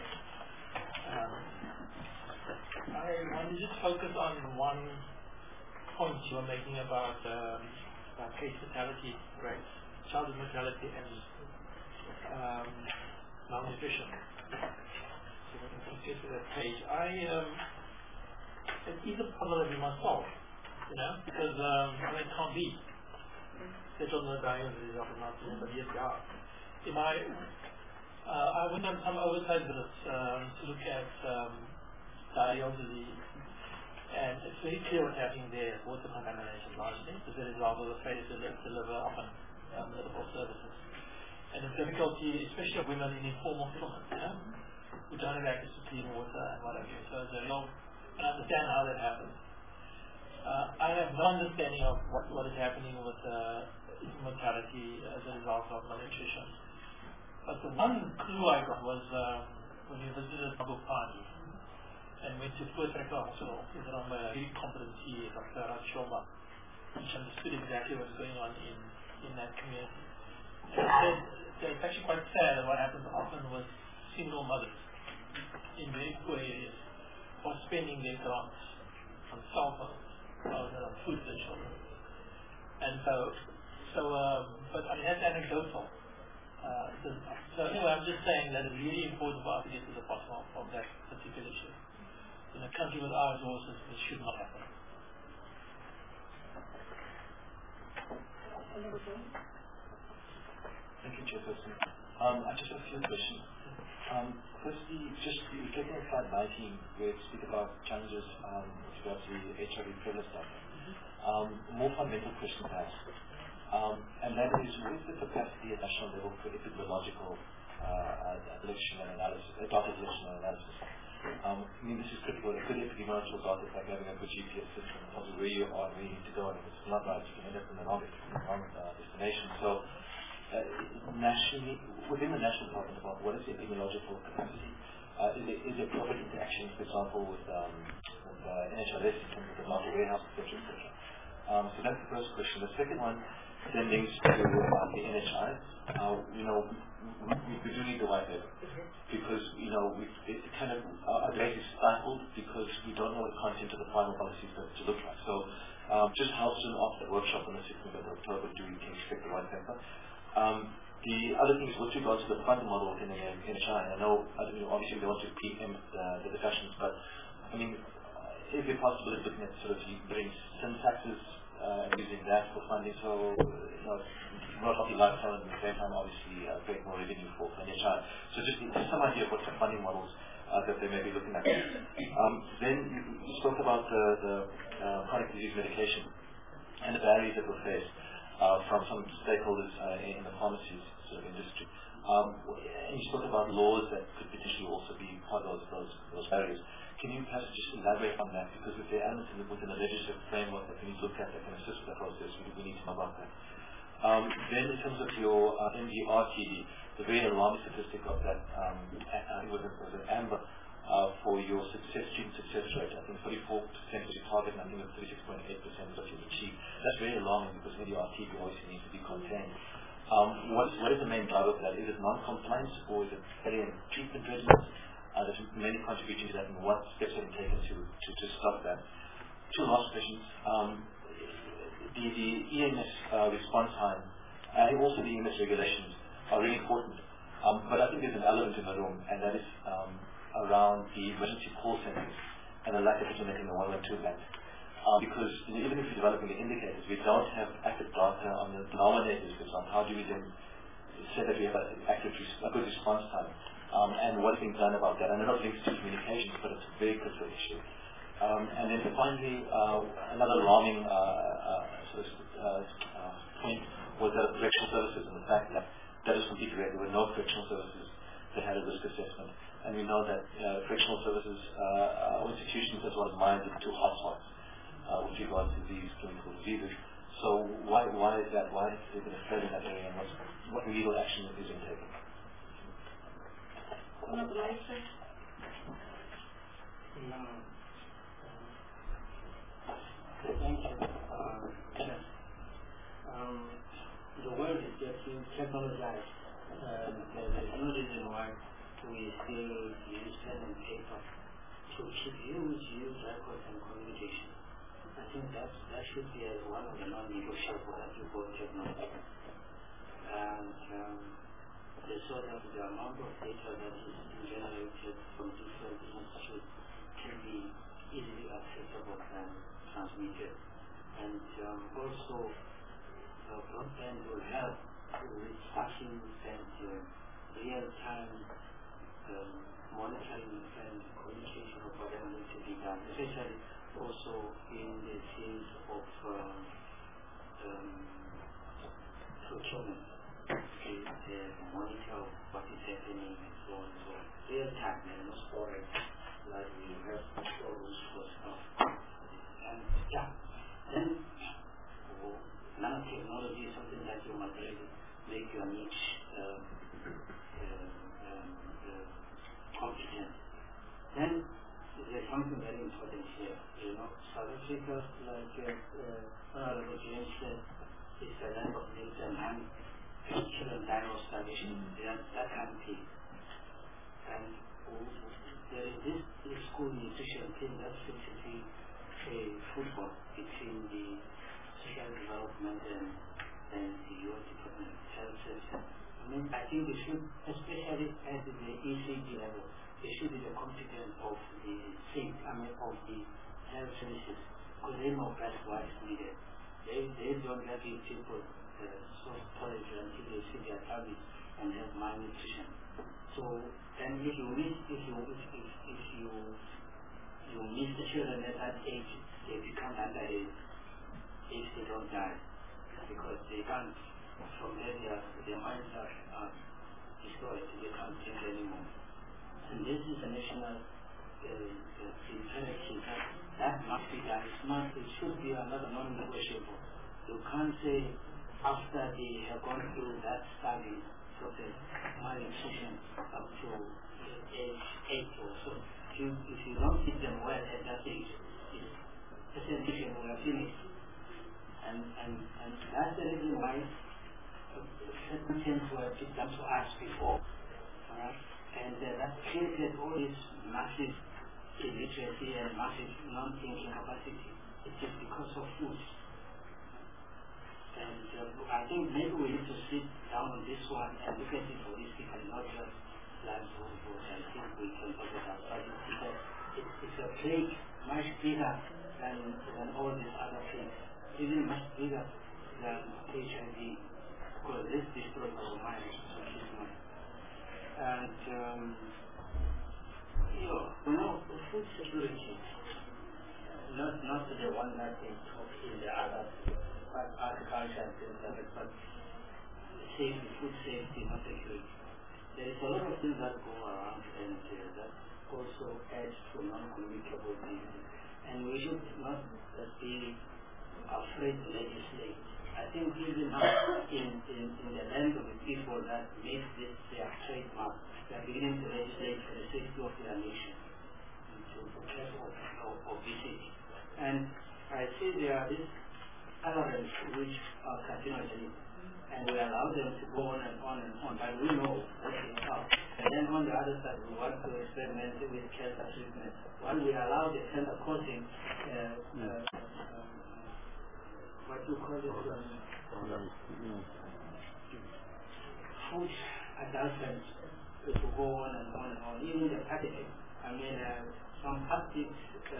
I want to just focus on one point you were making about case mortality rates, childhood mortality, and malnutrition. So we can get to that page. It is a problem that we must solve, because it can't be. The children are dying of the disease of not, but yes, they are. I went on some oversight visits to look at diarrheal disease, and it's very clear what's happening there. Water contamination largely as a result of the failure to deliver often medical services. And the difficulty, especially of women in informal settlements, who don't have access to clean water and what have you. So there's a real, I understand how that happens. I have no understanding of what is happening with mortality as a result of malnutrition. But the one clue I got was when we visited Abu Party and went to Voortrekker Hospital, is run by a very competent PA, Dr. Raj Sharma, which understood exactly what's going on in that community. And he said that it's actually quite sad what happens often with single mothers in very poor areas who are spending their grants on cell phones rather than on food for their children. And but I mean, that's anecdotal. So anyway, I'm just saying that it's really important for us to get to the bottom of that particular issue. In a country with our resources, this should not happen. Thank you, Chairperson. I just have a few questions. Firstly, just looking at slide 19, where it speaks about challenges with regards to the HIV prevalence data. More fundamental question to ask. And that is, what is the capacity at national level for epidemiological data collection and analysis? I mean, this is critical. A good epidemiological data is like having a good GPS system in terms of where you are and where you need to go, and if it's not right, you can end up in the wrong destination. So, nationally, within the National Department of Health, what is the epidemiological capacity? Is there proper interaction, for example, with NHLS in terms of the data warehouse, etc., etc.? So that's the first question. The second one then links to the NHI. We do need the white paper because it kind of our data is stifled because we don't know what the content of the final policy is going to look like. So just how soon after the workshop on the 16th of October do we expect the white paper? The other thing is with regards to the funding model within the NHI. I know obviously we want to preempt the discussions, but I mean, is there a possibility of looking at sort of bringing syntaxes using that for funding? So not only lifetime, at the same time obviously create more revenue for NHI. So just some idea of what the funding models that they may be looking at. Then you spoke about the chronic disease medication and the barriers that were faced from some stakeholders in the pharmacy sort of industry. And you spoke about laws that could potentially also be part of those barriers. Can you perhaps just elaborate on that? Because if there are elements within the legislative framework that we need to look at that can assist with the process, we need to know about that. Then in terms of your MDR-TD, the very alarming statistic of that, I think it was an AMBER for your student success rate. I think 34% was your target, and I think it was 36.8% is what you've achieved. That's very alarming because MDR-TD obviously needs to be contained. What is the main driver for that? Is it non-compliance or is it failure in treatment regimens? There's many contributions to that, and what steps have been taken to stop that? Two last questions. The EMS response time and also the EMS regulations are really important. But I think there's an element in the room, and that is around the emergency call centers and the lack of implementing the 112 band. Because even if we're developing the indicators, we don't have accurate data on the denominators, for example. How do we then say that we have a good response time? And what is being done about that? And it not links to communications, but it's a very critical issue. And then finally, another alarming point was that of correctional services and the fact that was completely red. There were no correctional services that had a risk assessment. And we know that correctional services institutions as well as mines are two hotspots with regards to these clinical diseases. So why is that? Why is there a failure in that area, and what legal action is being taken? Thank you. The world is getting technologized, and there's no reason why we still use pen and paper to keep huge records and communication. I think that should be one of the non-negotiable as you go technology. And the sort of the amount of data that is generated from different institutes can be easily accessible and transmitted. And also, broadband will help with tracking and real-time monitoring and communication of whatever needs to be done, especially also in the field of procurement. Monitor what is happening and so on. So real time and no storage like we have storage for stuff. And then nanotechnology is something that you must really make your niche competent. Then there's something very important here. South Africa, like Honorable James said, is the land of milk and honey. Children die of starvation, that can't be. And there is this school nutrition thing that seems to be a football between the social development and your department of health services. I mean, I think they should, especially at the ECG level, they should be the competence of the of the health services, because they know best what is needed. They don't let you people storage until they see their tummies and have malnutrition. So then if you miss the children at that age, they become underage if they don't die, because they can't, from there their minds are destroyed, they can't think anymore. And this is a national interaction, that must be done. It should be another non-negotiable. You can't say after they have gone through that study process, malnutrition up to age 8 or so. If you don't feed them well at that age, presentation will have finished. And that's the reason why certain things were done to us before. And that created all this massive illiteracy and massive non-thinking capacity. It's just because of food. And I think maybe we need to sit down on this one and look at it holistically, not just land for food. I think we can talk about it. But it's a plague much bigger than all these other things. Even much bigger than HIV, because this destroys our minds. And food security, not the one that they talk in the other agriculture and things like that, but safety, food safety, not security. There is a lot of things that go around and that also adds to non-communicable diseases. And we should not be afraid to legislate. I think even now in the land of the people that made this their trademark, they are beginning to legislate for the safety of their nation and to care of obesity. And I see there are these allergens which are carcinogenic, and we allow them to go on and on and on, but we know what they are. And then on the other side, we want to experiment with cancer treatment. When we allow the cancer causing what you call it, food adulterants to go on and on and on, even the packaging. I mean, some plastics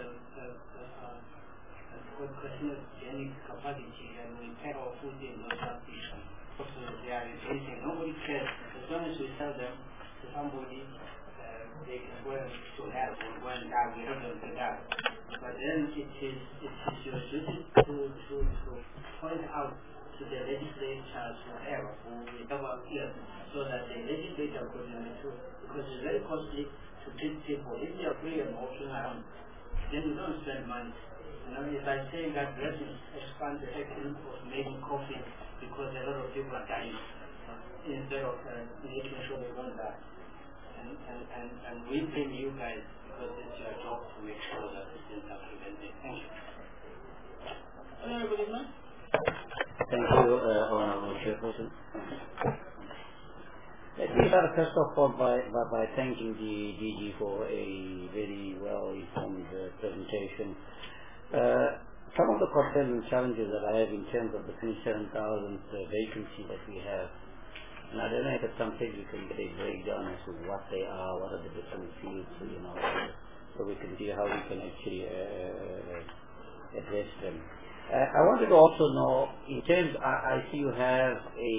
carcinogenic capacity, and we pack our food in those plastics. Also, they are replacing. Nobody cares. As long as we sell them to somebody, they can go to hell or go and die. We don't them to die. But then it is your duty to point out to the legislatures, whatever, who we never hear, so that the legislature could do, because it's very costly to treat people. If they are free and walking around, then you don't spend money. It's like saying that dressing expands the technique of making coffee because a lot of people are dying instead of making sure they don't die. And we blame you guys because it's your job to make sure that these things are prevented. Thank you. Thank you, Honorable Chairperson. Let me start first of all by thanking the DG for a very well-informed presentation. Some of the concerns and challenges that I have in terms of the 27,000 vacancies that we have, and I don't know if at some stage we can get a breakdown as to what they are, what are the different fields, so we can see how we can actually address them. I wanted to also know, in terms, I see you have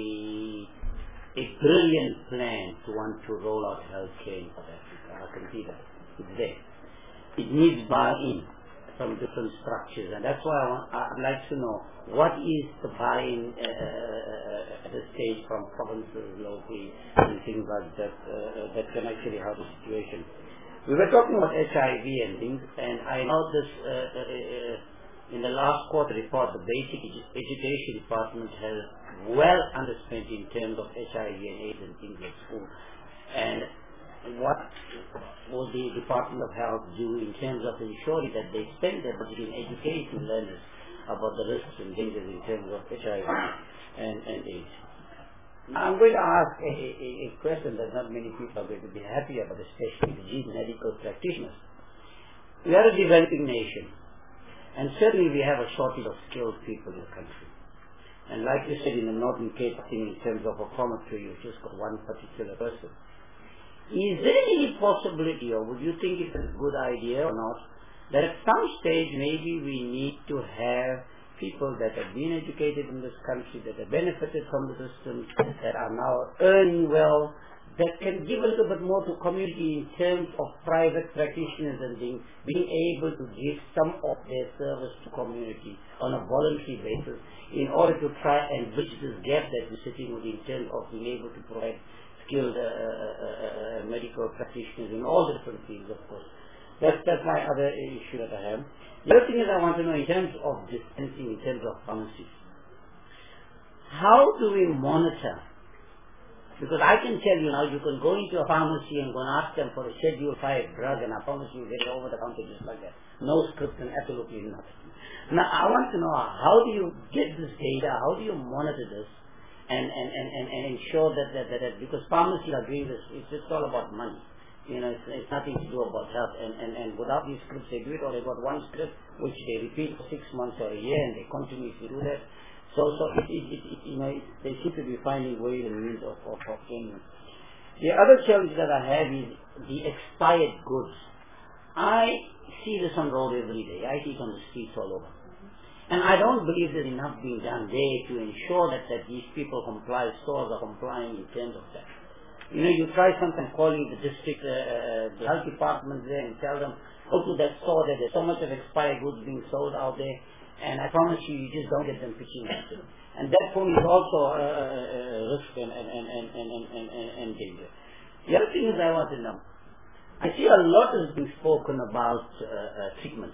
a brilliant plan to want to roll out healthcare in South Africa. I can see that. It's there. It needs buy-in from different structures, and that's why I'd like to know what is the buy-in at the stage from provinces, locally, and things like that that can actually help the situation. We were talking about HIV and things, and I noticed in the last quarter report, the basic education department has well underspent in terms of HIV and AIDS and things like school. And what will the Department of Health do in terms of ensuring that they spend their budget in educating learners about the risks and dangers in terms of HIV and AIDS? Now, I'm going to ask a question that not many people are going to be happy about, especially the medical practitioners. We are a developing nation, and certainly we have a shortage of skilled people in the country. And like you said, in the Northern Cape thing, in terms of a promontory, you've just got one particular person. Is there any possibility, or would you think it's a good idea or not, that at some stage maybe we need to have people that have been educated in this country, that have benefited from the system, that are now earning well, that can give a little bit more to community in terms of private practitioners and things, being able to give some of their service to community on a voluntary basis in order to try and bridge this gap that we're sitting with in terms of being able to provide skilled medical practitioners in all different fields, of course. That's my other issue that I have. The other thing is I want to know in terms of dispensing, in terms of pharmacies, how do we monitor? Because I can tell you now, you can go into a pharmacy and go and ask them for a Schedule 5 drug, and I promise you get it over the counter just like that. No script and absolutely nothing. Now, I want to know, how do you get this data? How do you monitor this and ensure that because pharmacies are doing this, it's just all about money. You know, it's nothing to do about health. And without these scripts, they do it, or they got one script which they repeat for 6 months or a year, and they continue to do that. So you know, they seem to be finding ways and means of gaining. The other challenge that I have is the expired goods. I see this on road every day. I see it on the streets all over. And I don't believe there's enough being done there to ensure that these people comply, stores are complying in terms of that. You know, you try something, calling the district, the health department there and tell them, go to that store that there's so much of expired goods being sold out there, and I promise you, you just don't get them pitching at it. And that for me is also a risk and danger. The other thing is I want to know, I see a lot has been spoken about treatments.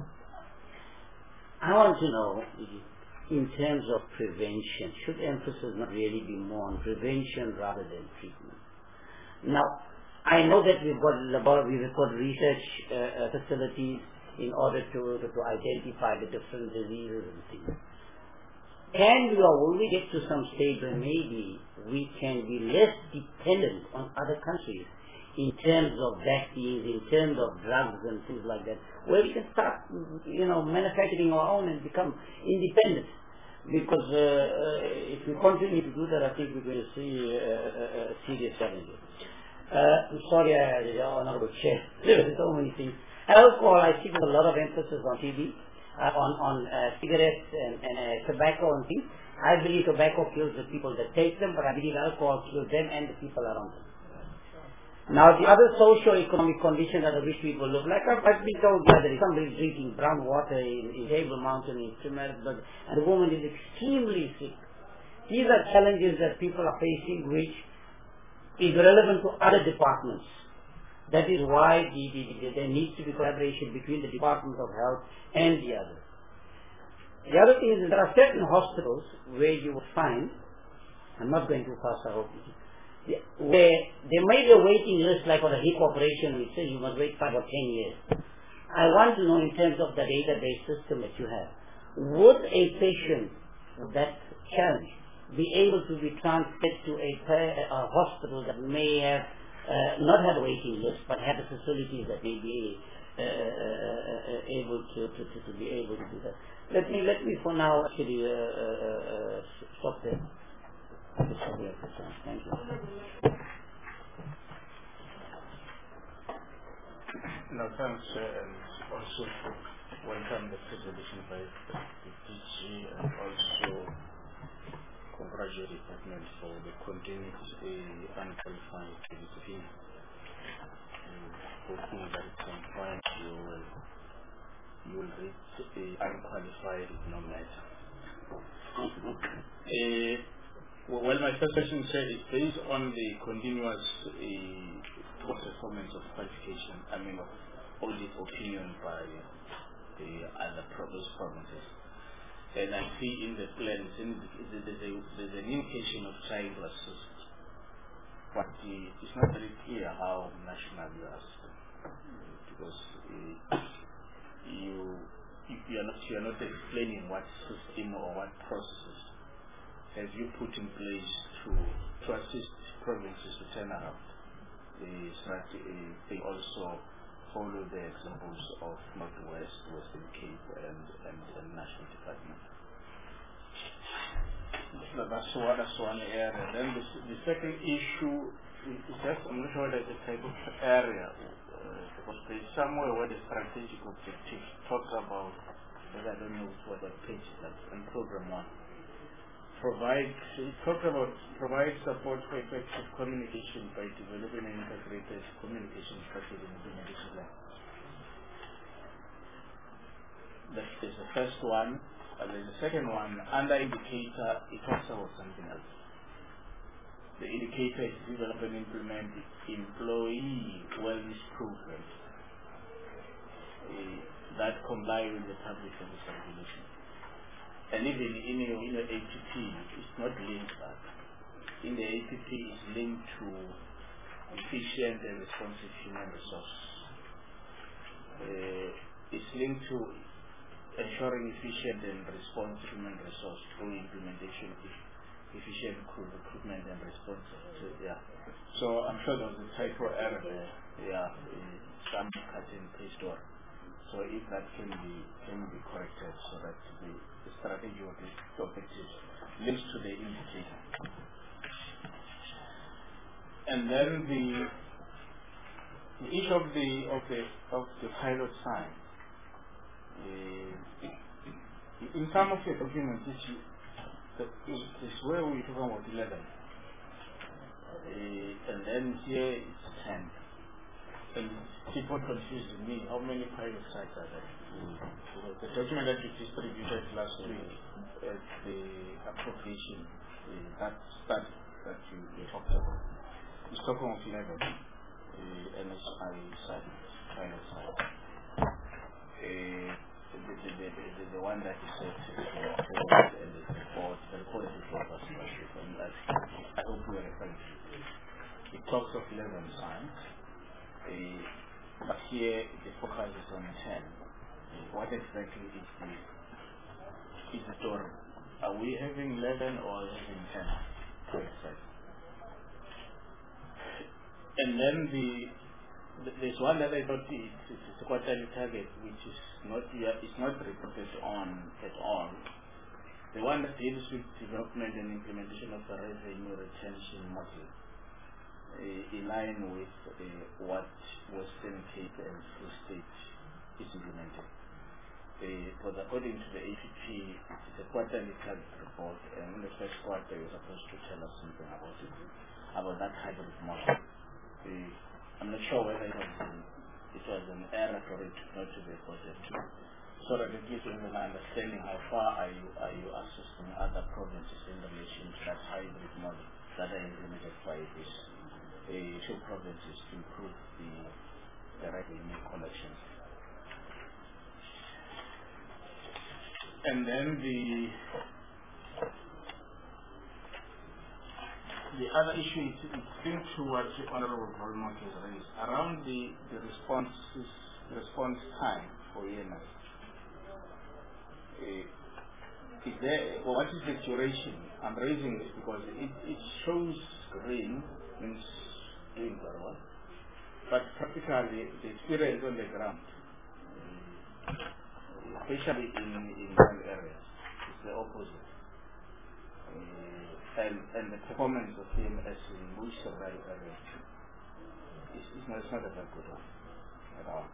I want to know, in terms of prevention, should emphasis not really be more on prevention rather than treatment? Now, I know that we've got research facilities in order to identify the different diseases and things. Can we or will we get to some stage where maybe we can be less dependent on other countries in terms of vaccines, in terms of drugs and things like that, where we can start, you know, manufacturing our own and become independent? Because if we continue to do that, I think we're going to see serious challenges. I'm sorry, Honorable Chair, there are so many things. Alcohol, I see a lot of emphasis on TB, on cigarettes and tobacco and things. I believe tobacco kills the people that take them, but I believe alcohol kills them and the people around them. Now, the other socio-economic conditions under which people live, like I've been told that if somebody is drinking brown water in Table Mountain in Johannesburg, and the woman is extremely sick. These are challenges that people are facing, which is relevant to other departments. That is why there needs to be collaboration between the Department of Health and the others. The other thing is that there are certain hospitals where you will find, I'm not going too fast, I hope, where there may be a waiting list like on a hip operation which says you must wait 5 or 10 years. I want to know, in terms of the database system that you have, would a patient with that challenge be able to be transferred to a hospital that may have not have a waiting list, but have the facilities that may be able to be able to do that? Let me for now actually stop there. Thank you. No, thanks, and also welcome the presentation by the DG, and also congratulate the department for the continued unqualified discipline. Hoping that at some point you will reach the unqualified no matter. Well, my first question is based on the continuous performance of qualification, of audit opinion by the other provinces. And I see in the plans there's an indication of trying to assist, but it's not very clear how national you are, because you are not explaining what system or what processes have you put in place to assist provinces to turn around the strategy. They also follow the examples of Northwest, Western Cape, and National Department. So that's one area. Then the second issue is just, I'm not sure whether it's a type of area, because there's somewhere where the strategic objectives talks about, but I don't know what page that's in program 1. Provide support for effective communication by developing an integrated communication strategy and implementation plan. That is the first one. And then the second one, under indicator, it talks about something else. The indicator is develop and implement employee wellness programs. that comply with the public service regulation. And even in your APP, it's not linked back. In the APP, it's linked to efficient and responsive human resource. It's linked to ensuring efficient and responsive human resource through implementation of efficient recruitment and response. So I'm sure there was a typo error there. Some cut and paste work. So if that can be corrected so that the strategy of the objectives links to the indicator. And then the issue of the pilot sign. In some of your documents, this is where we're talking about 11. And then here it's 10. And people confuse me, how many pilot sites are there? The document that you distributed last week at the appropriation, that you talked about, is talking of 11 NSI sites, pilot sites. The one that is said and the report is before us, and I hope we are referring to. It talks of 11 sites. But here the focus is on 10. What exactly is the story? Are we having 11 or having 10? And then there's one that I thought it's a quarterly target, which is not reported on at all. The one that deals with development and implementation of the revenue retention model. In line with what Western Cape and Free State is implementing. Because according to the APP, it's a quarterly target report, and in the first quarter you're supposed to tell us something about that hybrid model. I'm not sure whether it was an error for it not to be reported to, so that it gives you an understanding how far are you assisting other provinces in relation to that hybrid model that are implemented by this. Two provinces to improve the revenue collection. And then the other issue is linked to what the Honorable Volmark has raised around the response time for EMS. What is the duration? I'm raising this because it shows green, means doing very well. But practically, the experience on the ground, especially in rural areas, is the opposite. And the performance of EMS in most rural areas is not a very good one at all.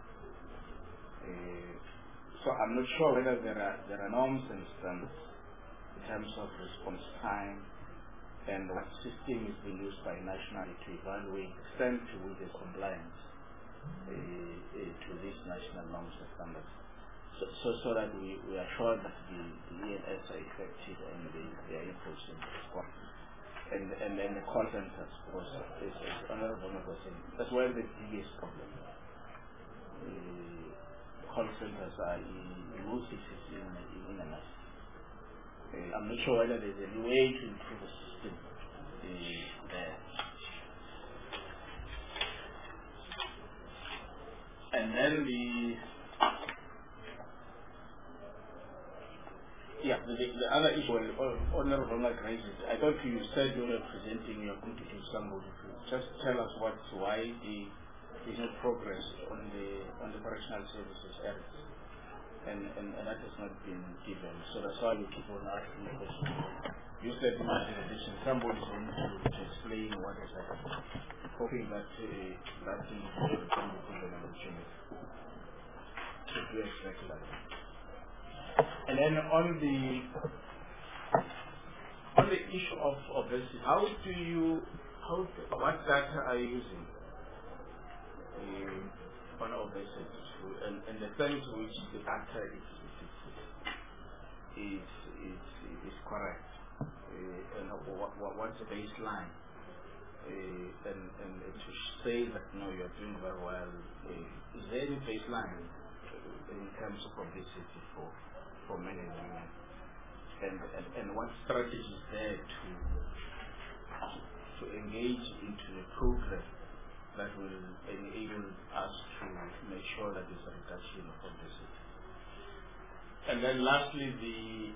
So I'm not sure whether there are norms and standards in terms of response time and what system is being used by nationally to evaluate the extent to which there's compliance to these national norms and standards. So that we are sure that the EMS are effective and they are inputs in response. And the call centers, because as Honorable was saying, that's where the biggest problem. Call centers are in most cases in EMS. I'm not sure whether there's any way to improve the system there. And then the other issue Honorable Mark raises, I thought you said you were presenting your going to do somebody to just tell us why there's no progress on the correctional services areas. And that has not been given. So that's why we keep on asking the question. You said in my presentation, somebody's going to explain what has happened. Hoping that that thing will come within the opportunity to do exactly like that. And then on the issue of obesity, what data are you using on obesity? And the sense to which the data is correct, and what's the baseline, and to say that no, you're doing very well. Is there any baseline in terms of obesity for men and women, and what strategy is there to engage into the program that will enable us to make sure that there's a reduction of obesity. And then lastly, the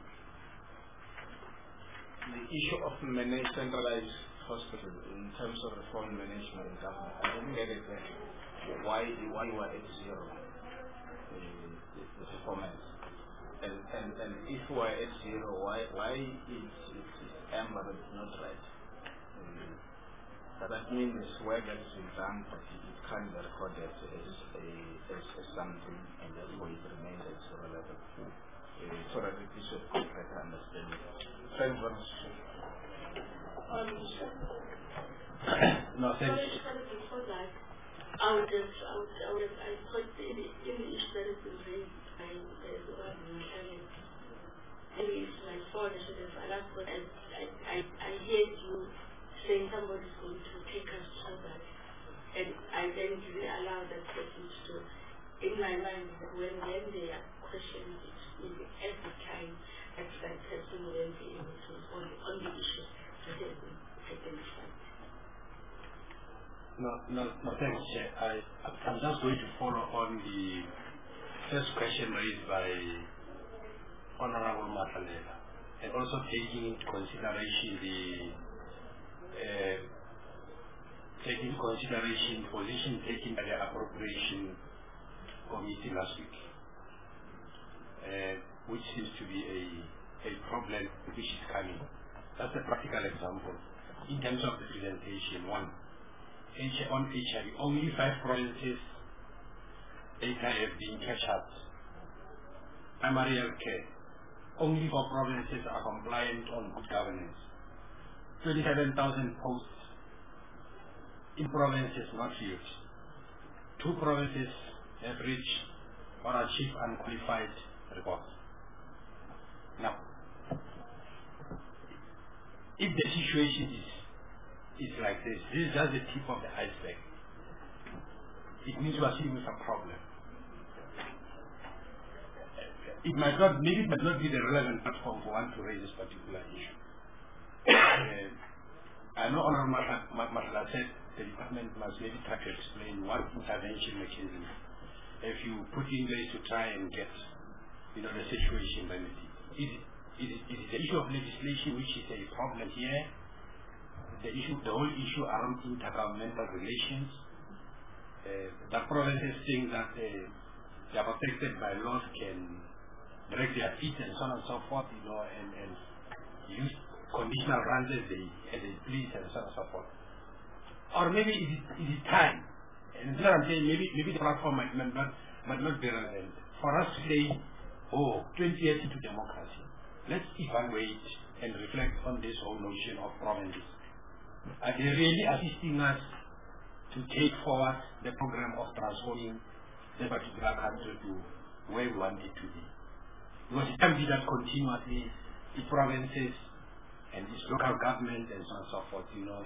issue of centralized hospitals in terms of reform management and government. I didn't get exactly why you are at zero, the performance. And if we are at zero, why is Amber not right? That means work that has been done, but it can't be recorded as something, and therefore it remains at zero level. So that this should be better understanding. Thanks very much. No, thanks. Before that, I thought the issue that has been raised by the one maybe it's like four initiatives. I heard you saying somebody's going to take us through that, and I then didn't allow that person to do. In my mind, when they are questioned, every time that person will be able to respond on the issues that have been identified. No, thanks, Chair. I'm just going to follow on the first question raised by Honorable Matalela, and also taking into consideration the position taken by the Appropriation Committee last week, which seems to be a problem which is coming. That's a practical example. In terms of the presentation, on HIV, only 5 provinces data have been captured. Primary health care, only 4 provinces are compliant on good governance. 27,000 posts in provinces not filled. 2 provinces have reached or achieved unqualified reports. Now, if the situation is like this is just the tip of the iceberg. It means we are seeing some problem. Maybe it might not be the relevant platform for one to raise this particular issue. I know Honorable Matala said the department must maybe try to explain what intervention mechanism if you put in place to try and get the situation remedy. It is the issue of legislation which is a problem here. The whole issue around intergovernmental relations. The provinces think that they are protected by laws, can drag their feet and so on and so forth, and use conditional runs as they please and so on and so forth. Or maybe it is time. And that's what I'm saying, maybe the platform might not be relevant. For us to say, 20 years into democracy, let's evaluate and reflect on this whole notion of provinces. Are they really assisting us to take forward the program of transforming the particular country to where we want it to be? Because it can be that continuously the provinces and its local government and so on and so forth, and while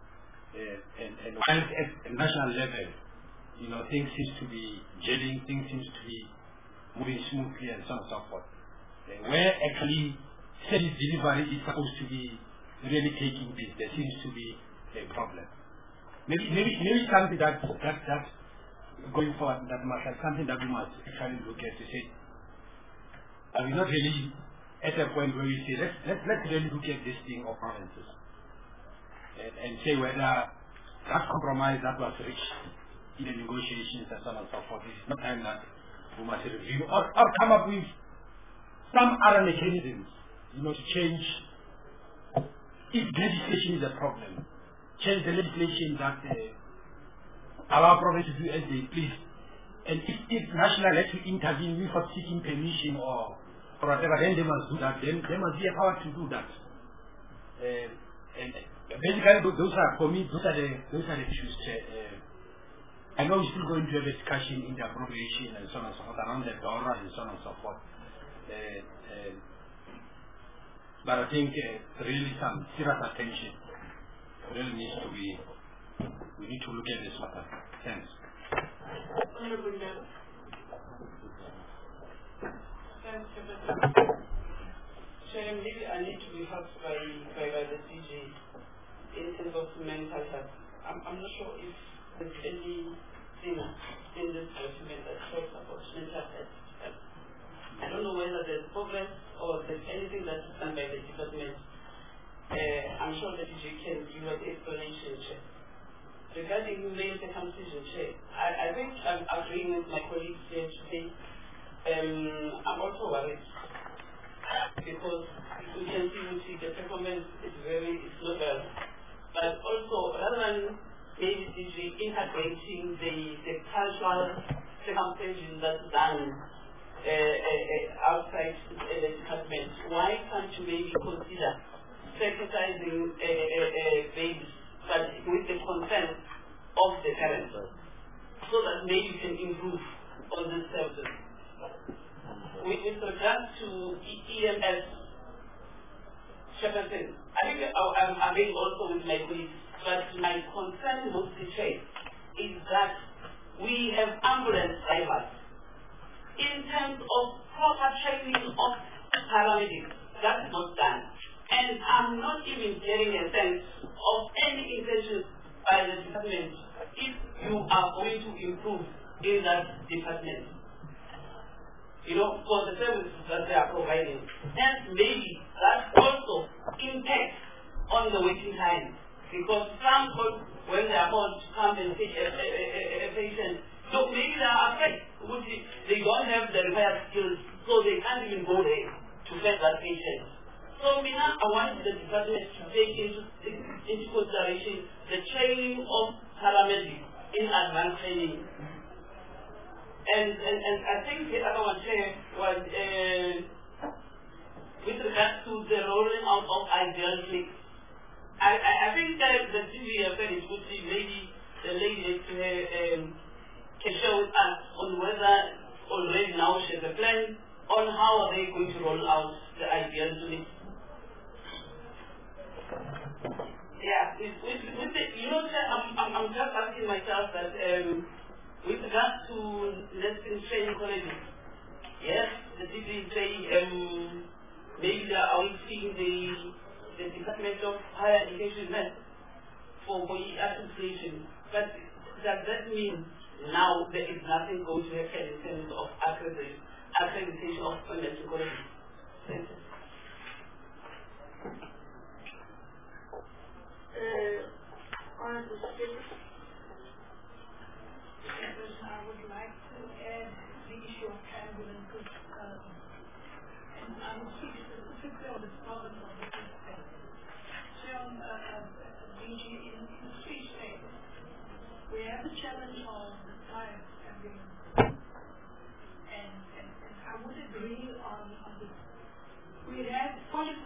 at a national level, things seem to be gelling, things seem to be moving smoothly and so on and so forth. Where actually service delivery is supposed to be really taking this, there seems to be a problem. Maybe something that going forward, that must have something that we must actually look at to say, are we not really at a point where we say, let's really look at this thing of provinces and say whether that compromise that was reached in the negotiations and so on and so forth, it's not time that we must review or come up with some other mechanisms, to change. If legislation is a problem, change the legislation that allow provinces to do as they please. And if national has to intervene without seeking permission or whatever, then they must do that. Then there must be a power to do that. And basically, those are for me. Those are the issues. I know we're still going to have a discussion in the appropriation and so on and so forth around the DORA and so on and so forth. But I think really some serious attention really needs to be. We need to look at this matter. Thanks. Thanks, Chair, maybe I need to be helped by the DG in terms of mental health. I'm not sure if there's anything in this document that talks about mental health. I don't know whether there's progress or there's anything that's done by the department. I'm sure the DG can give an explanation, Chair. Regarding male circumcision, Chair, I think I'm agreeing with my colleagues here today. I'm also worried because we can see the performance is not well. But also, rather than maybe integrating the cultural circumcision that's done outside the department, why can't you maybe consider circumcising babies, but with the consent of the parents, so that maybe you can improve on this service? With regard to EMS, Chairperson, I think I'm agreeing also with my colleagues, but my concern mostly is that we have ambulance drivers. In terms of proper training of paramedics, that's not done. And I'm not even getting a sense of any intention by the department if you are going to improve in that department, for the services that they are providing. And maybe that also impacts on the waiting time. Because some folks, when they are called to come and see a patient, so maybe they are afraid, they don't have the required skills, so they can't even go there to fetch that patient. So I want the department to take into consideration the training of paramedics in advanced training. And I think the other one, Chair, was with regards to the rolling out of ideal clinics. I think that the TV said it would be maybe the lady can share with us on whether already now she has a plan on how are they going to roll out the ideal clinics. Yeah, I'm just asking myself that with regards to nursing training colleges, yes, the DP say maybe they are seeing the Department of Higher Education for association, but does that mean now there is nothing going to happen in terms of accreditation of nursing colleges? Thank you. Honorable Speaker, I would like to add the issue of ambulances, and I will speak specifically on the province of the Free State. DG in the Free State, we have the challenge of the private ambulance, and I would agree on this. We have 45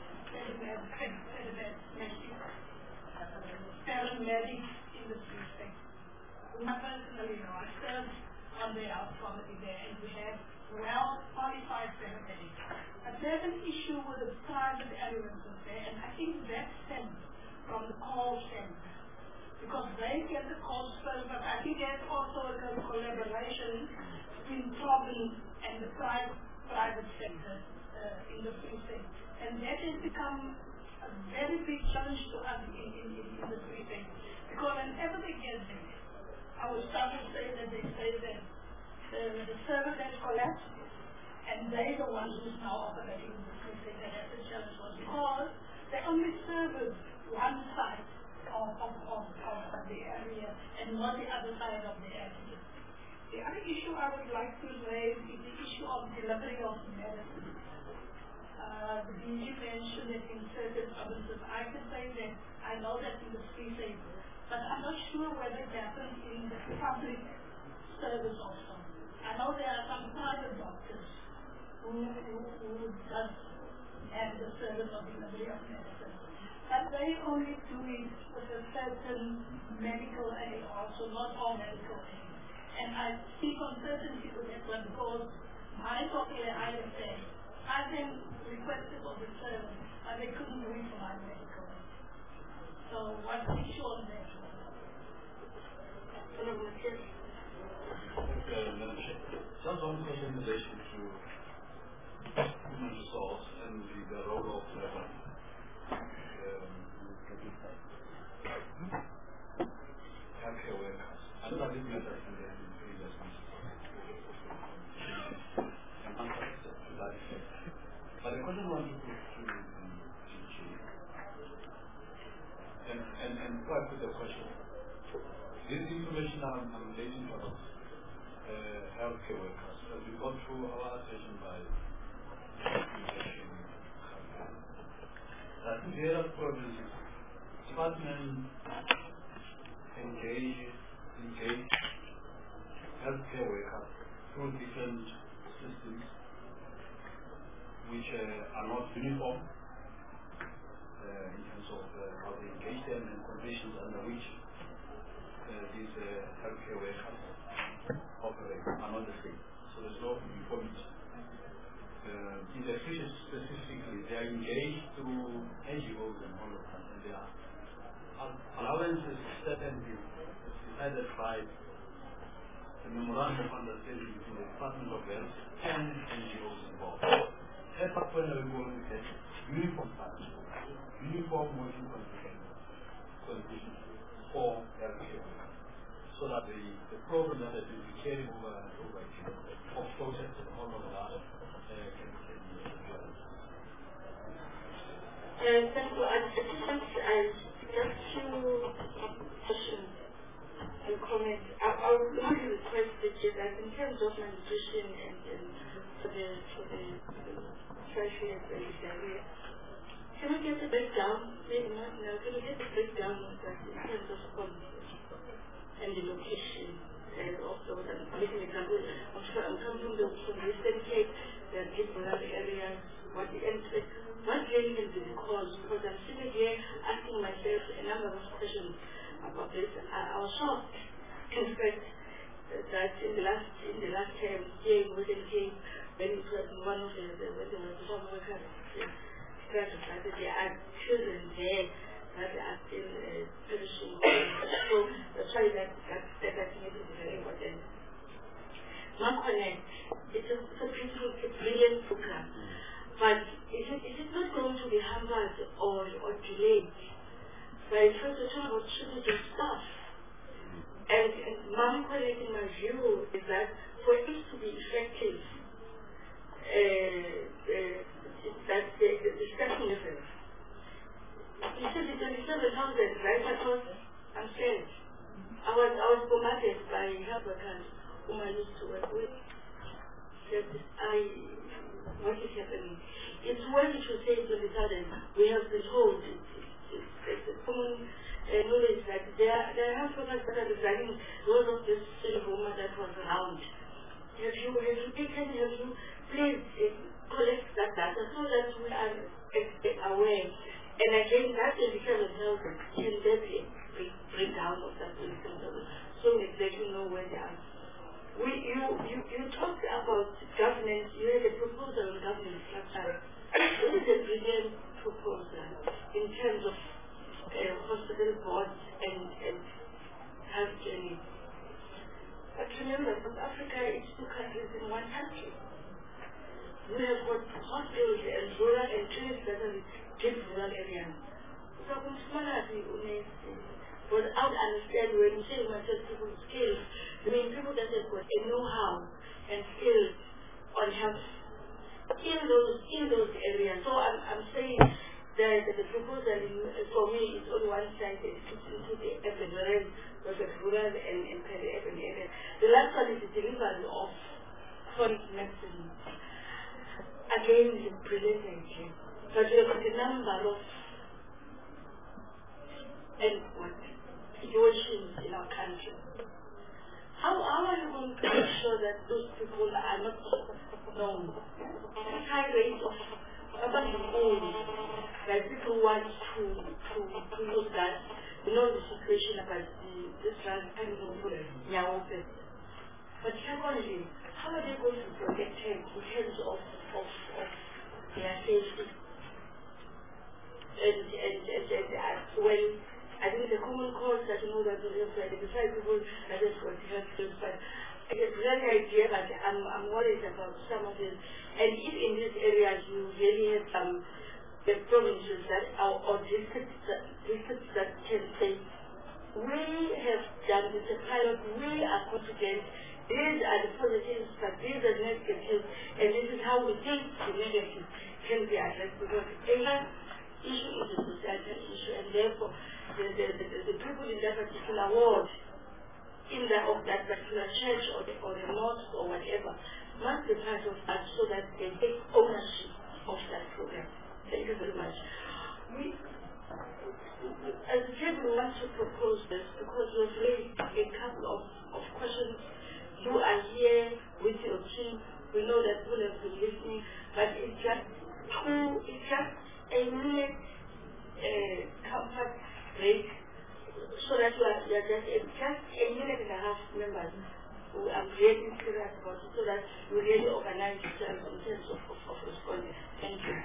paramedics in the Free State. I personally know, I served on the health committee there, and we have well-qualified paramedics. But there's an issue with the private ambulances there, and I think that stems from the call center, because they get the calls first, but I think there's also a collaboration between province and the private sector in the Free State. And that has become a very big challenge to us in the Free State. Because whenever they get there, our staff will say that the service has collapsed, and they're the ones who's now operating in the Free State. And that's the challenge was because they only service one side of the area and not the other side of the area. The other issue I would like to raise is the issue of delivery of medicine. The DG mentioned that in certain provinces, I can say that I know that in the Free State, but I'm not sure whether it happens in the public service also. I know there are some private doctors who does have the service of delivery of medicine, but they only do it with a certain medical aid also, not all medical aid. And I see uncertainty with that one because my popular IFA, I then requested for the service, but they couldn't do it for my medical aid. So what's the issue on that? Madam Chair, just this matter in the previous meetings. And answers to that effect. But the question I want to put to and before I put the question, this information I'm relating about healthcare workers, as we go through our session by I think the other provinces, department engage healthcare workers through different systems which are not uniform in terms of how they engage them and conditions under which these healthcare workers operate are not the same. So there's no uniformity. In the field specifically, they are engaged through NGOs and all of that, and their allowances certainly decided by the memorandum of understanding between the Department of Health and NGOs involved. That's when we're going to get uniform funds, uniform working conditions for healthcare workers, so that the program that has been carried over and over again of process and all of that can be realized. Thank you. Just two questions and comments. I would really request that in terms of malnutrition and for the trachea and diarrhea, can we get a breakdown? Maybe not now. Can we get a breakdown of that in terms of quality and the location? And also, I'm making an example. I'm coming from the Eastern Cape, there are different areas, what really can be the cause? Because I'm sitting here asking myself a number of questions about this. I was shocked, in fact, that in the last term, here in Western Cape, when it was one of when there was some workers that there are children there that are still perishing. So that's why that thing is very important. MomConnect, it's a brilliant program. But is it not going to be hampered or delayed by the fact that about shortage of staff? And MomConnect, in my view, is that for it to be effective, that the staffing level. You said the 27,000 right across, I'm saying. I was bombarded by health workers whom I used to work with. What is happening? It's when you say 20,000, we have been told it's a common knowledge that there are health workers that are resigning because of this syndrome that was around. Have you please collect that data so that we are aware? And again, that 27,000 can there be a breakdown of that 27,000 so we exactly know where they are. You talked about governance, you had a proposal on governance structure. This is a brilliant proposal in terms of hospital boards and health journeys. But remember, South Africa is two countries in one country. We have got hospitals and rural and clinics that are in rural areas. So but I would understand when you say myself people's skills, I mean people that have got a know-how and skills on health in those areas. So I'm saying that the proposal for me is on one side that it fits into the urban realm versus rural and peri-urban areas. The last one is the delivery of chronic medicine. Again, it's a brilliant idea. But we have got a number of situations in our country. How are you going to make sure that those people are not known? High rate of abandonment, that people want to use that. You know the situation about this transparent open. But secondly, how are they going to protect them in terms of their safety? And when I think the common cause that you know that we have to identify people that is what you have to do, but it's a great idea, but I'm worried about some of it. And if in these areas you really have some provinces that are or districts that can say, we have done with the pilot, we are confident these are the positives, but these are the negatives, and this is how we think the negatives can be addressed, because every issue is a societal issue, and therefore the people in that particular ward, of that particular church or the mosque or whatever, must be part of that so that they take ownership of that program. Thank you very much. We, as a table, want to propose this because we've raised a couple of questions. You are here with your team. We know that people have been listening, but it's just a minute comfort break so that you are just a minute and a half members who are really serious about it so that you really organize yourself in terms of responding. Thank you.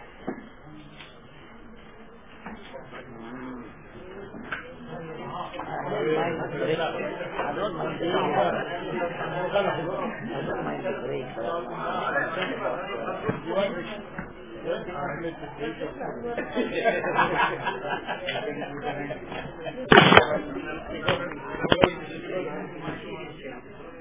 I don't mind the break. I don't mind the break.